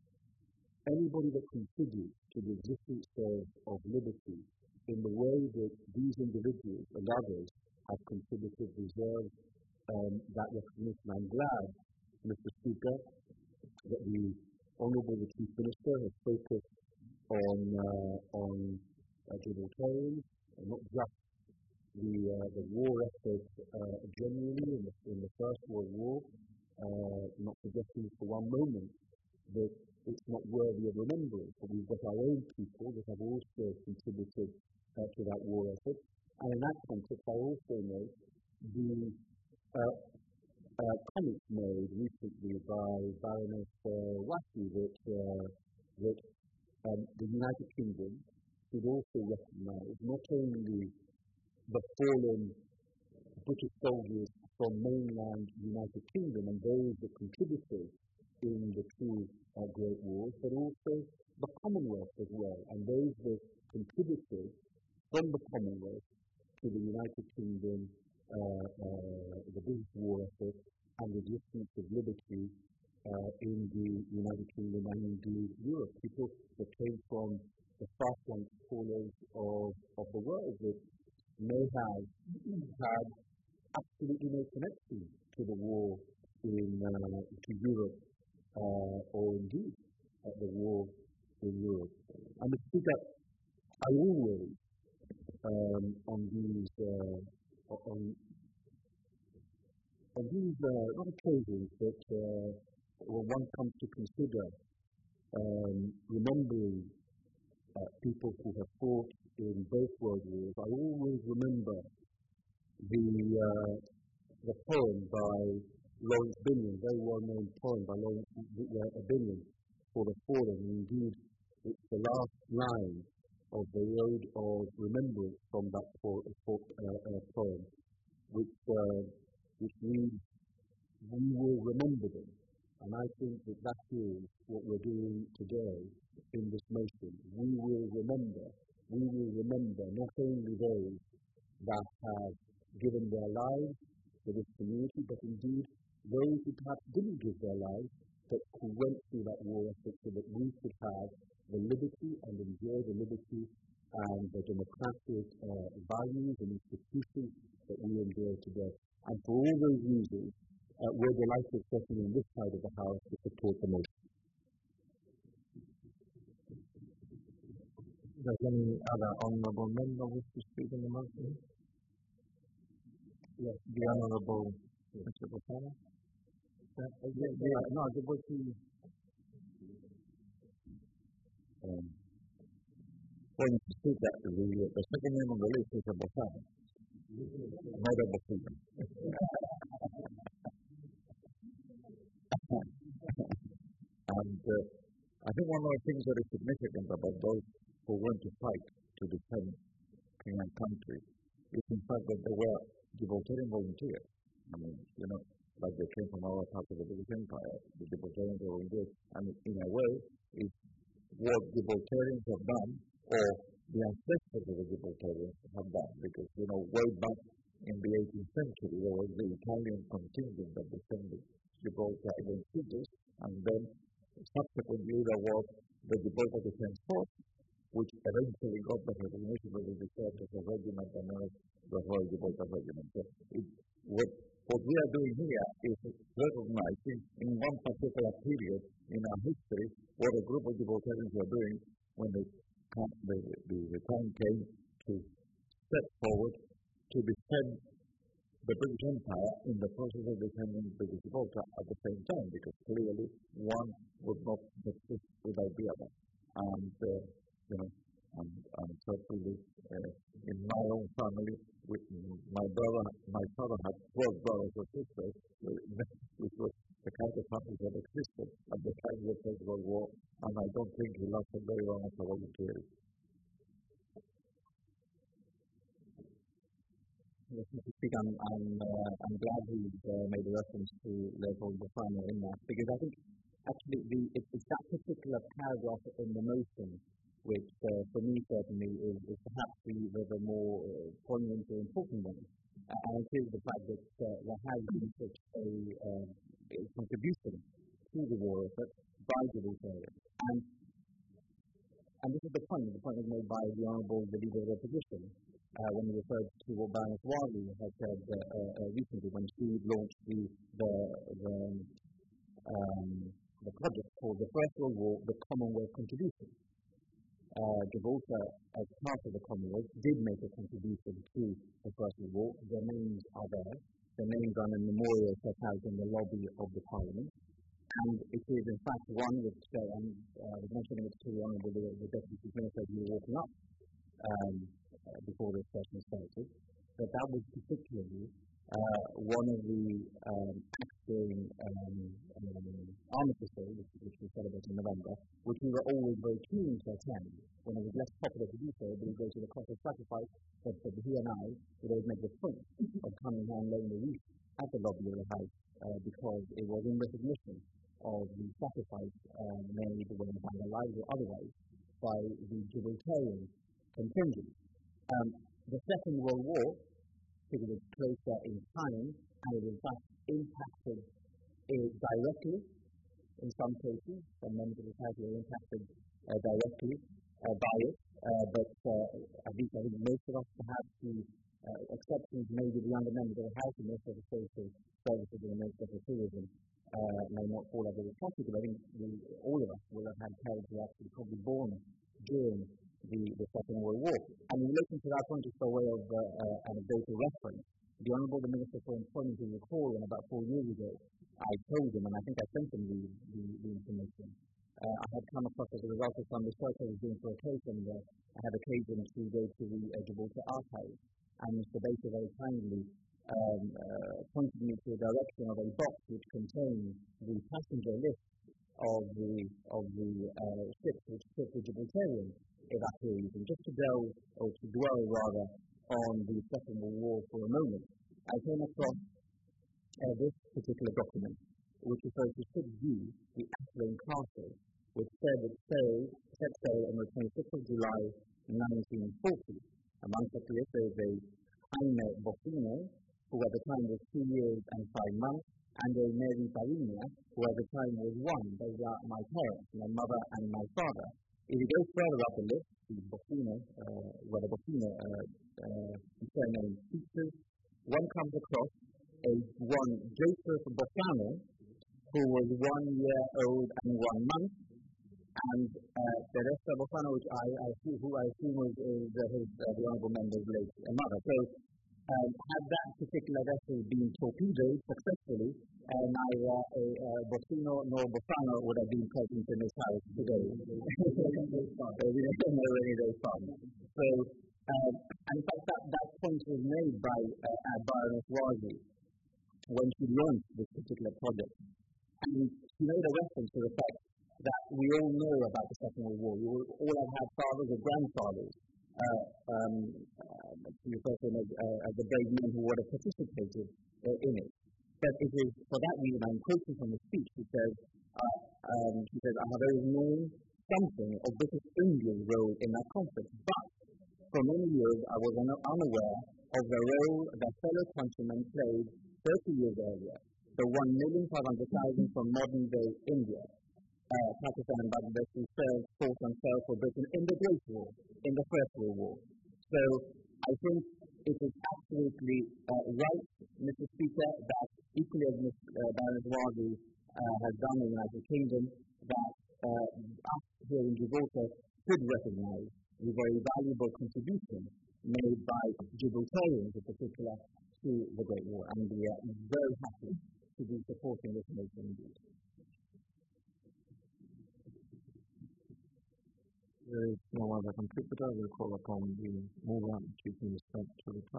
anybody that contributes to the existence of, of liberty in the way that these individuals and others have contributed deserve um, that recognition. I'm glad, Mister Speaker, that the Honourable Chief Minister has focused on uh, on uh, Gibraltarians, and not just the uh, the war effort uh, generally in the, in the First World War, uh, not suggesting for one moment that it's not worthy of remembering, but we've got our own people that have also contributed uh, to that war effort. And in that context, I also know the uh, uh, comments made recently by Baroness uh, Wassey that, uh, that um, the United Kingdom should also recognise not only the fallen British soldiers from mainland United Kingdom and those that contributed in the two uh, Great Wars, but also the Commonwealth as well, and those that contributed from the Commonwealth to the United Kingdom, uh, uh, the British war effort, and the existence of liberty uh, in the United Kingdom and indeed Europe. People that came from the far-flung corners of, of the had absolutely no connection to the war in uh, to Europe uh, or indeed uh, the war in Europe. And the speaker, I always um, on these uh, on on these uh, not occasions, but uh, when one comes to consider um, remembering uh, people who have fought in both world wars, I always remember the uh, the poem by Lawrence Binyon, very well-known poem by Lawrence uh, Binyon, for the fallen. Indeed, it's the last line of the Road of Remembrance from that po- po- uh, uh, poem, which uh, which reads, "We will remember them." And I think that that is what we're doing today in this motion. We will remember. We will remember not only those that have given their lives to this community, but indeed those who perhaps didn't give their lives, but who went through that war effort so that we could have the liberty and enjoy the liberty and the democratic uh, values and institutions that we enjoy today. And for all those reasons, uh, we're delighted, especially on this side of the House, to support the motion. Does any other honourable member wish to speak in the motion? Yes, the Honourable Mister Botana. Yeah, yeah, yeah, no, the voting. Um, when you speak that, the, the second name on the list is a Botana, not a Botana. And uh, I think one of the things that is significant about those who went to fight to defend Kenyan country is in fact that they were Gibraltarian volunteers. I mean, you know, like they came from our part of the British Empire, the Gibraltarians were volunteers. And in a way, it's what Gibraltarians have done, or the ancestors of the Gibraltarians have done. Because, you know, way back in the eighteenth century, there was the Italian contingent that defended Gibraltar against British, and then subsequently there was the Gibraltar Defense Force, which eventually got the recognition of the Gibraltar Regiment and now the Royal Gibraltar Regiment. So it, what, what we are doing here is recognizing in one particular period in our history what a group of Gibraltarians were doing when the, the, the, the time came to step forward to defend the British Empire in the process of defending British Gibraltar at the same time, because clearly one would not exist without the other. And uh, you know, and, and certainly uh, in my own family, with my brother, my father had twelve brothers or sisters, which was the kind of family that existed at the time of the First World War, and I don't think he lasted very long as a volunteer. Yes, Mister Speaker, I'm, I'm, uh, I'm glad he uh, made a reference to Leopold Bofana in that, because I think actually the, it, it's that particular paragraph in the motion which uh, for me certainly is, is perhaps the, the, the more uh, poignant or important one. Uh, and it is the fact that uh, there has been such a, uh, a contribution to the war effort by Gibraltarians. And, and this is the point. The point was made by the Honourable, the Leader of the Opposition, uh, when he referred to what Baroness Wali had said uh, uh, recently when she launched the, the, the, um, the project called the First World War, the Commonwealth Contribution. Uh, Gibraltar, as part of the Commonwealth, did make a contribution to the First World War. Their names are there. Their names are in a memorial set out in the lobby of the Parliament. And it is, in fact, one which, uh, and I uh, was mentioning it to the Honourable, the, the Deputy Chief Minister, as you were walking up um, uh, before this session started, that that was particularly uh, one of the um, acting um, um, armistices, which, which we celebrate in November, which we were always very keen to attend. When it was less popular to do so, but we go to the cost of sacrifice, that, that he and I would always make the point of coming and laying the wreath at the lobby of the House, uh, because it was in recognition of the sacrifice uh, made, whether by their lives or otherwise, by the Gibraltarian contingent. Um, the Second World War, because it's closer in time, and it in fact impacted it directly in some cases. Some members of the society were impacted uh, directly uh, by it, uh, but uh, at least I think most of us perhaps who uh, exceptions may be the younger members of the House, the Minister for Social Services and the Minister for Tourism uh, may not fall under this category, but I think we, all of us will have had parents who are actually probably born during the, the Second World War. And in relation to that point, just by way of uh, uh, anecdotal reference, the Honourable the Minister for Employment will recall, and about four years ago, I told him, and I think I sent him the, the, the information, uh, I had come across as a result of some research I was doing for a case, and uh, I had occasion to go to the uh, Gibraltar Archives, and Mister Baker very kindly um, uh, pointed me to the direction of a box which contained the passenger list of the of the uh, ships which took the Gibraltarian evacuees, and just to delve, or to dwell rather, on the Second World War for a moment, I came across uh, this particular document, which refers to Ship G, the Athlone Castle, which said it sailed, set sail on the twenty-sixth of July, nineteen forty. Amongst the crews there is a Aina Boffino, who at the time was two years and five months, and a Mary Parinia, who at the time was one. Those are my parents, my mother and my father. If you go further up the list, the Boffino, uh, well, the Boffino uh, uh, surname features, one comes across a one Joseph Boffano, who was one year old and one month, and uh, Teresa Boffano, which I, I assume, who I assume was is, uh, his, uh, the honourable member's late uh, mother. So, um, had that particular vessel been torpedoed successfully, uh, neither a uh, Boffino nor Boffano would have been present in this house today. So we don't know any of those funds. So, um, and in fact, that, that point was made by uh, Baroness Warsley when she launched this particular project. And she made a reference to the fact that we all know about the Second World War. We all have had fathers or grandfathers. Uh, um, uh, you refer to them as, uh, as the brave men who would have participated uh, in it. But it is for that reason, I'm quoting from the speech, she says, uh, um, she says, I have always known something of British India's role in that conflict, but for many years I was un- unaware of the role that fellow countrymen played thirty years earlier, the one million five hundred thousand from modern-day India, uh, Pakistan and Bangladesh who served, fought and fell for Britain in the Great War, in the First World War. So I think it is absolutely uh, right, Mister Speaker, that equally as Miz Uh, Baroness Warsley uh, has done in the United Kingdom, that uh, us here in Gibraltar should recognise the very valuable contribution made by Gibraltarians in particular to the Great War, and we are very happy to be supporting this nation indeed. There is no other contributor. We'll call upon the Moran Chief Minister to reply.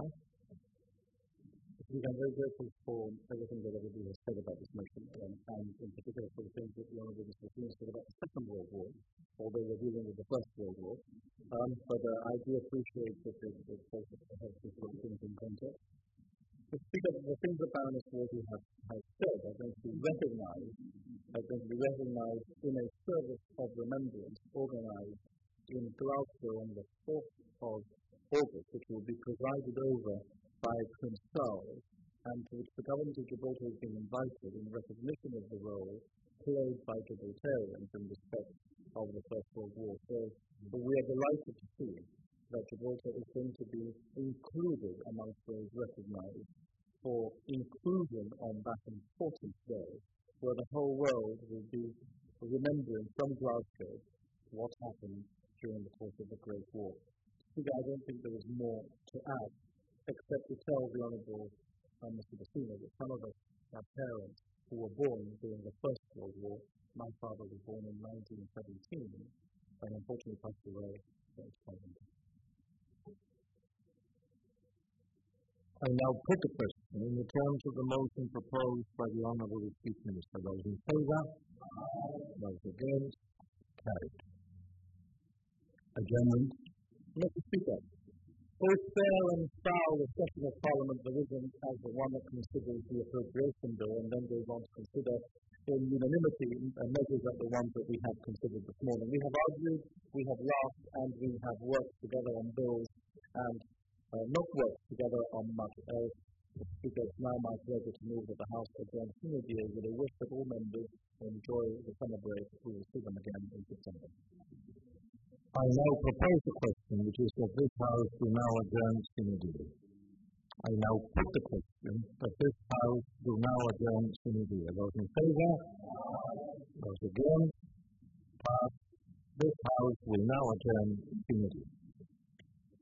We are very grateful for everything that everybody has said about this motion, um, and in particular for the things that the Honourable Mister Keane said about the Second World War, although we're dealing with the First World War. Um, but uh, I do appreciate that the focus has to put things in context. The, speaker, the things that Baroness Warsley has, has said are going to be recognised, are going to be recognised in a service of remembrance organised in Glasgow on the fourth of August, which will be presided over by Prince Charles, and to which the government of Gibraltar has been invited in recognition of the role played by Gibraltarians in respect of the First World War. So we are delighted to see that Gibraltar is going to be included amongst those recognised for inclusion on that important day, where the whole world will be remembering from Glasgow what happened during the course of the Great War. I don't think there is more to add, except to tell the Honourable uh, Mister Bassino that some of us are parents who were born during the First World War. My father was born in nineteen seventeen, and unfortunately passed away at twenty. I now put the question in the terms of the motion proposed by the Honourable Chief Minister. Those in favour? Those against? Carried. Adjournment. Mister Speaker, both fair and foul the session of Parliament there isn't as the one that considers the appropriation bill and then goes on to consider in unanimity uh, measures like the ones that we have considered this morning. We have argued, we have laughed, and we have worked together on bills and uh, not worked together on much else. Speaker, it's now my pleasure to move that the House adjourn immediately with a wish that all members enjoy the summer break. We will see them again in September. I now propose the question, which is that this House be now adjourned immediately. I now put the question that this House will now adjourn sine die. Those in favour? Those against? Passed. This House will now adjourn sine die.